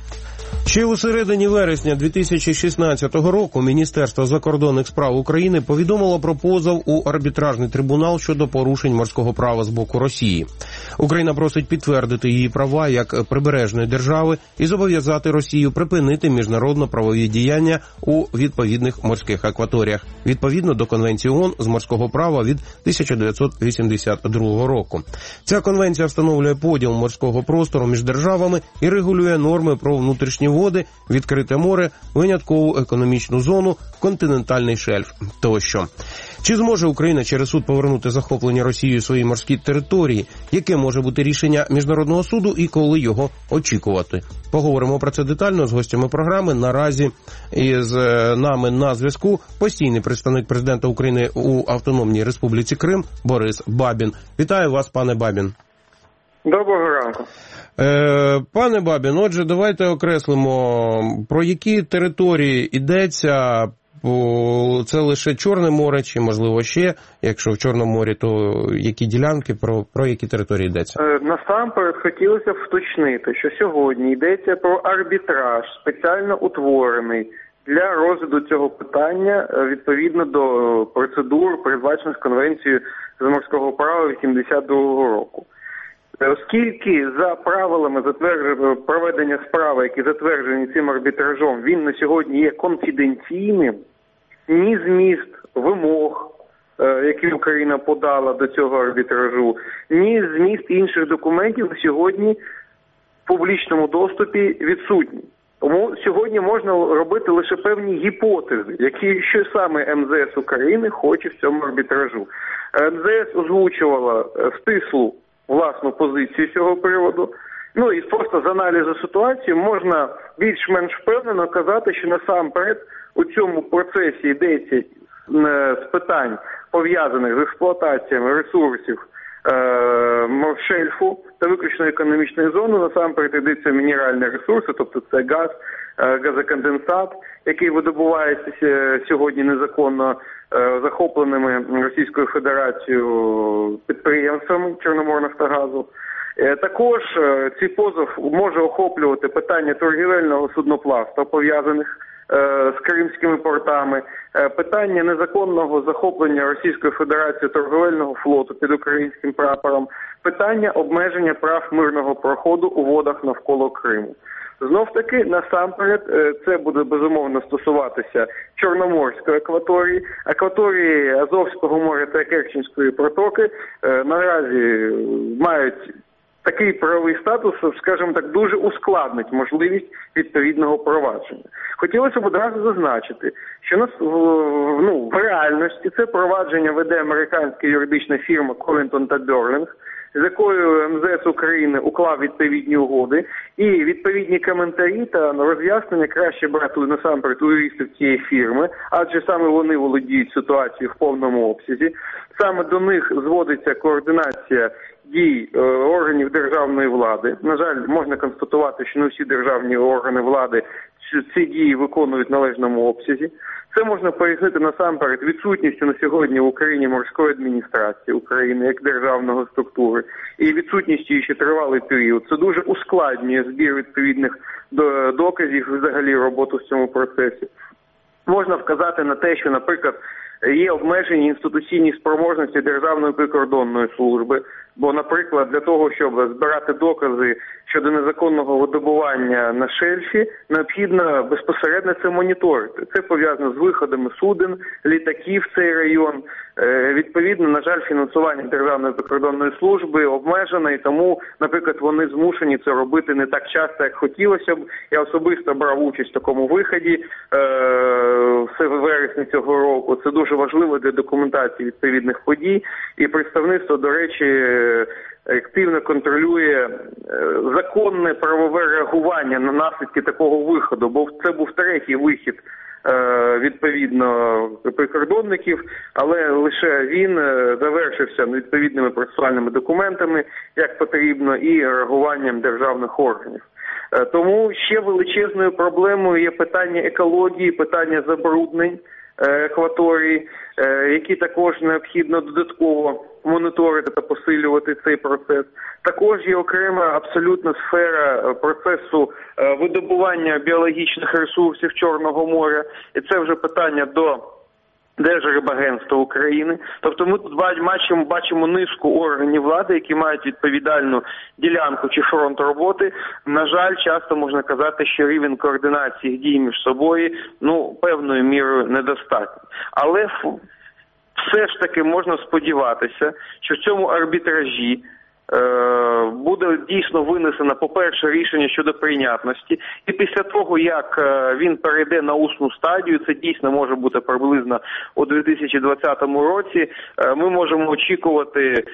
Ще у середині вересня дві тисячі шістнадцятого року Міністерство закордонних справ України повідомило про позов у арбітражний трибунал щодо порушень морського права з боку Росії. Україна просить підтвердити її права як прибережної держави і зобов'язати Росію припинити міжнародно-правові діяння у відповідних морських акваторіях, відповідно до Конвенції ООН з морського права від тисяча дев'ятсот вісімдесят другого року. Ця конвенція встановлює поділ морського простору між державами і регулює норми про внутрішні води, відкрите море, виняткову економічну зону, континентальний шельф тощо. Чи зможе Україна через суд повернути захоплені Росією свої морські території? Яке може бути рішення Міжнародного суду і коли його очікувати? Поговоримо про це детально з гостями програми. Наразі із нами на зв'язку постійний представник президента України у Автономній Республіці Крим Борис Бабін. Вітаю вас, пане Бабін. Доброго ранку. Е, пане Бабін, отже, давайте окреслимо, про які території йдеться. Це лише Чорне море чи, можливо, ще, якщо в Чорному морі, то які ділянки, про, про які території йдеться? Е, насамперед хотілося б вточнити, що сьогодні йдеться про арбітраж, спеціально утворений для розгляду цього питання відповідно до процедур, передбачених Конвенцією з морського права вісімдесят другого року. Оскільки за правилами проведення справи, які затверджені цим арбітражом, він на сьогодні є конфіденційним, ні зміст вимог, які Україна подала до цього арбітражу, ні зміст інших документів на сьогодні в публічному доступі відсутні. Тому сьогодні можна робити лише певні гіпотези, які що саме ем зет ес України хоче в цьому арбітражу. ем зет ес озвучувала стислу власну позицію з цього приводу. Ну і просто з аналізу ситуації можна більш-менш впевнено казати, що насамперед у цьому процесі йдеться з питань, пов'язаних з експлуатаціями ресурсів е, шельфу та виключно економічної зони. Насамперед йдеться мінеральні ресурси, тобто це газ, е, газоконденсат, який видобувається сьогодні незаконно е, захопленими Російською Федерацією підприємствами Чорноморнафтогазу. Також цей позов може охоплювати питання торгівельного судноплавства, пов'язаних з кримськими портами, питання незаконного захоплення Російської Федерації торговельного флоту під українським прапором, питання обмеження прав мирного проходу у водах навколо Криму. Знов-таки, насамперед, це буде безумовно стосуватися Чорноморської акваторії, акваторії Азовського моря та Керченської протоки наразі мають такий правовий статус, скажімо так, дуже ускладнить можливість відповідного провадження. Хотілося б одразу зазначити, що нас, ну, в реальності це провадження веде американська юридична фірма Covington та Burling, з якою ем зет ес України уклав відповідні угоди, і відповідні коментарі та роз'яснення краще брати насамперед у юристів цієї фірми, адже саме вони володіють ситуацією в повному обсязі. Саме до них зводиться координація дій е, органів державної влади. На жаль, можна констатувати, що не всі державні органи влади ці дії виконують в належному обсязі. Це можна пояснити насамперед відсутністю на сьогодні в Україні морської адміністрації України як державної структури і відсутністю ще тривалий період. Це дуже ускладнює збір відповідних доказів і взагалі роботу в цьому процесі. Можна вказати на те, що, наприклад, є обмежені інституційні спроможності Державної прикордонної служби, бо, наприклад, для того, щоб збирати докази щодо незаконного видобування на шельфі, необхідно безпосередньо це моніторити. Це пов'язано з виходами суден, літаків в цей район. Відповідно, на жаль, фінансування Державної прикордонної служби обмежено, і тому, наприклад, вони змушені це робити не так часто, як хотілося б. Я особисто брав участь в такому виході в вересні цього року. Це дуже важливо для документації відповідних подій. І представництво, до речі, активно контролює законне правове реагування на наслідки такого виходу, бо це був третій вихід відповідно прикордонників, але лише він завершився відповідними процесуальними документами, як потрібно, і реагуванням державних органів. Тому ще величезною проблемою є питання екології, питання забруднень екваторії, які також необхідно додатково моніторити та посилювати цей процес. Також є окрема абсолютна сфера процесу видобування біологічних ресурсів Чорного моря, і це вже питання до Держрибагентства України. Тобто ми тут бачимо, бачимо низку органів влади, які мають відповідальну ділянку чи фронт роботи. На жаль, часто можна казати, що рівень координації дій між собою, ну, певною мірою недостатній. Але все ж таки можна сподіватися, що в цьому арбітражі буде дійсно винесено, по-перше, рішення щодо прийнятності, і після того, як він перейде на усну стадію, це дійсно може бути приблизно у дві тисячі двадцятому році, ми можемо очікувати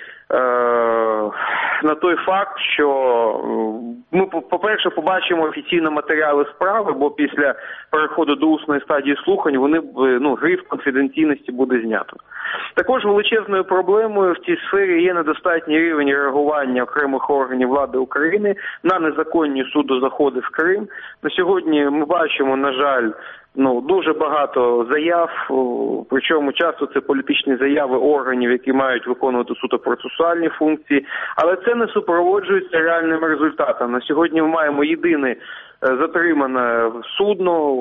на той факт, що ми, по-перше, побачимо офіційно матеріали справи, бо після переходу до усної стадії слухань вони, ну, гриф конфіденційності буде знято. Також величезною проблемою в цій сфері є недостатній рівень реагування окремих органів влади України на незаконні судозаходи в Крим. На сьогодні ми бачимо, на жаль, ну, дуже багато заяв, причому часто це політичні заяви органів, які мають виконувати суто процесуальні функції, але це не супроводжується реальним результатом. На сьогодні ми маємо єдиний затримане судно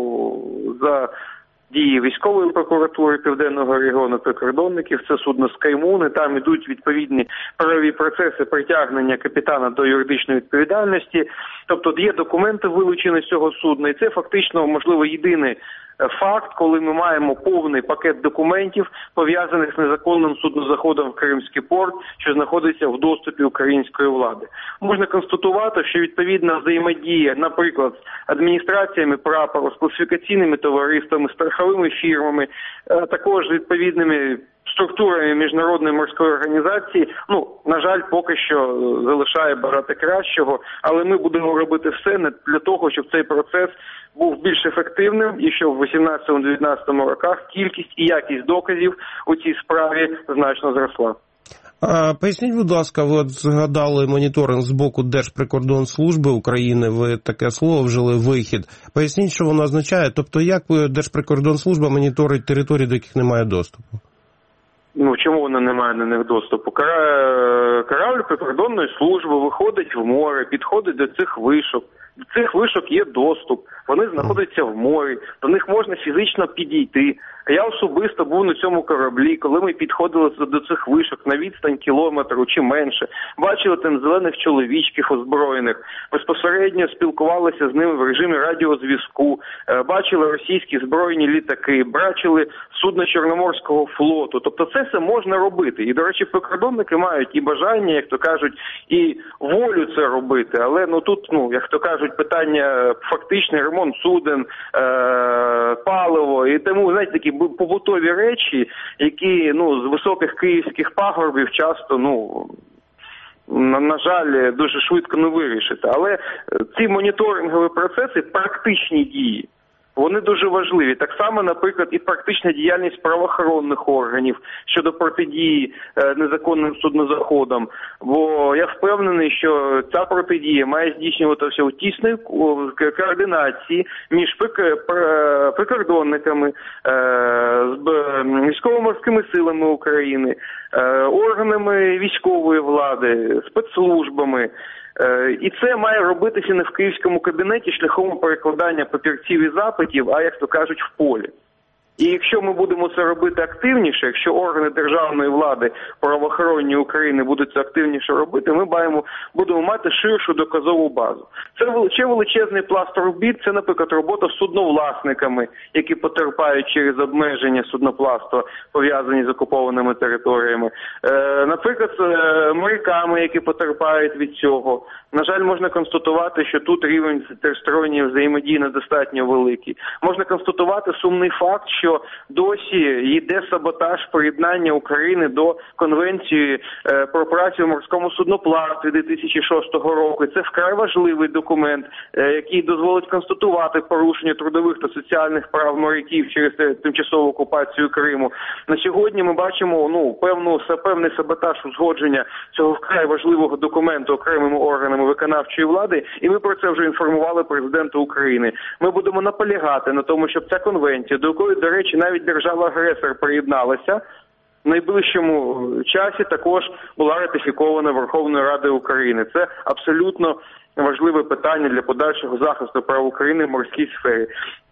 за дії військової прокуратури Південного регіону прикордонників, це судно «Скаймун», там ідуть відповідні правові процеси притягнення капітана до юридичної відповідальності. Тобто є документи вилучені з цього судна, і це фактично, можливо, єдиний факт, коли ми маємо повний пакет документів, пов'язаних з незаконним суднозаходом в Кримський порт, що знаходиться в доступі української влади. Можна констатувати, що відповідна взаємодія, наприклад, з адміністраціями прапору, з класифікаційними товариствами, страховими фірмами, а також з відповідними структурами Міжнародної морської організації, ну, на жаль, поки що залишає бажати кращого, але ми будемо робити все для того, щоб цей процес був більш ефективним і щоб в вісімнадцятому-дев'ятнадцятому роках кількість і якість доказів у цій справі значно зросла. А, поясніть, будь ласка, ви от згадали моніторинг з боку Держприкордонслужби України, ви таке слово вжили, вихід. Поясніть, що воно означає, тобто як Держприкордонслужба моніторить території, до яких немає доступу? Ну, чому вона не має на них доступу? Корабль прикордонної служби виходить в море, підходить до цих вишок. До цих вишок є доступ, вони знаходяться в морі, до них можна фізично підійти. Я особисто був на цьому кораблі, коли ми підходили до цих вишок на відстань кілометру чи менше. Бачили там зелених чоловічків озброєних, безпосередньо спілкувалися з ними в режимі радіозв'язку, бачили російські збройні літаки, бачили судна Чорноморського флоту. Тобто це все можна робити. І, до речі, прикордонники мають і бажання, як то кажуть, і волю це робити. Але ну тут, ну, як то кажуть, питання фактичний ремонт суден, е- паливо і тому, знаєте, такі побутові речі, які, ну, з високих київських пагорбів часто, ну, на, на жаль, дуже швидко не вирішити. Але ці моніторингові процеси, практичні дії, вони дуже важливі. Так само, наприклад, і практична діяльність правоохоронних органів щодо протидії е, незаконним суднозаходам. Бо я впевнений, що ця протидія має здійснюватися у тісній координації між прикордонниками, е, з військово-морськими силами України, е, органами військової влади, спецслужбами. І це має робитися не в київському кабінеті шляхом перекладання папірців і запитів, а, як то кажуть, в полі. І якщо ми будемо це робити активніше, якщо органи державної влади, правоохоронні України будуть це активніше робити, ми маємо, будемо мати ширшу доказову базу. Це ще величезний пласт робіт, це, наприклад, робота з судновласниками, які потерпають через обмеження судноплавства, пов'язані з окупованими територіями. Е, наприклад, з моряками, які потерпають від цього. На жаль, можна констатувати, що тут рівень тристоронньої взаємодії недостатньо великий. Можна констатувати сумний факт, що що досі йде саботаж приєднання України до Конвенції е, про працю в морському судноплавстві дві тисячі шостого року. Це вкрай важливий документ, е, який дозволить констатувати порушення трудових та соціальних прав моряків через тимчасову окупацію Криму. На сьогодні ми бачимо ну, певну, певний саботаж узгодження цього вкрай важливого документу окремими органами виконавчої влади, і ми про це вже інформували президента України. Ми будемо наполягати на тому, щоб ця конвенція, до якої, до речі, навіть держава-агресор приєдналася, в найближчому часі також була ратифікована Верховною Радою України. Це абсолютно важливе питання для подальшого захисту прав України в морській сфері.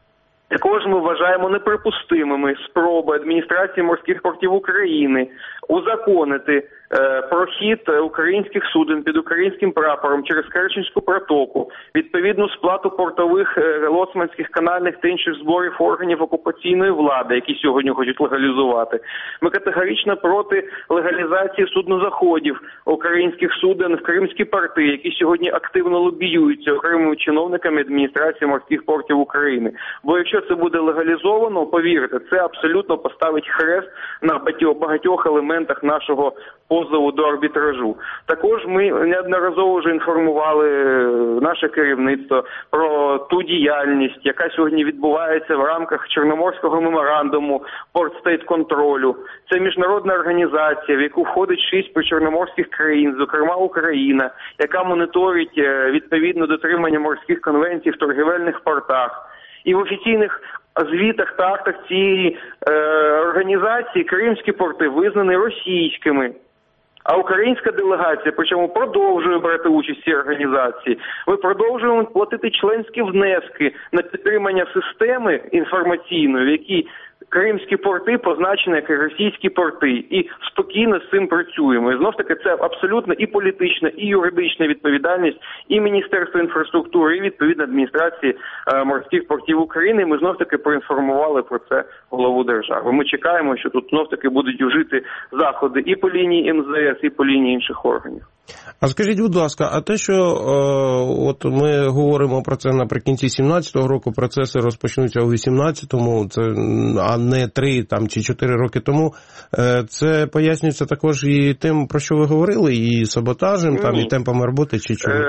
Також ми вважаємо неприпустимими спроби адміністрації морських портів України узаконити е, прохід українських суден під українським прапором через Керченську протоку, відповідну сплату портових, е, лоцманських, канальних та інших зборів органів окупаційної влади, які сьогодні хочуть легалізувати. Ми категорично проти легалізації суднозаходів українських суден в кримські порти, які сьогодні активно лобіюються окремими чиновниками адміністрації морських портів України. Бо якщо це буде легалізовано, повірте, це абсолютно поставить хрест на багатьох елементах нашого позову до арбітражу. Також ми неодноразово вже інформували наше керівництво про ту діяльність, яка сьогодні відбувається в рамках Чорноморського меморандуму Порт-Стейт-контролю. Це міжнародна організація, в яку входить шість причорноморських країн, зокрема Україна, яка моніторить відповідно дотримання морських конвенцій в торгівельних портах. І в офіційних звітах та актах цієї е, організації кримські порти визнані російськими. А українська делегація, причому продовжує брати участь в цій організації. Ми продовжуємо платити членські внески на підтримання системи інформаційної, в якій кримські порти позначені як російські порти, і спокійно з цим працюємо. І знов таки це абсолютно і політична, і юридична відповідальність і Міністерства інфраструктури, і відповідно адміністрації е, морських портів України. Ми знов таки проінформували про це голову держави. Ми чекаємо, що тут знов таки будуть вжити заходи і по лінії ем зет ес, і по лінії інших органів. А скажіть, будь ласка, а те, що е, от ми говоримо про це наприкінці сімнадцятого року, процеси розпочнуться у вісімнадцятому, це, а не три там, чи чотири роки тому, е, це пояснюється також і тим, про що ви говорили, і саботажем, там, і темпами роботи, чи чому?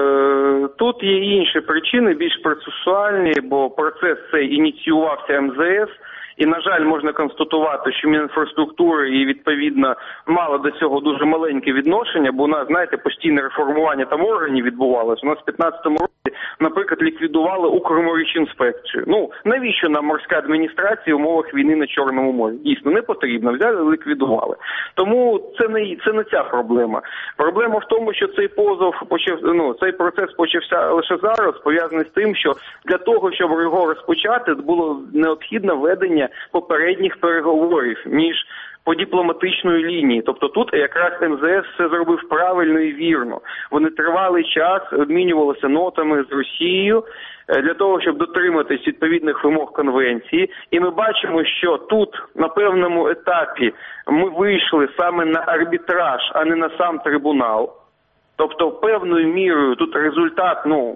Е, тут є інші причини, більш процесуальні, бо процес цей ініціювався ем зет ес, і, на жаль, можна констатувати, що Мінінфраструктури і, відповідно, мало до цього дуже маленьке відношення, бо у нас, знаєте, постійне реформування там органів відбувалося. У нас в п'ятнадцятому році, наприклад, ліквідували Укрморічінспекцію. Ну, навіщо нам морська адміністрація в умовах війни на Чорному морі? Дійсно, не потрібно. Взяли, ліквідували. Тому це не, це не ця проблема. Проблема в тому, що цей позов почав, ну, цей процес почався лише зараз, пов'язаний з тим, що для того, щоб його розпочати, було необхідно ведення попередніх переговорів між по дипломатичної лінії. Тобто тут якраз ем зет ес все зробив правильно і вірно. Вони тривалий час обмінювалися нотами з Росією для того, щоб дотриматись відповідних вимог конвенції. І ми бачимо, що тут на певному етапі ми вийшли саме на арбітраж, а не на сам трибунал. Тобто, певною мірою тут результат, ну,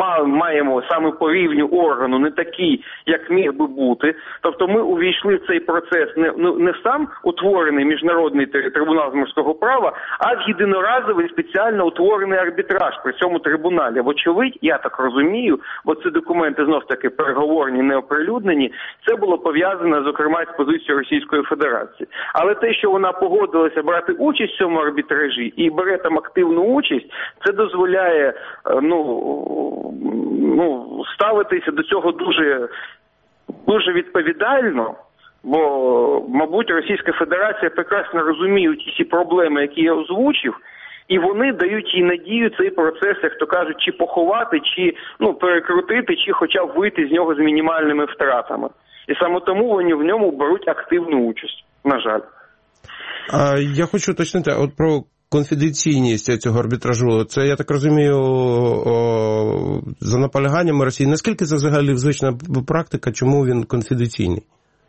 маємо саме по рівню органу не такий, як міг би бути. Тобто ми увійшли в цей процес не, ну, не сам утворений Міжнародний трибунал з морського права, а в єдиноразовий спеціально утворений арбітраж при цьому трибуналі. Вочевидь, я так розумію, бо ці документи знов-таки переговорні, не оприлюднені, це було пов'язано, зокрема, з позицією Російської Федерації. Але те, що вона погодилася брати участь в цьому арбітражі і бере там активну участь, це дозволяє, ну, ну, ставитися до цього дуже, дуже відповідально, бо, мабуть, Російська Федерація прекрасно розуміє ті всі проблеми, які я озвучив, і вони дають їй надію цей процес, як то кажуть, чи поховати, чи, ну, перекрутити, чи хоча б вийти з нього з мінімальними втратами. І саме тому вони в ньому беруть активну участь, на жаль. А я хочу уточнити, от про конфіденційність цього арбітражу, це, я так розумію, о, за наполяганнями Росії. Наскільки це взагалі звична практика, чому він конфіденційний?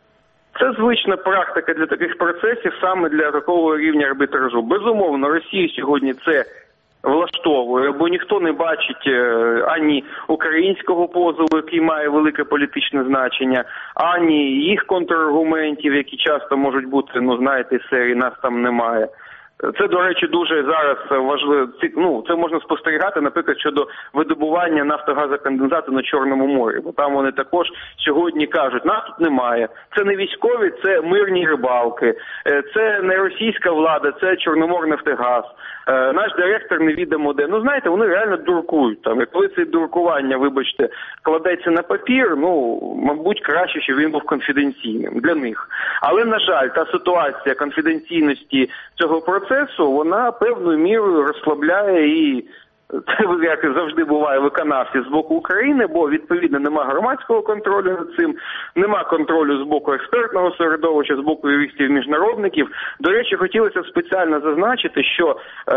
Це звична практика для таких процесів, саме для такого рівня арбітражу. Безумовно, Росію сьогодні це влаштовує, бо ніхто не бачить ані українського позову, який має велике політичне значення, ані їх контраргументів, які часто можуть бути, ну, знаєте, серії «нас там немає». Це, до речі, дуже зараз важливо, ну, це можна спостерігати, наприклад, щодо видобування нафтогазоконденсату на Чорному морі, бо там вони також сьогодні кажуть, нас тут немає, це не військові, це мирні рибалки, це не російська влада, це Чорноморнафтогаз, наш директор невідомо де. Ну, знаєте, вони реально дуркують там, і коли це дуркування, вибачте, кладеться на папір, ну, мабуть, краще, щоб він був конфіденційним для них. Але, на жаль, та ситуація конфіденційності цього процесу, вона певною мірою розслабляє і це, як завжди буває, виконавці з боку України, бо, відповідно, нема громадського контролю над цим, нема контролю з боку експертного середовища, з боку юристів-міжнародників. До речі, хотілося б спеціально зазначити, що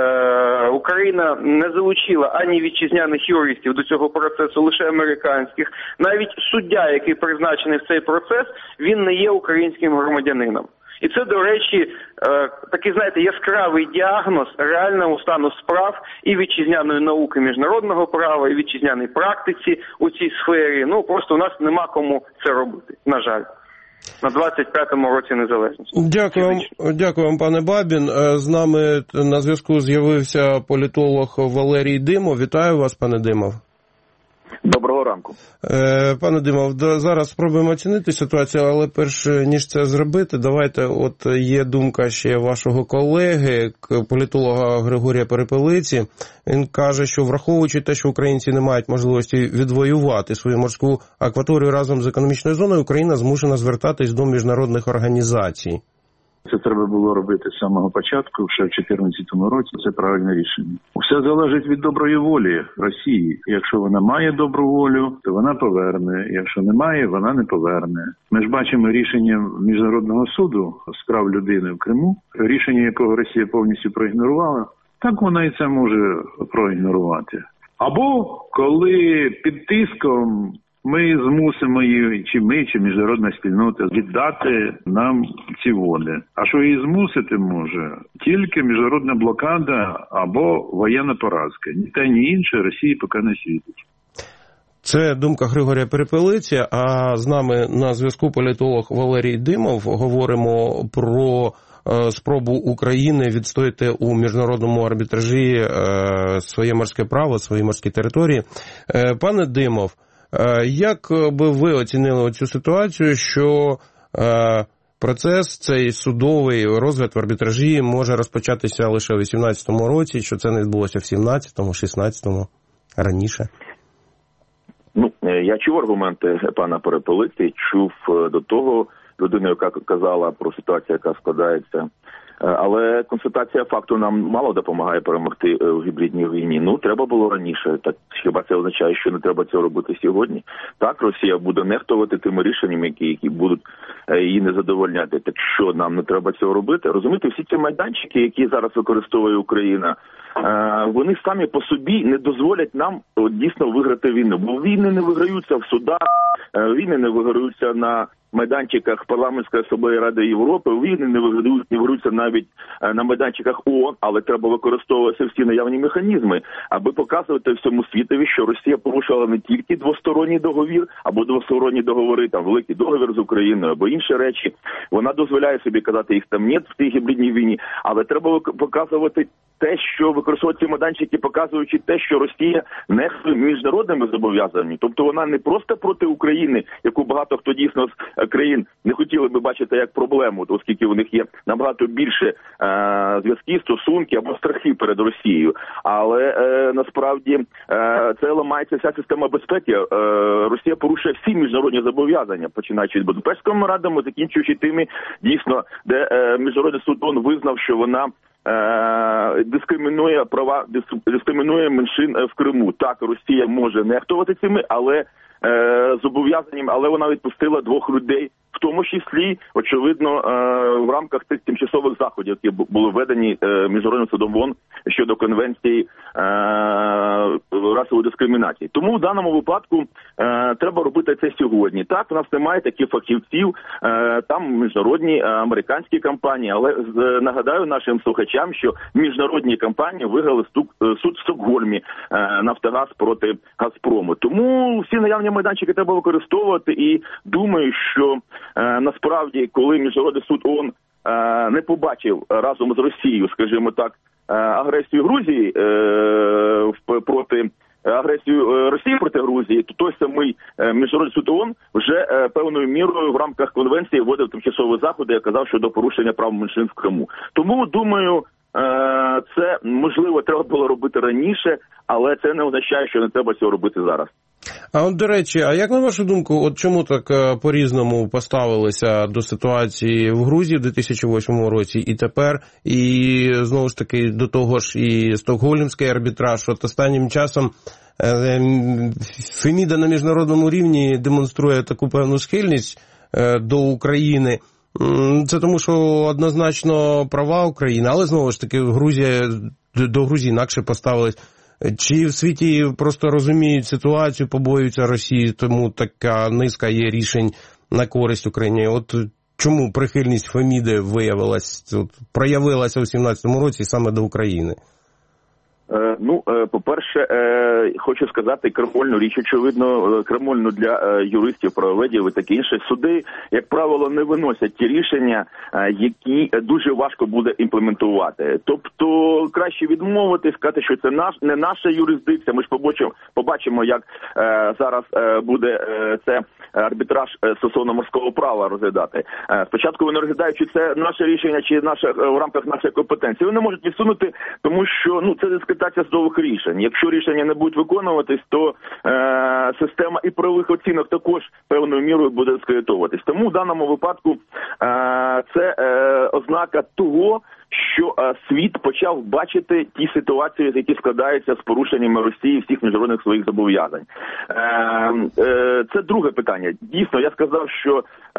е, Україна не залучила ані вітчизняних юристів до цього процесу, лише американських. Навіть суддя, який призначений в цей процес, він не є українським громадянином. І це, до речі, такий, знаєте, яскравий діагноз реального стану справ і вітчизняної науки міжнародного права, і вітчизняній практиці у цій сфері. Ну, просто у нас нема кому це робити, на жаль, на двадцять п'ятому році незалежності. Дякую вам, дякую вам, пане Бабін. З нами на зв'язку з'явився політолог Валерій Димов. Вітаю вас, пане Димов. Доброго ранку. Пане Димов, зараз спробуємо оцінити ситуацію, але перш ніж це зробити, давайте, от є думка ще вашого колеги, політолога Григорія Перепелиці. Він каже, що враховуючи те, що українці не мають можливості відвоювати свою морську акваторію разом з економічною зоною, Україна змушена звертатись до міжнародних організацій. Це треба було робити з самого початку, ще в дві тисячі чотирнадцятому році. Це правильне рішення. Все залежить від доброї волі Росії. Якщо вона має добру волю, то вона поверне. Якщо немає, вона не поверне. Ми ж бачимо рішення Міжнародного суду з прав людини в Криму, рішення якого Росія повністю проігнорувала. Так вона і це може проігнорувати. Або коли під тиском ми змусимо її, чи ми, чи міжнародна спільнота, віддати нам ці води. А що її змусити може? Тільки міжнародна блокада або воєнна поразка. Ні те, ні інше Росії поки не світить. Це думка Григорія Перепелиці, а з нами на зв'язку політолог Валерій Димов. Говоримо про спробу України відстояти у міжнародному арбітражі своє морське право, свої морські території. Пане Димов, як би ви оцінили цю ситуацію, що процес цей судовий розгляд в арбітражі може розпочатися лише у вісімнадцятому році, що це не відбулося в сімнадцятому, шістнадцятому, раніше? Ну, я чув аргументи пана Перепелиці, чув до того людину, яка казала про ситуацію, яка складається. Але констатація факту нам мало допомагає перемогти у гібридній війні. Ну, треба було раніше. Так хіба це означає, що не треба цього робити сьогодні? Так, Росія буде нехтувати тими рішеннями, які, які будуть її не задовольняти. Так що нам не треба цього робити? Розумієте, всі ці майданчики, які зараз використовує Україна, вони самі по собі не дозволять нам дійсно виграти війну. Бо війни не виграються в судах, війни не виграються на майданчиках Парламентської асамблеї Ради Європи, війни не виграються, не виграються навіть на майданчиках ООН, але треба використовувати всі наявні механізми, аби показувати всьому світові, що Росія порушила не тільки двосторонній договір, або двосторонні договори, там великий договір з Україною, або інші речі. Вона дозволяє собі казати, їх там нет в цій гібридній війні, але треба показувати те, що використовують ці майданчики, показуючи те, що Росія нехтує міжнародними зобов'язаннями. Тобто вона не просто проти України, яку багато хто дійсно з країн не хотіли би бачити як проблему, оскільки у них є набагато більше е, зв'язків, стосунки або страхи перед Росією. Але е, насправді е, це ламається вся система безпеки. Е, Росія порушує всі міжнародні зобов'язання, починаючи від Будапештського меморандуму, закінчуючи тими, дійсно, де е, Міжнародний суд ООН визнав, що вона дискримінує права, дискримінує меншин в Криму. Так, Росія може нехтувати цими, але е, зобов'язанням, але вона відпустила двох людей, в тому числі, очевидно, е, в рамках тих тимчасових заходів, які були введені е, Міжнародним судом ООН щодо конвенції е, расової дискримінації. Тому в даному випадку е, треба робити це сьогодні. Так, у нас немає таких фахівців, е, там міжнародні е, американські компанії, але е, нагадаю нашим слухачам, що міжнародні компанії виграли стук, е, суд в Стокгольмі, е, Нафтогаз проти Газпрому. Тому всі наявні майданчики треба використовувати і думаю, що е, насправді, коли Міжнародний суд ООН е, не побачив разом з Росією, скажімо так, е, агресію Грузії е, проти агресію Росії проти Грузії, то той самий Міжнародний суд ООН вже певною мірою в рамках конвенції вводив тимчасові заходи, я казав, щодо порушення прав меншин в Криму. Тому, думаю, це, можливо, треба було робити раніше, але це не означає, що не треба цього робити зараз. А от, до речі, а як на вашу думку, от чому так по-різному поставилися до ситуації в Грузії в дві тисячі восьмому році і тепер, і знову ж таки до того ж і Стокгольмський арбітраж, от останнім часом Феміда на міжнародному рівні демонструє таку певну схильність до України. Це тому, що однозначно права України, але знову ж таки Грузія, до Грузії інакше поставилась. Чи в світі просто розуміють ситуацію, побоюються Росії, тому така низка є рішень на користь Україні? От чому прихильність Феміди виявилась, от, проявилася у сімнадцятому році саме до України? Ну, по-перше, хочу сказати крамольну річ, очевидно, крамольну для юристів, правоведів і таке інше. Суди, як правило, не виносять ті рішення, які дуже важко буде імплементувати. Тобто, краще відмовити, сказати, що це наш, не наша юрисдикція. Ми ж побачимо, побачимо як зараз буде це арбітраж стосовно морського права розглядати. Спочатку вони розглядають, чи це наше рішення, чи наше в рамках нашої компетенції. Вони можуть відсунути, тому що ну це дискретація судових рішень. Якщо рішення не будуть виконуватись, то е, система і правових оцінок також певною мірою буде дискредитовуватись. Тому в даному випадку е, це е, ознака того, що е, світ почав бачити ті ситуації, які складаються з порушеннями Росії всіх міжнародних своїх зобов'язань. Е, е, це друге питання. Дійсно, я сказав, що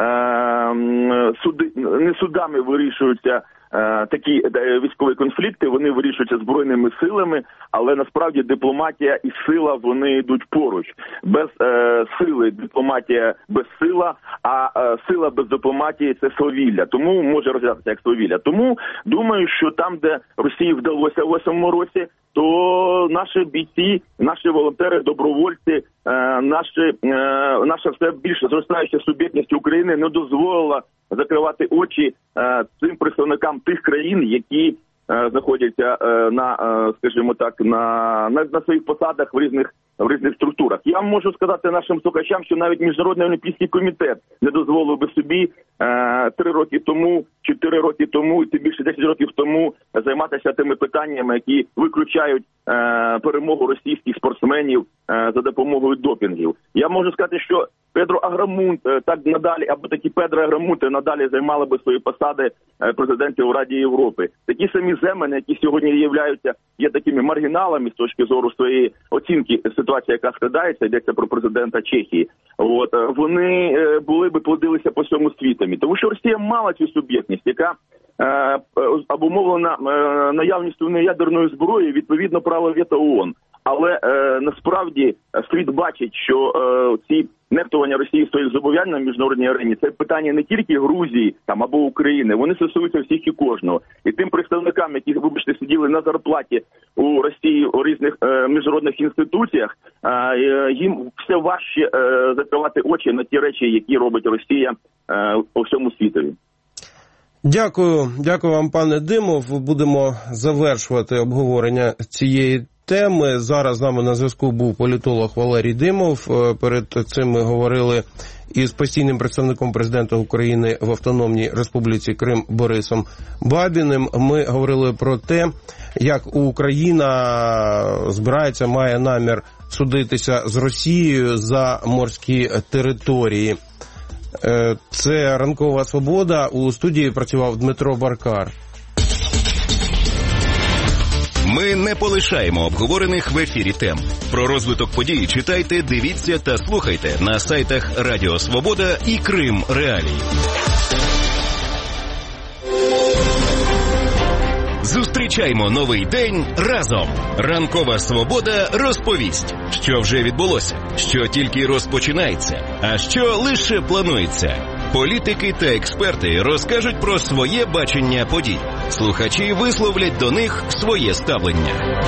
е, суди, не судами вирішуються е, такі е, військові конфлікти, вони вирішуються збройними силами, але насправді дипломатія і сила, вони йдуть поруч. Без е, сили дипломатія без сила, а е, сила без дипломатії – це свавілля. Тому може розглядатися як свавілля. Тому думаю, що там, де Росії вдалося в восьмому році, то наші бійці, наші волонтери, добровольці, е, наші, е, наша все більше зростаюча суб'єктність України не дозволила закривати очі е, цим представникам тих країн, які е, знаходяться е, на, е, скажімо так, на, на, на своїх посадах в різних в різних структурах. Я можу сказати нашим слухачам, що навіть Міжнародний олімпійський комітет не дозволив би собі е, три роки тому, чотири роки тому, і тим більше десять років тому займатися тими питаннями, які виключають е, перемогу російських спортсменів е, за допомогою допінгів. Я можу сказати, що Педро Аграмунт, е, так надалі, або такі Педро Аграмунти надалі займали би свої посади е, президентів у Раді Європи. Такі самі землі, які сьогодні являються, є такими маргіналами з точки зору своєї оцінки ситуації, яка складається, йдеться про президента Чехії. От вони е, були би плодилися по всьому світові, тому що Росія мала цю суб'єктність, яка е, обумовлена е, наявністю ядерної зброї, відповідно право вето ООН. Але е, насправді світ бачить, що е, ці нехтування Росії своїх зобов'язань на міжнародній арені – це питання не тільки Грузії там або України, вони стосуються всіх і кожного. І тим представникам, які, вибачте, сиділи на зарплаті у Росії у різних е, міжнародних інституціях, е, їм все важче е, закривати очі на ті речі, які робить Росія е, у всьому світові. Дякую, дякую вам, пане Димов. Будемо завершувати обговорення цієї теми. Зараз з нами на зв'язку був політолог Валерій Димов. Перед цим ми говорили із постійним представником президента України в Автономній Республіці Крим Борисом Бабіним. Ми говорили про те, як Україна збирається, має намір судитися з Росією за морські території. Це «Ранкова свобода». У студії працював Дмитро Баркар. Ми не полишаємо обговорених в ефірі тем. Про розвиток подій читайте, дивіться та слухайте на сайтах Радіо Свобода і Крим Реалії. Зустрічаймо новий день разом. Ранкова свобода розповість, що вже відбулося, що тільки розпочинається, а що лише планується. Політики та експерти розкажуть про своє бачення подій. Слухачі висловлять до них своє ставлення.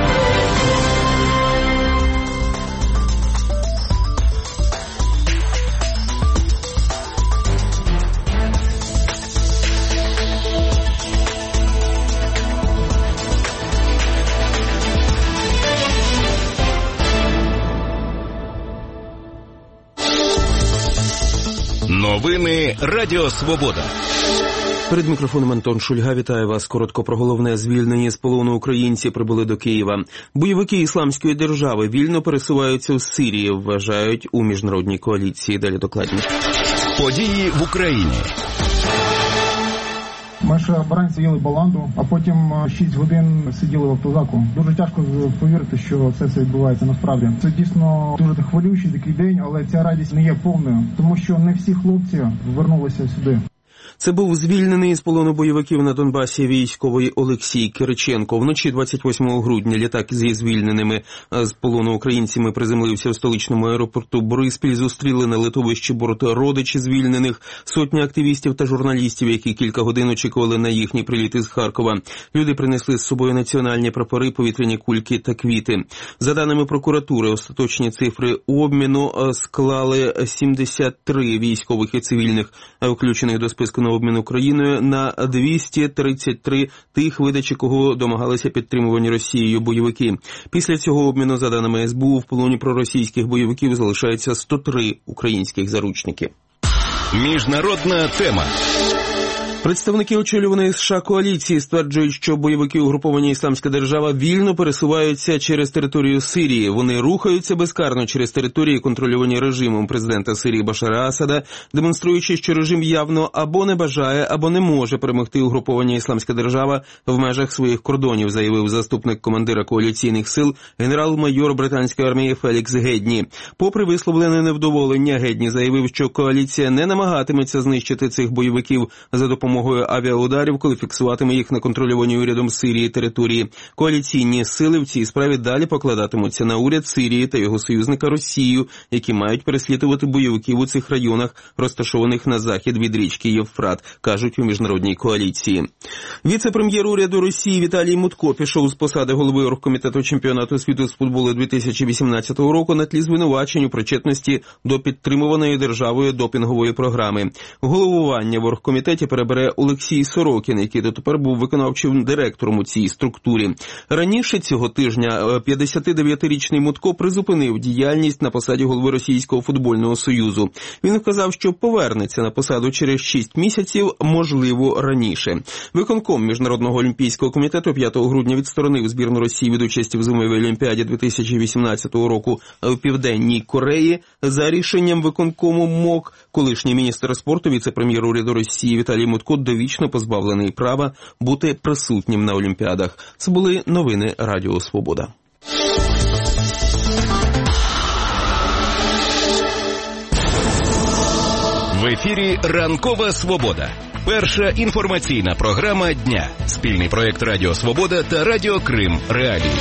Новини Радіо Свобода. Перед мікрофоном Антон Шульга. Вітаю вас. Коротко про головне. Звільнені з полону українці прибули до Києва. Бойовики Ісламської держави вільно пересуваються з Сирії, вважають у міжнародній коаліції. Далі докладніше. Події в Україні. Ми ж вранці їли баланду, а потім шість годин сиділи в автозаку. Дуже тяжко повірити, що це все відбувається насправді. Це дійсно дуже хвилюючий такий день, але ця радість не є повною, тому що не всі хлопці повернулися сюди. Це був звільнений з полону бойовиків на Донбасі військовий Олексій Кириченко. Вночі двадцять восьмого грудня літак зі звільненими з полону українцями приземлився в столичному аеропорту Бориспіль. Зустріли на литовищі борта родичі звільнених, сотні активістів та журналістів, які кілька годин очікували на їхній приліт із Харкова. Люди принесли з собою національні прапори, повітряні кульки та квіти. За даними прокуратури, остаточні цифри обміну склали сімдесят три військових і цивільних, включених до списку на обмін Україною на двісті тридцять три тих, видачі кого домагалися підтримувані Росією бойовики. Після цього обміну, за даними ес бе у, в полоні проросійських бойовиків залишається сто три українських заручники. Міжнародна тема. Представники очолюваної США коаліції стверджують, що бойовики угруповання «Ісламська держава» вільно пересуваються через територію Сирії. Вони рухаються безкарно через території, контрольовані режимом президента Сирії Башара Асада, демонструючи, що режим явно або не бажає, або не може перемогти угруповання «Ісламська держава» в межах своїх кордонів, заявив заступник командира коаліційних сил генерал-майор британської армії Фелікс Гедні. Попри висловлене невдоволення, Гедні заявив, що коаліція не намагатиметься знищити цих бойовиків за допомогою допомогою авіаударів, коли фіксуватиме їх на контрольованій урядом Сирії території. Коаліційні сили в цій справі далі покладатимуться на уряд Сирії та його союзника Росію, які мають переслідувати бойовиків у цих районах, розташованих на захід від річки Євфрат, кажуть у міжнародній коаліції. Віце-прем'єр уряду Росії Віталій Мутко пішов з посади голови оргкомітету чемпіонату світу з футболу дві тисячі вісімнадцятого року на тлі звинувачень у причетності до підтримуваної державою допінгової програми. Головування в оргкомітеті перебере Олексій Сорокін, який дотепер був виконавчим директором у цій структурі. Раніше цього тижня п'ятдесятидев'ятирічний Мутко призупинив діяльність на посаді голови Російського футбольного союзу. Він вказав, що повернеться на посаду через шість місяців, можливо, раніше. Виконком Міжнародного олімпійського комітету п'ятого грудня відсторонив збірну Росії від участі в зимовій олімпіаді дві тисячі вісімнадцятого року в Південній Кореї. За рішенням виконкому МОК колишній міністр спорту, віце-прем'єр уряду Росії Віталій Мутко довічно позбавлений права бути присутнім на Олімпіадах. Це були новини Радіо Свобода. В ефірі «Ранкова Свобода». Перша інформаційна програма дня. Спільний проєкт Радіо Свобода та Радіо Крим Реалії.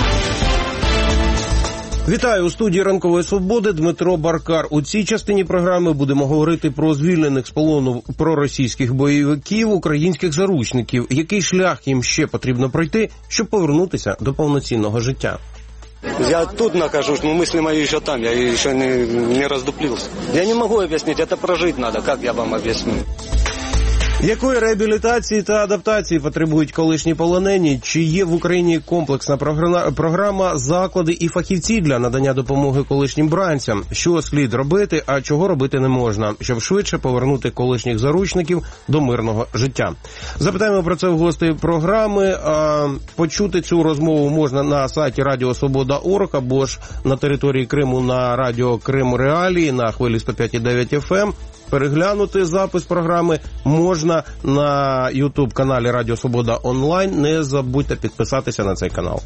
Вітаю, у студії «Ранкової Свободи» Дмитро Баркар. У цій частині програми будемо говорити про звільнених з полону проросійських бойовиків, українських заручників. Який шлях їм ще потрібно пройти, щоб повернутися до повноцінного життя? Я тут нахожусь, но мысли мои еще там, я еще не, не раздуплился. Я не могу объяснить, это прожить надо, как я вам объясню? Якої реабілітації та адаптації потребують колишні полонені? Чи є в Україні комплексна програма, заклади і фахівці для надання допомоги колишнім бранцям? Що слід робити, а чого робити не можна, щоб швидше повернути колишніх заручників до мирного життя? Запитаємо про це в гостей програми. Почути цю розмову можна на сайті Радіо Свобода крапка орг або ж на території Криму на Радіо Крим Реалії на хвилі сто п'ять і дев'ять еф ем. Переглянути запис програми можна на ютуб-каналі Радіо Свобода онлайн. Не забудьте підписатися на цей канал.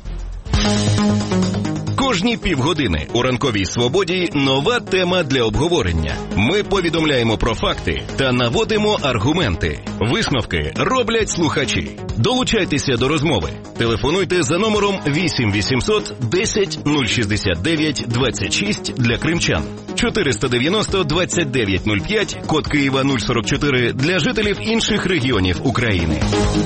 Кожні півгодини у «Ранковій Свободі» нова тема для обговорення. Ми повідомляємо про факти та наводимо аргументи. Висновки роблять слухачі. Долучайтеся до розмови. Телефонуйте за номером вісім вісімсот десять нуль шістдесят дев'ять двадцять шість для кримчан. чотириста дев'яносто двадцять дев'ять нуль п'ять, код Києва нуль сорок чотири для жителів інших регіонів України.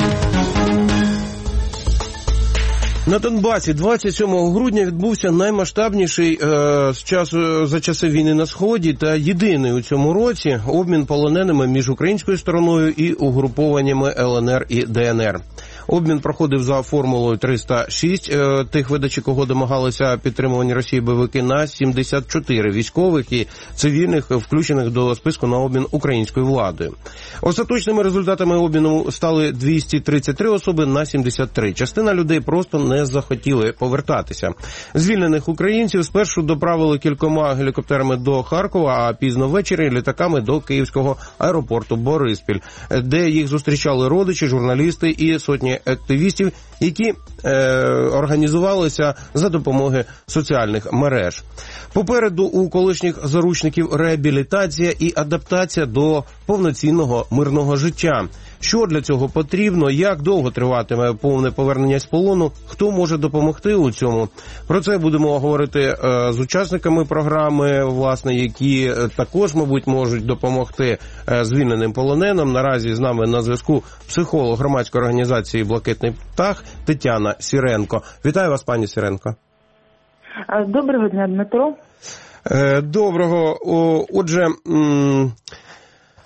На Донбасі двадцять сьомого грудня відбувся наймасштабніший е, з часу за часи війни на Сході та єдиний у цьому році обмін полоненими між українською стороною і угрупованнями ел ен ер і де ен ер. Обмін проходив за формулою триста шість, е, тих видачі, кого домагалися підтримувані Росії бойовики, на сімдесят чотири військових і цивільних, включених до списку на обмін українською владою. Остаточними результатами обміну стали двісті тридцять три особи на сімдесят три. Частина людей просто не захотіли повертатися. Звільнених українців спершу доправили кількома гелікоптерами до Харкова, а пізно ввечері літаками до київського аеропорту Бориспіль, де їх зустрічали родичі, журналісти і сотні активістів, які е, організувалися за допомогою соціальних мереж. Попереду у колишніх заручників реабілітація і адаптація до повноцінного мирного життя. Що для цього потрібно, як довго триватиме повне повернення з полону, хто може допомогти у цьому? Про це будемо говорити е, з учасниками програми, власне, які також, мабуть, можуть допомогти е, звільненим полоненим. Наразі з нами на зв'язку психолог громадської організації «Блакитний птах» Тетяна Сіренко. Вітаю вас, пані Сіренко. Доброго дня, Дмитро. Е, доброго. О, отже... М-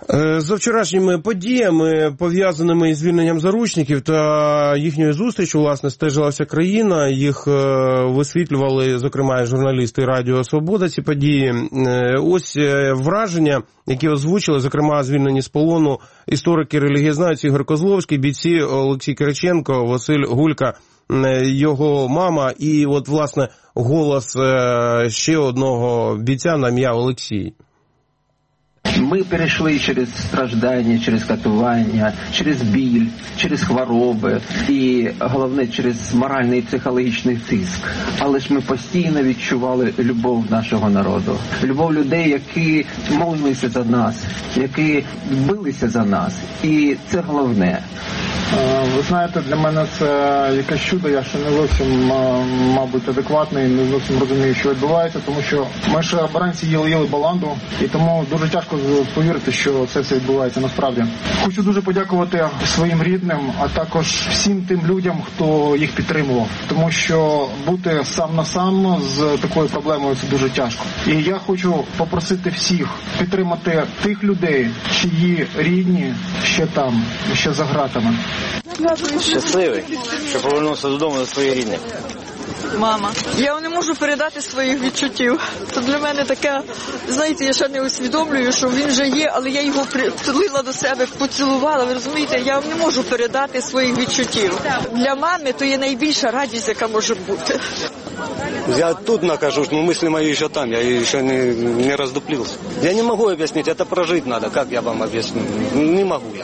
За вчорашніми подіями, пов'язаними із звільненням заручників та їхньою зустрічю, власне, стежила вся країна. Їх висвітлювали, зокрема, журналісти Радіо Свобода, ці події. Ось враження, які озвучили, зокрема, звільнені з полону історики, релігієзнавець Ігор Козловський, бійці Олексій Кириченко, Василь Гулька, його мама і, от, власне, голос ще одного бійця на ім'я Олексій. Ми перейшли через страждання, через катування, через біль, через хвороби і, головне, через моральний і психологічний тиск. Але ж ми постійно відчували любов нашого народу. Любов людей, які молилися за нас, які билися за нас. І це головне. Ви знаєте, для мене це якесь чудо, я ще не зовсім, мабуть, адекватний, не зовсім розумію, що відбувається, тому що ми ще вранці їли-їли баланду, і тому дуже тяжко повірити, що це все відбувається насправді. Хочу дуже подякувати своїм рідним, а також всім тим людям, хто їх підтримував, тому що бути сам на сам з такою проблемою це дуже тяжко. І я хочу попросити всіх підтримати тих людей, чиї рідні ще там, ще за ґратами. Щасливий, що повернувся додому до своїх рідних. Мама, я вам не можу передати своїх відчуттів. Це для мене таке, знаєте, я ще не усвідомлюю, що він вже є, але я його притулила до себе, поцілувала, ви розумієте, я вам не можу передати своїх відчуттів. Для мами то є найбільша радість, яка може бути. Я тут нахожусь, но мысли мои еще там, я еще не, не раздуплился. Я не могу объяснить, это прожить надо, как я вам объясню, не могу я.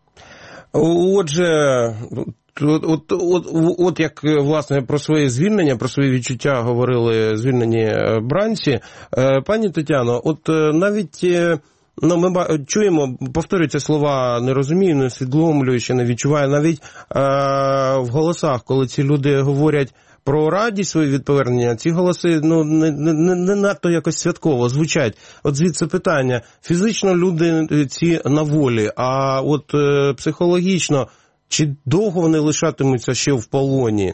Отже, от, от, от, от як, власне, про своє звільнення, про свої відчуття говорили звільнені бранці. Пані Тетяно, от навіть, ну, ми чуємо, повторюються слова, не розумію, не усвідомлюю, ще не відчуваю, навіть е, в голосах, коли ці люди говорять про радість свої від повернення, ці голоси, ну, не, не, не надто якось святково звучать. От звідси питання. Фізично люди ці на волі, а от е, психологічно, чи довго вони лишатимуться ще в полоні?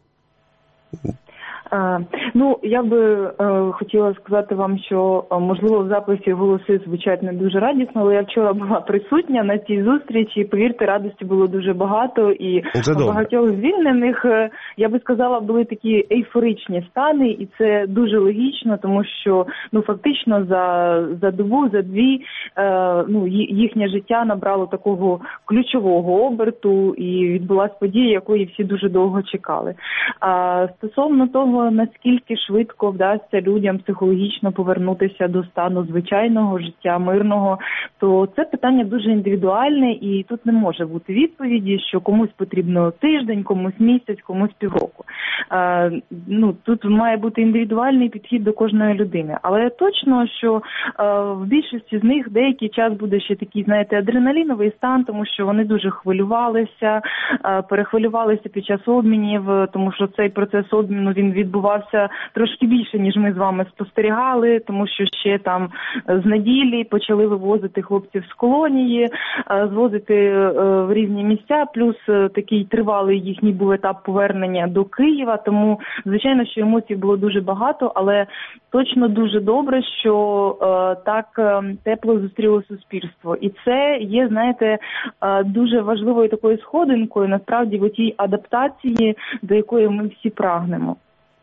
Е, ну, я би е, хотіла сказати вам, що, можливо, в записі голоси звучать не дуже радісно, але я вчора була присутня на цій зустрічі, і, повірте, радості було дуже багато, і багатьох звільнених, я би сказала, були такі ейфоричні стани, і це дуже логічно, тому що, ну, фактично за, за добу, за дві, е, ну, їхнє життя набрало такого ключового оберту, і відбулась подія, якої всі дуже довго чекали. А стосовно того, наскільки швидко вдасться людям психологічно повернутися до стану звичайного життя, мирного, то це питання дуже індивідуальне, і тут не може бути відповіді, що комусь потрібно тиждень, комусь місяць, комусь півроку. А, ну, тут має бути індивідуальний підхід до кожної людини. Але точно, що а, в більшості з них деякий час буде ще такий, знаєте, адреналіновий стан, тому що вони дуже хвилювалися, а, перехвилювалися під час обмінів, тому що цей процес обміну, він відбувався трошки більше, ніж ми з вами спостерігали, тому що ще там з неділі почали вивозити хлопців з колонії, звозити в різні місця, плюс такий тривалий їхній був етап повернення до Києва, тому, звичайно, що емоцій було дуже багато, але точно дуже добре, що так тепло зустріло суспільство. І це є, знаєте, дуже важливою такою сходинкою, насправді, в тій адаптації, до якої ми всі прагнемо.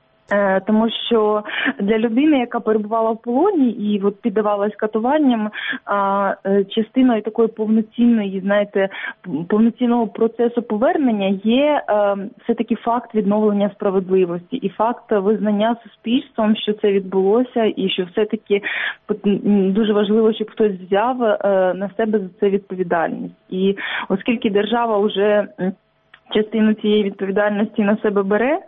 Тому що для людини, яка перебувала в полоні і от піддавалась катуванням, частиною такої повноцінної, знаєте, повноцінного процесу повернення є все-таки факт відновлення справедливості і факт визнання суспільством, що це відбулося, і що все-таки дуже важливо, щоб хтось взяв на себе за це відповідальність. І оскільки держава вже частину цієї відповідальності на себе бере,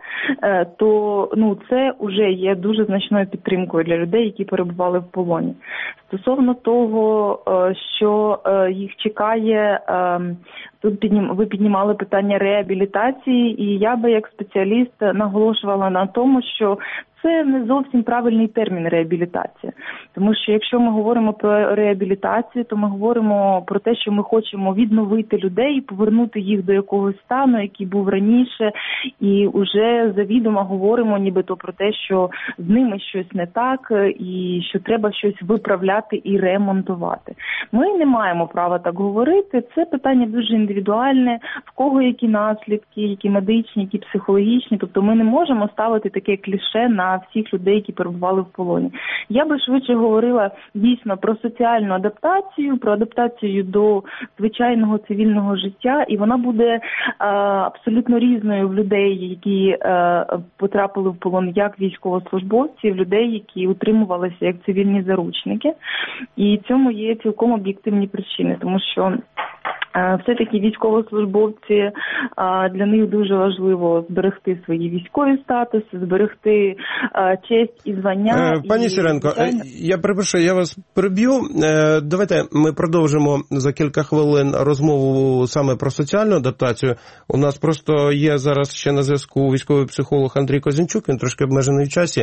то, ну, це вже є дуже значною підтримкою для людей, які перебували в полоні. Стосовно того, що їх чекає, тут піднім, ви піднімали питання реабілітації, і я би як спеціаліст наголошувала на тому, що це не зовсім правильний термін реабілітація. Тому що якщо ми говоримо про реабілітацію, то ми говоримо про те, що ми хочемо відновити людей і повернути їх до якогось стану, який був раніше, і вже завідомо говоримо нібито про те, що з ними щось не так і що треба щось виправляти і ремонтувати. Ми не маємо права так говорити, це питання дуже індивідуальне, в кого які наслідки, які медичні, які психологічні, тобто ми не можемо ставити таке кліше на всіх людей, які перебували в полоні. Я би швидше говорила дійсно про соціальну адаптацію, про адаптацію до звичайного цивільного життя, і вона буде а, абсолютно різною в людей, які а, потрапили в полон як військовослужбовці, в людей, які утримувалися як цивільні заручники. І цьому є цілком об'єктивні причини, тому що все-таки військовослужбовці, для них дуже важливо зберегти свої військові статуси, зберегти честь і звання. Пані і... Сіренко, я перепрошую, я вас переб'ю. Давайте ми продовжимо за кілька хвилин розмову саме про соціальну адаптацію. У нас просто є зараз ще на зв'язку військовий психолог Андрій Козінчук, він трошки обмежений в часі.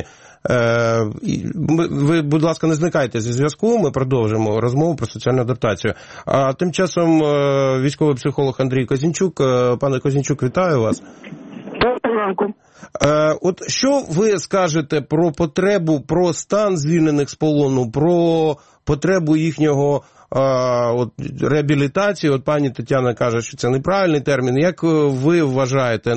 Ви, будь ласка, не зникайте зі зв'язку, ми продовжимо розмову про соціальну адаптацію. А тим часом військовий психолог Андрій Козінчук. Пане Козінчук, вітаю вас. Доброго ранку. От що ви скажете про потребу, про стан звільнених з полону, про потребу їхнього а, от, реабілітації? От пані Тетяна каже, що це неправильний термін. Як ви вважаєте?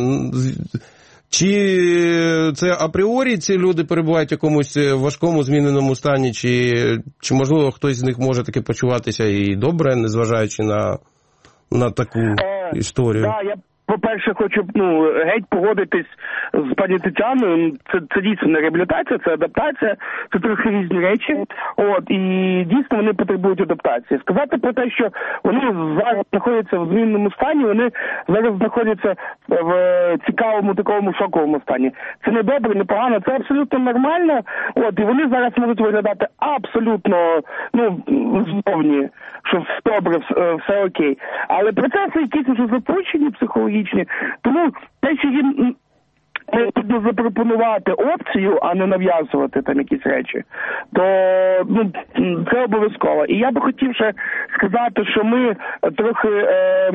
Чи це апріорі ці люди перебувають в якомусь важкому зміненому стані, чи, чи можливо хтось з них може таки почуватися і добре, незважаючи на, на таку е, історію? Так, я, по-перше, хочу ну, геть погодитись з пані Тетяною. Це, це дійсно не реабілітація, це адаптація, це трохи різні речі. От, і дійсно вони потребують адаптації. Сказати про те, що вони зараз знаходяться в змінному стані, вони зараз знаходяться в цікавому такому шоковому стані. Це не добре, не погано, це абсолютно нормально. От, і вони зараз можуть виглядати абсолютно, ну, ззовні, що все добре, все, все окей. Але процеси якісь вже запущені, психологічні, тому те, що їм потрібно запропонувати опцію, а не нав'язувати там якісь речі, то ну, це обов'язково. І я би хотів ще сказати, що ми трохи е,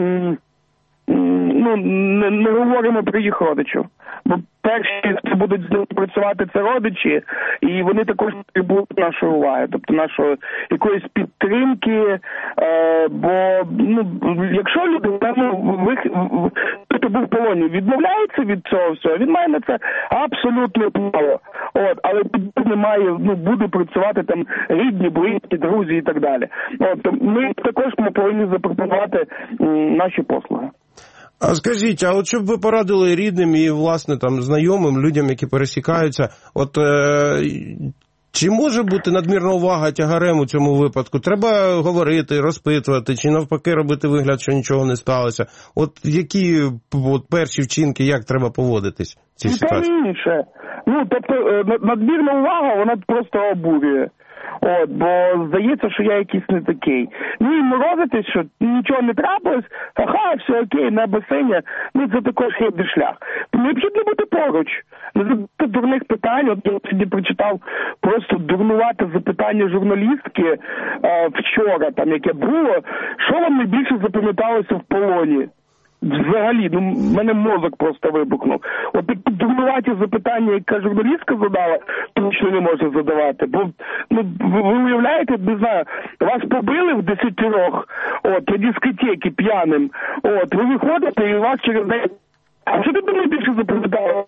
ну, не, не говоримо про їх родичів. Бо перші, хто будуть з ними працювати, це родичі, і вони також потребують нашої уваги, тобто нашої якоїсь підтримки, е, бо ну, якщо людина, ну, хто був в полоні, відмовляється від цього всього, він має на це абсолютно право. От, але немає, ну, буде працювати там рідні, близькі, друзі і так далі. От, ми також ми повинні запропонувати м, наші послуги. А скажіть, а от щоб ви порадили рідним і, власне, там, знайомим, людям, які пересікаються, от е, чи може бути надмірна увага тягарем у цьому випадку? Треба говорити, розпитувати, чи навпаки робити вигляд, що нічого не сталося? От які от, перші вчинки, як треба поводитись в цій ситуації? Інше. Ну, тобто, надмірна увага, вона просто обурює. От, бо здається, що я якийсь не такий. Ну і морозитись, що нічого не трапилось, ага, все окей, небо синє, ну це також хибний шлях. Необхідно бути поруч. Не задати дурних питань. От я сьогодні прочитав просто дурнувати запитання журналістки е, вчора, там яке було, що вам найбільше запам'яталося в полоні? Взагалі, ну, в мене мозок просто вибухнув. От такі дурнуваті запитання, яка журналістка задала, точно не може задавати. Бо, ну, ви, ви уявляєте, не знаю, вас побили в десятирох, от, на дискотеки п'яним, от, ви виходите і вас через день... А що ти до мене більше запам'ятала?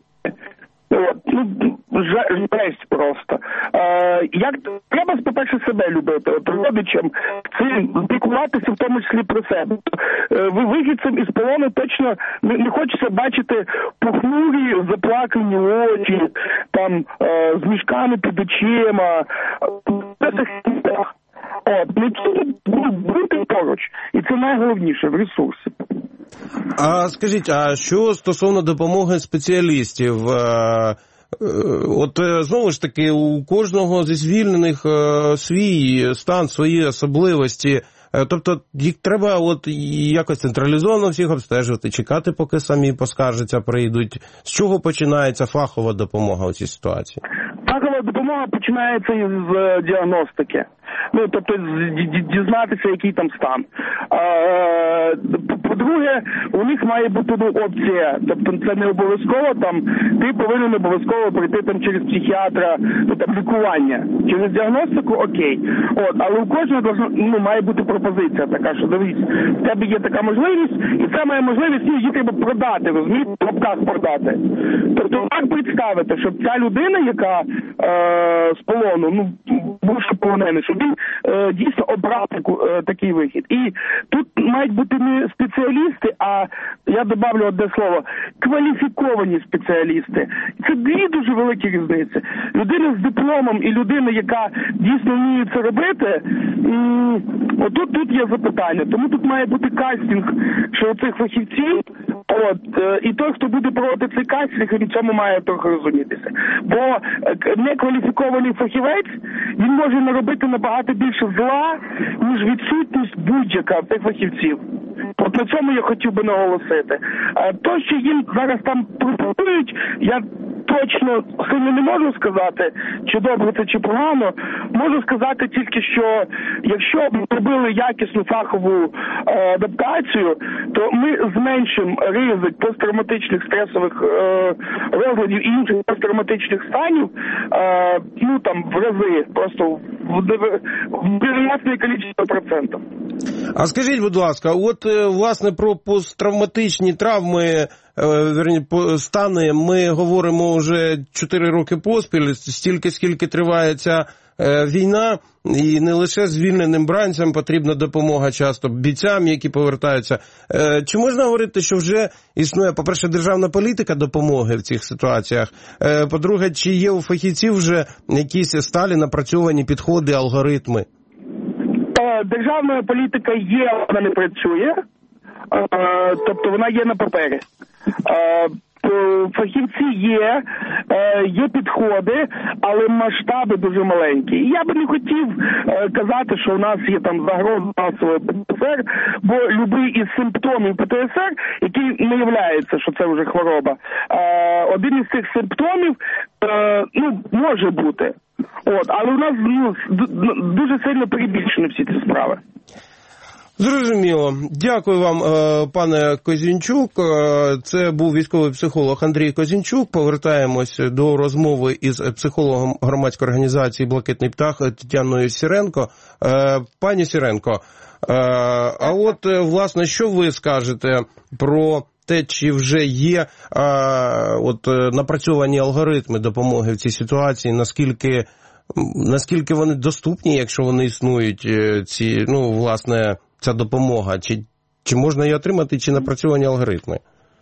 От, ну, жесть просто. Е, як треба, по-перше, себе любити, от родичам, цим піклуватися в тому числі про себе. Е, ви вихідцям із полону точно не, не хочеться бачити похмурі, заплакані очі, там, е, з мішками під очима. От, не бути поруч. І це найголовніше в ресурсі. А скажіть, а що стосовно допомоги спеціалістів? От знову ж таки, у кожного зі звільнених свій стан, свої особливості. Тобто їх треба от якось централізовано всіх обстежувати, чекати, поки самі поскаржаться, прийдуть. З чого починається фахова допомога у цій ситуації? Фахова допомога починається із діагностики. Ну, тобто дізнатися, який там стан. По-друге, у них має бути опція, тобто це не обов'язково там, ти повинен обов'язково прийти там через психіатра, ну, там, лікування. Через діагностику, окей. От, але у кожного ну, має бути пропозиція така, що дивіться, в тебе є така можливість, і це має можливість, ну, її треба продати, розумієте, в лапках продати. Тобто, як представити, щоб ця людина, яка е, з полону, ну, бувши полонений, щоб він е, дійсно обрав таку, е, такий вихід. І тут мають бути не спеціалісти, а, я добавлю одне слово, кваліфіковані спеціалісти. Це дві дуже великі різниці. Людина з дипломом і людина, яка дійсно вміє це робити, м- отут тут є запитання. Тому тут має бути кастинг, що цих фахівців, от, е, і той, хто буде проводити цей кастинг, він в цьому має трохи розумітися. Бо некваліфікований фахівець, він може наробити набагато більше зла, ніж відсутність будь-яка тих фахівців. От на цьому я хотів би наголосити. То, що їм зараз там пропонують, я точно сильно не можу сказати, чи добре це, чи погано. Можу сказати тільки, що якщо б робили якісну фахову е, адаптацію, то ми зменшимо ризик посттравматичних стресових е, розладів і інших посттравматичних станів, е, ну там в рази, просто в невероятне кількість процентів. А скажіть, будь ласка, от власне про посттравматичні травми, верні, стани ми говоримо вже чотири роки поспіль, стільки, скільки триває ця війна, і не лише звільненим бранцям потрібна допомога часто, бійцям, які повертаються. Чи можна говорити, що вже існує, по-перше, державна політика допомоги в цих ситуаціях? По-друге, чи є у фахівців вже якісь сталі напрацьовані підходи, алгоритми? Державна політика є, вона не працює, тобто вона є на папері. Фахівці є, є підходи, але масштаби дуже маленькі. І я би не хотів казати, що у нас є там загроза масової Пе Те Ес Ер, бо любий із симптомів Пе Те Ес Ер, який не являється, що це вже хвороба, один із цих симптомів, ну, може бути. От, але у нас ну, дуже сильно перебільшені всі ці справи. Зрозуміло. Дякую вам, пане Козінчук. Це був військовий психолог Андрій Козінчук. Повертаємось до розмови із психологом громадської організації «Блакитний птах» Тетяною Сіренко. Пані Сіренко, а от, власне, що ви скажете про те, чи вже є а, от, напрацьовані алгоритми допомоги в цій ситуації, наскільки, наскільки вони доступні, якщо вони існують, ці, ну, власне, ця допомога, чи, чи можна її отримати, чи напрацьовані алгоритми?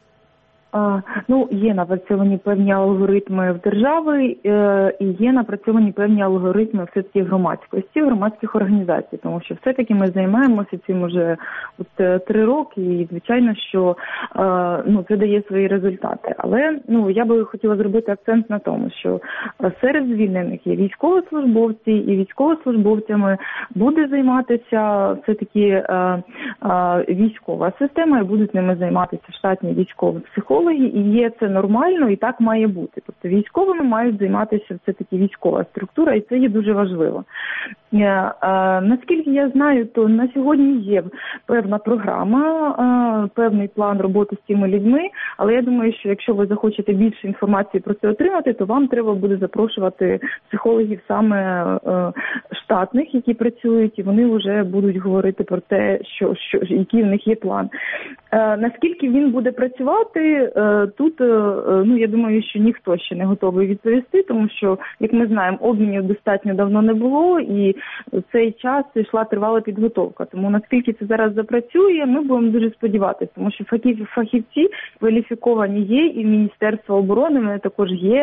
А, ну, є напрацьовані певні алгоритми в держави е, і є напрацьовані певні алгоритми все-таки громадськості, громадських організацій, тому що все-таки ми займаємося цим уже от, три роки і, звичайно, що е, ну, це дає свої результати. Але ну, я би хотіла зробити акцент на тому, що серед звільнених є військовослужбовці, і військовослужбовцями буде займатися все-таки е, е, військова система, і будуть ними займатися штатні військові психологи. І є це нормально, і так має бути. Тобто військовими мають займатися все-таки військова структура, і це є дуже важливо. А, а, наскільки я знаю, то на сьогодні є певна програма, а, певний план роботи з цими людьми, але я думаю, що якщо ви захочете більше інформації про це отримати, то вам треба буде запрошувати психологів саме а, штатних, які працюють, і вони вже будуть говорити про те, що, що, який в них є план. А, наскільки він буде працювати, тут, ну, я думаю, що ніхто ще не готовий відповісти, тому що, як ми знаємо, обмінів достатньо давно не було, і в цей час йшла тривала підготовка. Тому наскільки це зараз запрацює, ми будемо дуже сподіватися, тому що фахівці кваліфіковані є, і Міністерство оборони вони також є.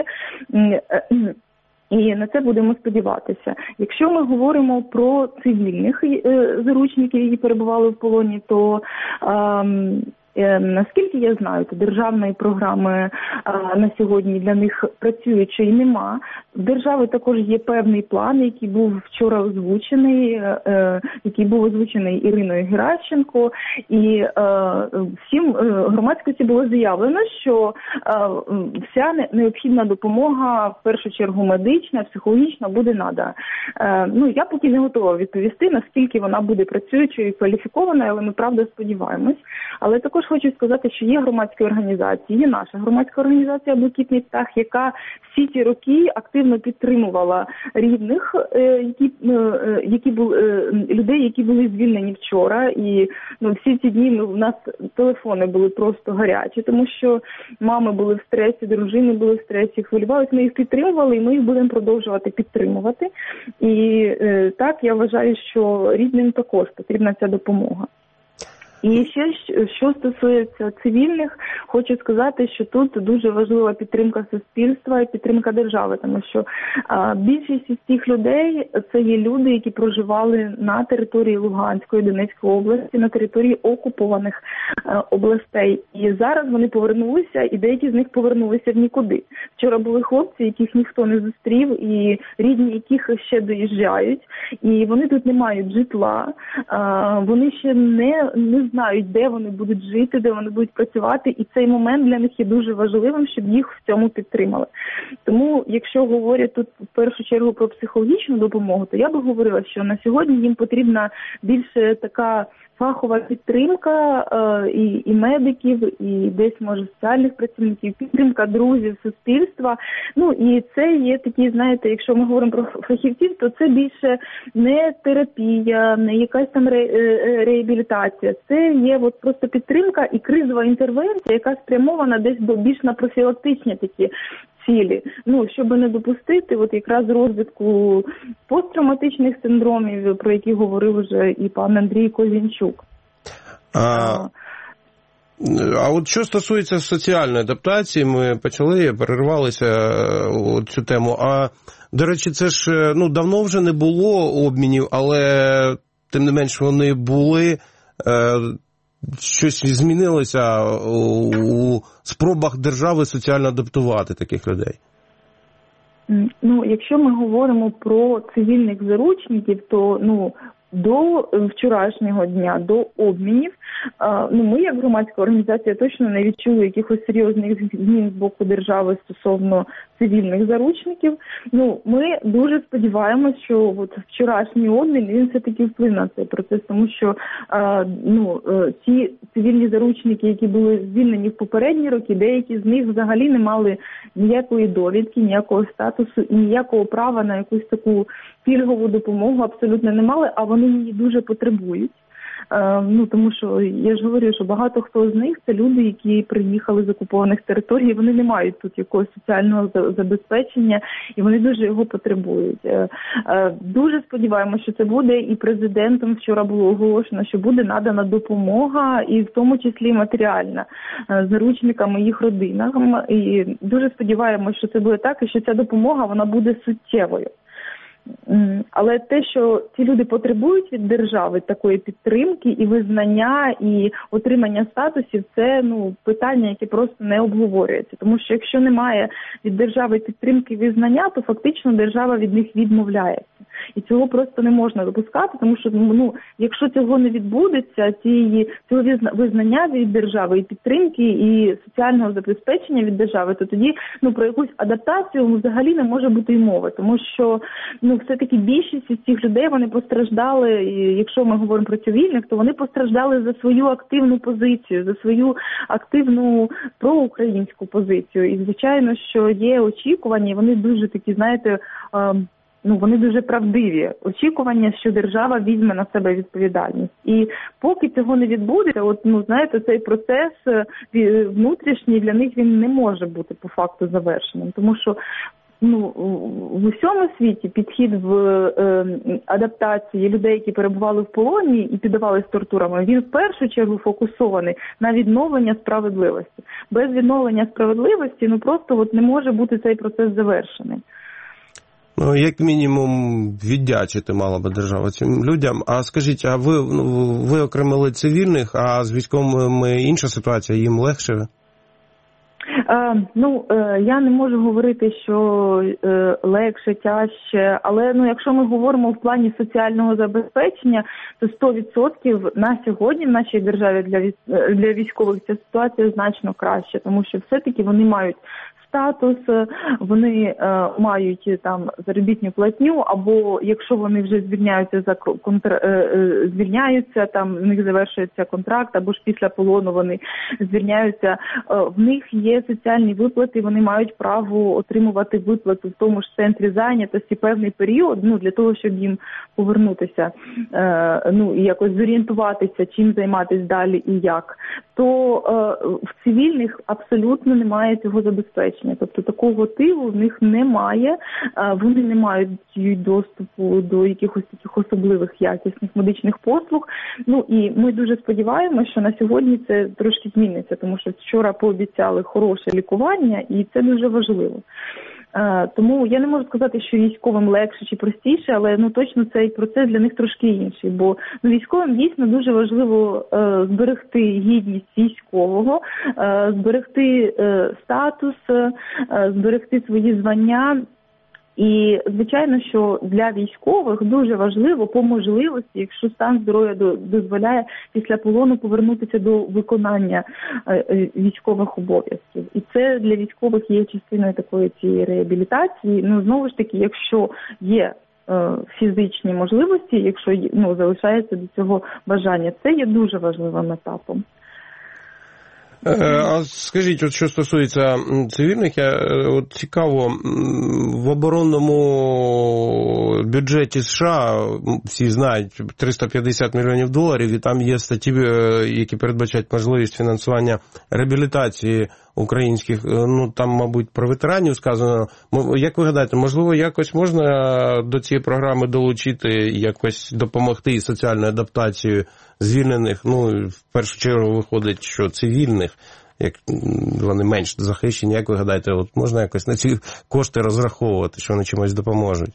І на це будемо сподіватися. Якщо ми говоримо про цивільних заручників, які перебували в полоні, то ем, Наскільки я знаю, то державної програми на сьогодні для них працюючої нема. В держави також є певний план, який був вчора озвучений, який був озвучений Іриною Геращенко, і всім громадськості було заявлено, що вся необхідна допомога, в першу чергу медична, психологічна, буде надана. Ну, я поки не готова відповісти, наскільки вона буде працюючою і кваліфікованою, але ми, правда, сподіваємось. Але також хочу сказати, що є громадські організації, є наша громадська організація «Блакитний птах», яка всі ці роки активно підтримувала рідних, які, які були, людей, які були звільнені вчора. І ну, всі ці дні ну, у нас телефони були просто гарячі, тому що мами були в стресі, дружини були в стресі, хвилювалися. Ми їх підтримували, і ми їх будемо продовжувати підтримувати. І е, так, я вважаю, що рідним також потрібна ця допомога. І ще, що стосується цивільних, хочу сказати, що тут дуже важлива підтримка суспільства і підтримка держави, тому що а, більшість із цих людей – це є люди, які проживали на території Луганської, Донецької області, на території окупованих а, областей. І зараз вони повернулися, і деякі з них повернулися в нікуди. Вчора були хлопці, яких ніхто не зустрів, і рідні яких ще доїжджають, і вони тут не мають житла, а, вони ще не, не знають, де вони будуть жити, де вони будуть працювати, і цей момент для них є дуже важливим, щоб їх в цьому підтримали. Тому, якщо говорять тут в першу чергу про психологічну допомогу, то я би говорила, що на сьогодні їм потрібна більше така фахова підтримка е, і, і медиків, і десь, може, соціальних працівників, підтримка друзів, суспільства. Ну, і це є такі, знаєте, якщо ми говоримо про фахівців, то це більше не терапія, не якась там ре, е, реабілітація. Це є от просто підтримка і кризова інтервенція, яка спрямована десь до більш на профілактичні такі цілі, ну, щоб не допустити от якраз розвитку посттравматичних синдромів, про які говорив вже і пан Андрій Козінчук. А, а от що стосується соціальної адаптації, ми почали, перервалися от цю тему. А, до речі, це ж ну, давно вже не було обмінів, але тим не менш вони були. Щось змінилося у спробах держави соціально адаптувати таких людей? Ну, якщо ми говоримо про цивільних заручників, то ну, до вчорашнього дня, до обмінів, ну, ми, як громадська організація, точно не відчули якихось серйозних змін з боку держави стосовно цивільних заручників. Ну, ми дуже сподіваємося, що от вчорашній обмін, він все-таки вплив на цей процес, тому що ну, ті цивільні заручники, які були звільнені в попередні роки, деякі з них взагалі не мали ніякої довідки, ніякого статусу і ніякого права на якусь таку пільгову допомогу абсолютно не мали, а вони її дуже потребують. Ну, тому що, я ж говорю, що багато хто з них – це люди, які приїхали з окупованих територій, вони не мають тут якогось соціального забезпечення, і вони дуже його потребують. Дуже сподіваємося, що це буде, і президентом вчора було оголошено, що буде надана допомога, і в тому числі матеріальна, заручникам і їх родинам. І дуже сподіваємося, що це буде так, і що ця допомога, вона буде суттєвою. Але те, що ці люди потребують від держави такої підтримки і визнання, і отримання статусів, це ну, питання, яке просто не обговорюється. Тому що якщо немає від держави підтримки і визнання, то фактично держава від них відмовляється. І цього просто не можна допускати, тому що ну, якщо цього не відбудеться, цієї, цього визнання від держави, і підтримки, і соціального забезпечення від держави, то тоді ну, про якусь адаптацію взагалі не може бути й мови. Тому що ну, все-таки більшість із цих людей, вони постраждали, і якщо ми говоримо про цивільних, то вони постраждали за свою активну позицію, за свою активну проукраїнську позицію. І, звичайно, що є очікування, і вони дуже такі, знаєте, ну, вони дуже правдиві. Очікування, що держава візьме на себе відповідальність. І поки цього не відбудеться, от, ну, знаєте, цей процес внутрішній для них він не може бути по факту завершеним. Тому що ну, в усьому світі підхід в е, адаптації людей, які перебували в полоні і піддавались тортурами, він в першу чергу фокусований на відновлення справедливості. Без відновлення справедливості ну, просто от не може бути цей процес завершений. Ну, як мінімум, віддячити мала би держава цим людям. А скажіть, а ви, ну, ви окремили цивільних, а з військовими інша ситуація, їм легше? Е, ну, е, я не можу говорити, що е, легше, тяжче, але ну, якщо ми говоримо в плані соціального забезпечення, то сто відсотків на сьогодні в нашій державі для, для військових ця ситуація значно краще, тому що все-таки вони мають статус, вони е, мають там заробітну платню, або якщо вони вже звільняються за контр... е, звільняються, там в них завершується контракт, або ж після полону вони звільняються, е, в них є соціальні виплати, вони мають право отримувати виплату в тому ж центрі зайнятості певний період, ну для того, щоб їм повернутися, е, ну і якось зорієнтуватися, чим займатися далі і як. То е, в цивільних абсолютно немає цього забезпечення. Тобто такого типу в них немає, вони не мають доступу до якихось таких особливих якісних медичних послуг. Ну і ми дуже сподіваємося, що на сьогодні це трошки зміниться, тому що вчора пообіцяли хороше лікування, і це дуже важливо. Тому я не можу сказати, що військовим легше чи простіше, але ну точно цей процес для них трошки інший. Бо ну, військовим дійсно дуже важливо е, зберегти гідність військового, е, зберегти е, статус, е, зберегти свої звання. І, звичайно, що для військових дуже важливо по можливості, якщо стан здоров'я дозволяє після полону повернутися до виконання військових обов'язків. І це для військових є частиною такої цієї реабілітації. Ну, знову ж таки, якщо є е, фізичні можливості, якщо ну, залишається до цього бажання, це є дуже важливим етапом. А скажіть, от що стосується цивільних, я от цікаво, в оборонному бюджеті США, всі знають, триста п'ятдесят мільйонів доларів, і там є статті, які передбачають можливість фінансування реабілітації українських, ну там, мабуть, про ветеранів сказано. Як ви гадаєте, можливо, якось можна до цієї програми долучити, якось допомогти із соціальною адаптацією звільнених, ну, в першу чергу виходить, що цивільних, як вони менш захищені, як ви гадаєте, от можна якось на ці кошти розраховувати, що вони чимось допоможуть?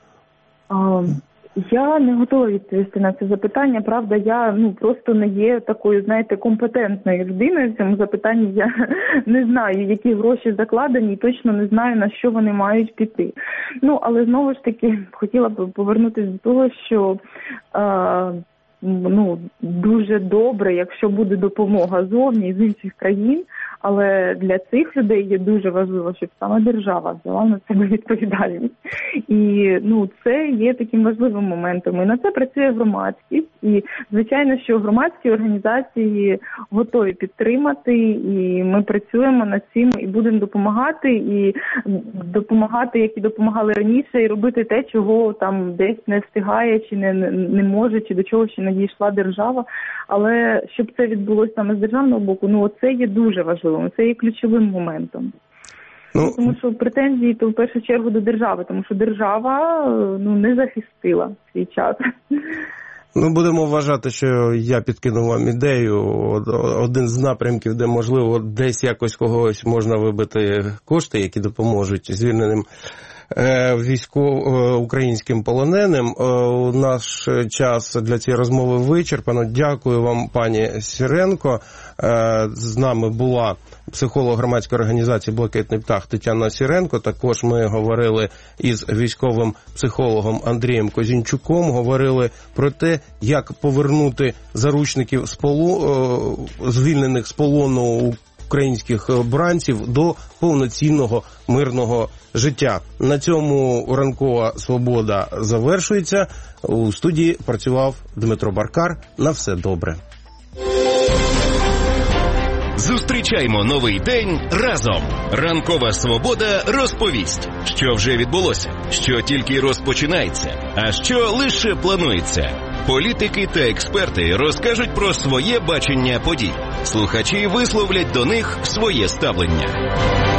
Я не готова відповісти на це запитання. Правда, я ну просто не є такою, знаєте, компетентною людиною в цьому запитанні. Я не знаю, які гроші закладені, і точно не знаю, на що вони мають піти. Ну, але знову ж таки хотіла б повернутися до того, що е, ну дуже добре, якщо буде допомога зовні з інших країн. Але для цих людей є дуже важливо, щоб саме держава взяла на себе відповідальність. І ну, це є таким важливим моментом. І на це працює громадськість. І, звичайно, що громадські організації готові підтримати. І ми працюємо над цим і будемо допомагати. І допомагати, як і допомагали раніше, і робити те, чого там десь не встигає, чи не, не може, чи до чого ще не дійшла держава. Але щоб це відбулося саме з державного боку, ну це є дуже важливо. Це є ключовим моментом. Ну, тому що претензії то в першу чергу до держави, тому що держава ну, не захистила свій час. Ну, будемо вважати, що я підкинув вам ідею, один з напрямків, де, можливо, десь якось когось можна вибити кошти, які допоможуть звільненим військовим українським полоненим. У наш час для цієї розмови вичерпано. Дякую вам, пані Сіренко. З нами була психолог громадської організації «Блакитний птах» Тетяна Сіренко. Також ми говорили із військовим психологом Андрієм Козінчуком. Говорили про те, як повернути заручників з полу... звільнених з полону українських бранців до повноцінного мирного життя. На цьому ранкова свобода завершується. У студії працював Дмитро Баркар. На все добре. Зустрічаймо новий день разом. Ранкова свобода розповість, що вже відбулося, що тільки розпочинається, а що лише планується. Політики та експерти розкажуть про своє бачення подій. Слухачі висловлять до них своє ставлення.